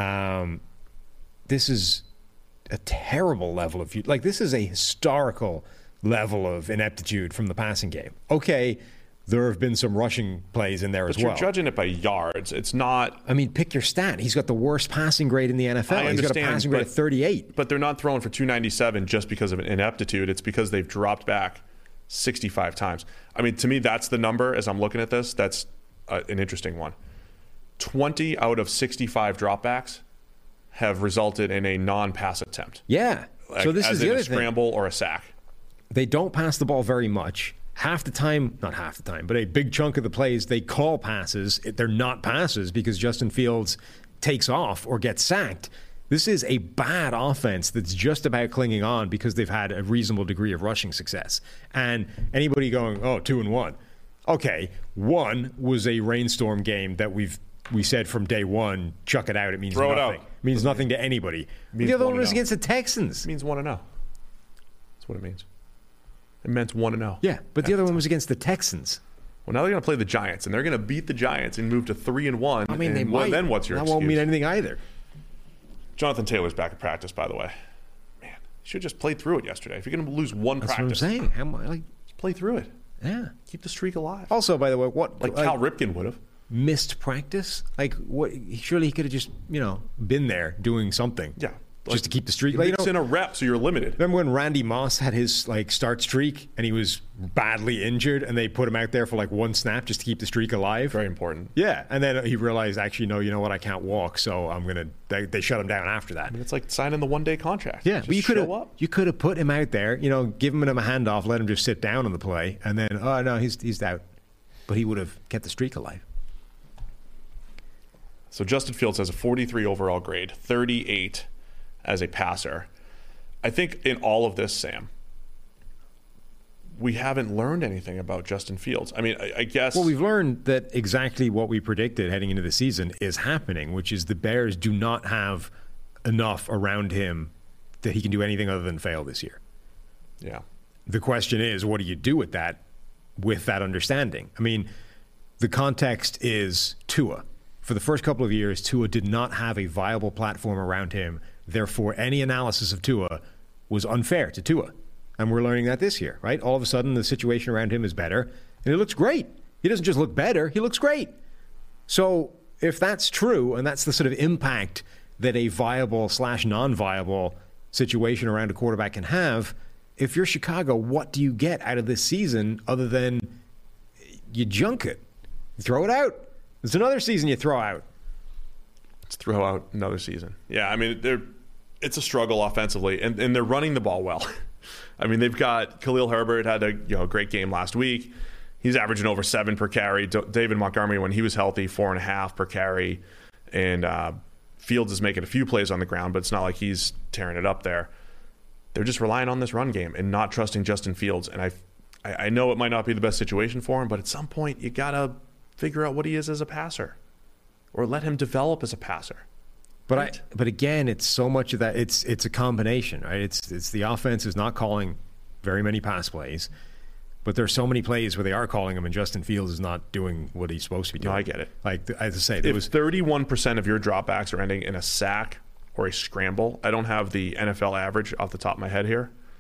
This is a terrible level of this is a historical level of ineptitude from the passing game. Okay, there have been some rushing plays in there as well. But you're judging it by yards. It's not. I mean, pick your stat. He's got the worst passing grade in the NFL. He's got a passing grade of 38. But they're not throwing for 297 just because of ineptitude. It's because they've dropped back 65 times. I mean, to me, that's the number as I'm looking at this. That's an interesting one. 20 out of 65 dropbacks have resulted in a non-pass attempt. Yeah. So this is the other thing. A scramble or a sack. They don't pass the ball very much. Half the time, not half the time, but a big chunk of the plays, they call passes. They're not passes because Justin Fields takes off or gets sacked. This is a bad offense that's just about clinging on because they've had a reasonable degree of rushing success. And anybody going, 2-1. Okay, 1 was a rainstorm game that we said from day one, chuck it out. It means Throw nothing. it out. It means nothing to anybody. The other one was against the Texans. It means 1-0. That's what it means. It meant 1-0. Yeah, but the other one was against the Texans. Well, now they're going to play the Giants, and they're going to beat the Giants and move to 3-1. I mean, they might. Then what's your excuse? excuse? That won't mean anything either. Jonathan Taylor's back at practice, by the way. Man, you should have just played through it yesterday. If you're going to lose one practice, what I'm saying. Just play through it. Yeah. Keep the streak alive. Also, by the way, Cal Ripken would have. Missed practice? What? Surely he could have just, been there doing something. Yeah. Just to keep the streak. Mix in a rep so you're limited. Remember when Randy Moss had his start streak and he was badly injured and they put him out there for one snap just to keep the streak alive? Very important. Yeah, and then he realized, actually, no, you know what, I can't walk, so I'm gonna. They shut him down after that. I mean, it's like signing the one-day contract. Yeah, but you could have put him out there, given him a handoff, let him just sit down on the play, and then no, he's out. But he would have kept the streak alive. So Justin Fields has a 43 overall grade, 38 as a passer. I think in all of this, Sam, we haven't learned anything about Justin Fields. I mean, I guess... Well, we've learned that exactly what we predicted heading into the season is happening, which is the Bears do not have enough around him that he can do anything other than fail this year. Yeah. The question is, what do you do with that understanding? I mean, the context is Tua. For the first couple of years, Tua did not have a viable platform around him. Therefore, any analysis of Tua was unfair to Tua. And we're learning that this year, right? All of a sudden, the situation around him is better, and it looks great. He doesn't just look better, he looks great. So if that's true, and that's the sort of impact that a viable / non-viable situation around a quarterback can have, if you're Chicago, what do you get out of this season other than you junk it? You throw it out. It's another season you throw out. Let's throw out another season. Yeah, I mean, it's a struggle offensively, and they're running the ball well. I mean, they've got Khalil Herbert had a great game last week. He's averaging over 7 per carry. David Montgomery, when he was healthy, 4.5 per carry. And Fields is making a few plays on the ground, but it's not like he's tearing it up there. They're just relying on this run game and not trusting Justin Fields. And I know it might not be the best situation for him, but at some point you got to figure out what he is as a passer or let him develop as a passer. But but again, it's so much of that. It's a combination, right? It's the offense is not calling very many pass plays, but there's so many plays where they are calling them, and Justin Fields is not doing what he's supposed to be doing. No, I get it. Like as I say, if 31% of your dropbacks are ending in a sack or a scramble, I don't have the NFL average off the top of my head here,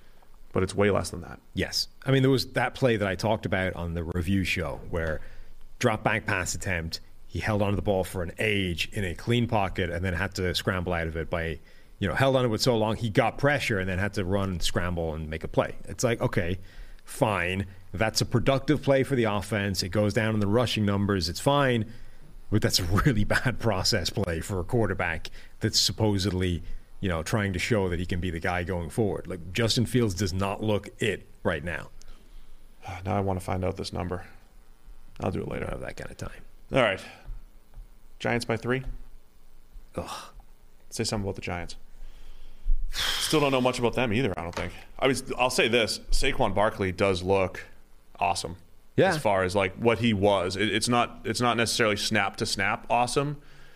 but it's way less than that. Yes. I mean, there was that play that I talked about on the review show where drop back pass attempt, he held onto the ball for an age in a clean pocket and then had to scramble out of it by, held on to it so long he got pressure and then had to run, scramble, and make a play. It's like, okay, fine. That's a productive play for the offense. It goes down in the rushing numbers. It's fine. But that's a really bad process play for a quarterback that's supposedly, trying to show that he can be the guy going forward. Like, Justin Fields does not look it right now. Now I want to find out this number. I'll do it later. I don't have that kind of time. All right. Giants by 3? Ugh. Say something about the Giants. Still don't know much about them either, I don't think. I'll say this. Saquon Barkley does look awesome. Yeah. As far as like what he was. It's not necessarily snap to snap awesome.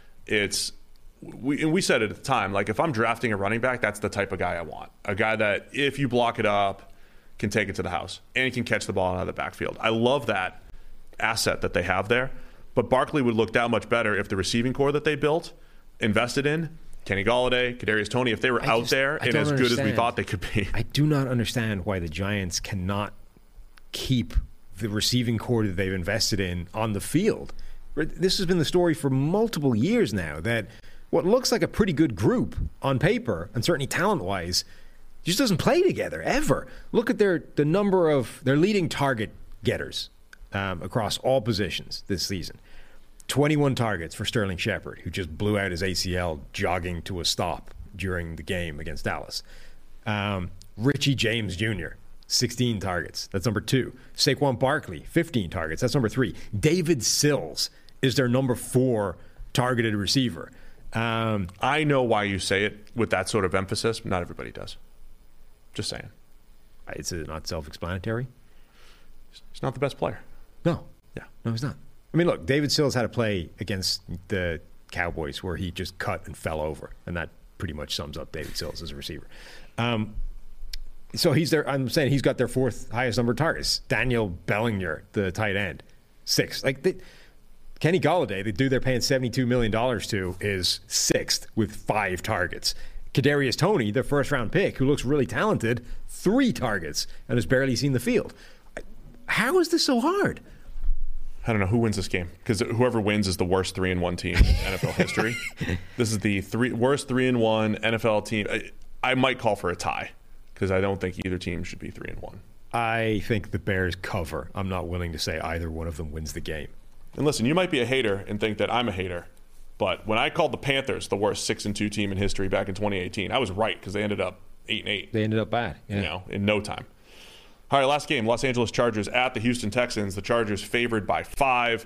We said it at the time, like if I'm drafting a running back, that's the type of guy I want. A guy that if you block it up, can take it to the house and he can catch the ball out of the backfield. I love that asset that they have there. But Barkley would look that much better if the receiving core that they built, invested in, Kenny Golladay, Kadarius Toney, if they were out there and as good as we thought they could be. I do not understand why the Giants cannot keep the receiving core that they've invested in on the field. This has been the story for multiple years now, that what looks like a pretty good group on paper, and certainly talent-wise, just doesn't play together, ever. Look at the number of their leading target getters across all positions this season. 21 targets for Sterling Shepard, who just blew out his ACL jogging to a stop during the game against Dallas. Richie James Jr., 16 targets. That's number 2. Saquon Barkley, 15 targets. That's number 3. David Sills is their number 4 targeted receiver. I know why you say it with that sort of emphasis, but not everybody does. Just saying. It's not self-explanatory? He's not the best player. No. Yeah. No, he's not. I mean, look, David Sills had a play against the Cowboys where he just cut and fell over, and that pretty much sums up David Sills as a receiver. So I'm saying he's got their 4th highest number of targets. Daniel Bellinger, the tight end, 6. Kenny Golladay, they're paying $72 million to, is 6th with 5 targets. Kadarius Toney, their first-round pick, who looks really talented, 3 targets and has barely seen the field. How is this so hard? I don't know who wins this game, because whoever wins is the worst 3-1 team in NFL history. This is the worst 3-1 NFL team. I might call for a tie, because I don't think either team should be 3-1. I think the Bears cover. I'm not willing to say either one of them wins the game. And listen, you might be a hater and think that I'm a hater, but when I called the Panthers the worst 6-2 team in history back in 2018, I was right, because they ended up 8-8. They ended up bad. Yeah. In no time. All right, last game, Los Angeles Chargers at the Houston Texans. The Chargers favored by 5.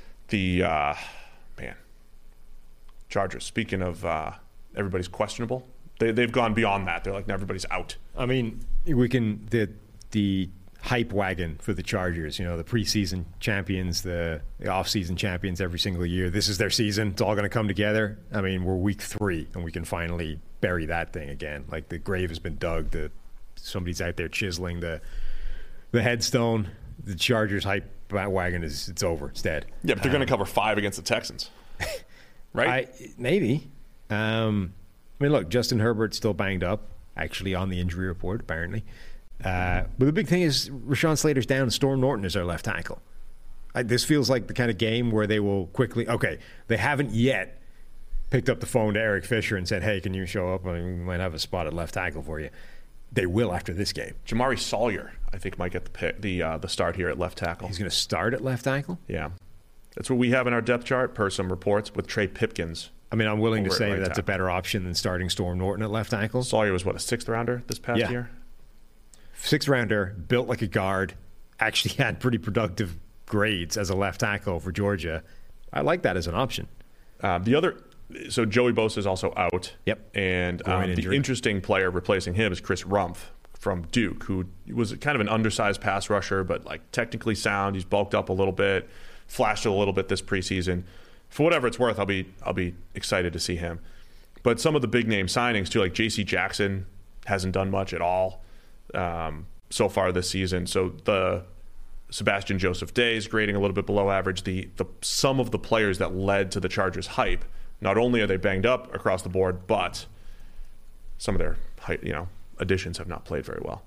Chargers, speaking of everybody's questionable, they've gone beyond that. They're like, everybody's out. I mean, the hype wagon for the Chargers, the preseason champions, the off-season champions every single year. This is their season. It's all going to come together. I mean, we're week 3, and we can finally bury that thing again. Like, the grave has been dug. Somebody's out there chiseling the headstone. The Chargers hype wagon it's over. It's dead. Yeah, but they're going to cover 5 against the Texans, right? Maybe. I mean, look, Justin Herbert's still banged up, actually on the injury report, apparently. But the big thing is Rashawn Slater's down. Storm Norton is their left tackle. This feels like the kind of game where they will quickly. Okay, they haven't yet picked up the phone to Eric Fisher and said, "Hey, can you show up? I mean, we might have a spot at left tackle for you." They will after this game. Jamari Sawyer, I think, might get the start here at left tackle. He's going to start at left tackle? Yeah. That's what we have in our depth chart, per some reports, with Trey Pipkins. I mean, I'm willing to say that's a better option than starting Storm Norton at left tackle. Sawyer was, a 6th rounder this past year? 6th rounder, built like a guard, actually had pretty productive grades as a left tackle for Georgia. I like that as an option. So Joey Bosa is also out. Yep. And the interesting player replacing him is Chris Rumph from Duke, who was kind of an undersized pass rusher, but like technically sound. He's bulked up a little bit, flashed a little bit this preseason. For whatever it's worth, I'll be excited to see him. But some of the big name signings too, like J.C. Jackson hasn't done much at all so far this season. So the Sebastian Joseph Day is grading a little bit below average. Some of the players that led to the Chargers' hype, not only are they banged up across the board, but some of their additions have not played very well.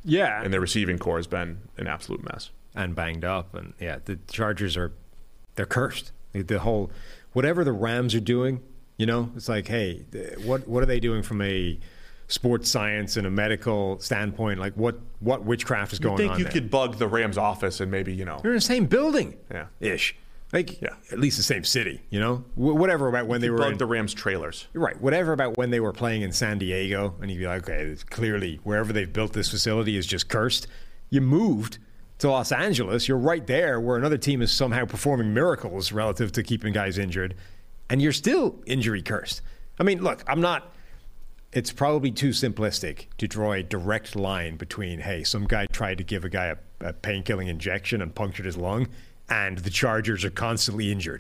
Yeah. And their receiving core has been an absolute mess. And banged up. And yeah, the Chargers they're cursed. The whole, whatever the Rams are doing, it's like, hey, what are they doing from a sports science and a medical standpoint? Like what witchcraft is going on? I think you there? could bug the Rams office and maybe, You're in the same building. Yeah. Ish. Like, yeah. At least the same city, Whatever about when they were bug the Rams trailers. Right. Whatever about when they were playing in San Diego, and you'd be like, okay, it's clearly wherever they've built this facility is just cursed. You moved to Los Angeles. You're right there where another team is somehow performing miracles relative to keeping guys injured, and you're still injury cursed. I mean, look, it's probably too simplistic to draw a direct line between, hey, some guy tried to give a guy a pain-killing injection and punctured his lung, and the Chargers are constantly injured.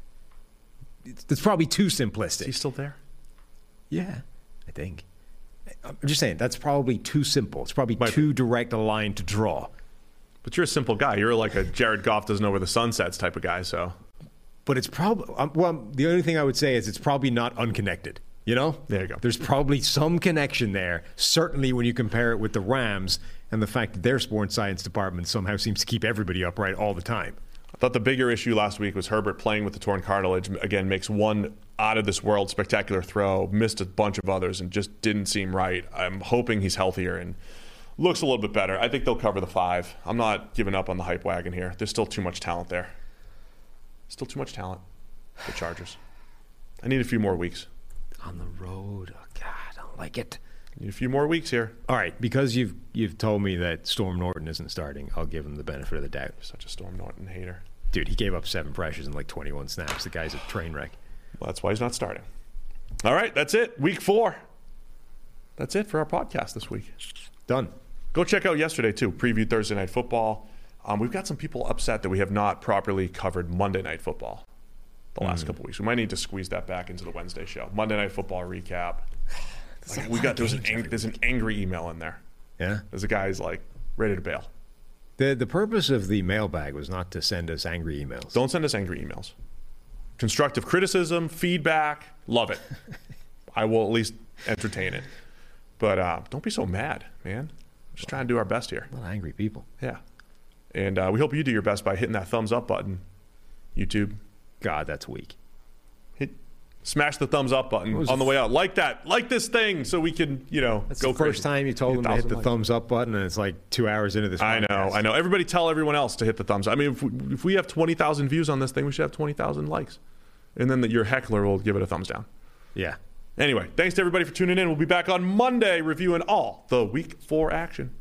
It's probably too simplistic. Is he still there? Yeah, I think. I'm just saying, that's probably too simple. It's probably too direct a line to draw. But you're a simple guy. You're like a Jared Goff doesn't know where the sun sets type of guy, so. But it's probably, the only thing I would say is it's probably not unconnected. There you go. There's probably some connection there, certainly when you compare it with the Rams and the fact that their sports science department somehow seems to keep everybody upright all the time. I thought the bigger issue last week was Herbert playing with the torn cartilage. Again, makes one out-of-this-world spectacular throw, missed a bunch of others, and just didn't seem right. I'm hoping he's healthier and looks a little bit better. I think they'll cover the 5. I'm not giving up on the hype wagon here. There's still too much talent there. Still too much talent, the Chargers. I need a few more weeks. On the road. Oh, God, I don't like it. Need a few more weeks here. All right, because you've told me that Storm Norton isn't starting, I'll give him the benefit of the doubt. Such a Storm Norton hater. Dude, he gave up 7 pressures in like 21 snaps. The guy's a train wreck. Well, that's why he's not starting. All right, that's it. Week 4. That's it for our podcast this week. Done. Go check out yesterday, too. Preview Thursday Night Football. We've got some people upset that we have not properly covered Monday Night Football the last couple weeks. We might need to squeeze that back into the Wednesday show. Monday Night Football recap. There's an angry email in there. Yeah? There's a guy's like ready to bail. The purpose of the mailbag was not to send us angry emails. Don't send us angry emails. Constructive criticism, feedback, love it. I will at least entertain it. But don't be so mad, man. We're just trying to do our best here. A lot of angry people. Yeah. And we hope you do your best by hitting that thumbs up button, YouTube. God, that's weak. Smash the thumbs up button on the way out. Like that. Like this thing so we can, That's go the first time you told them to hit the thumbs up button, and it's like 2 hours into this podcast. I know. Everybody tell everyone else to hit the thumbs up. I mean, if we have 20,000 views on this thing, we should have 20,000 likes. And then your heckler will give it a thumbs down. Yeah. Anyway, thanks to everybody for tuning in. We'll be back on Monday reviewing all the Week 4 action.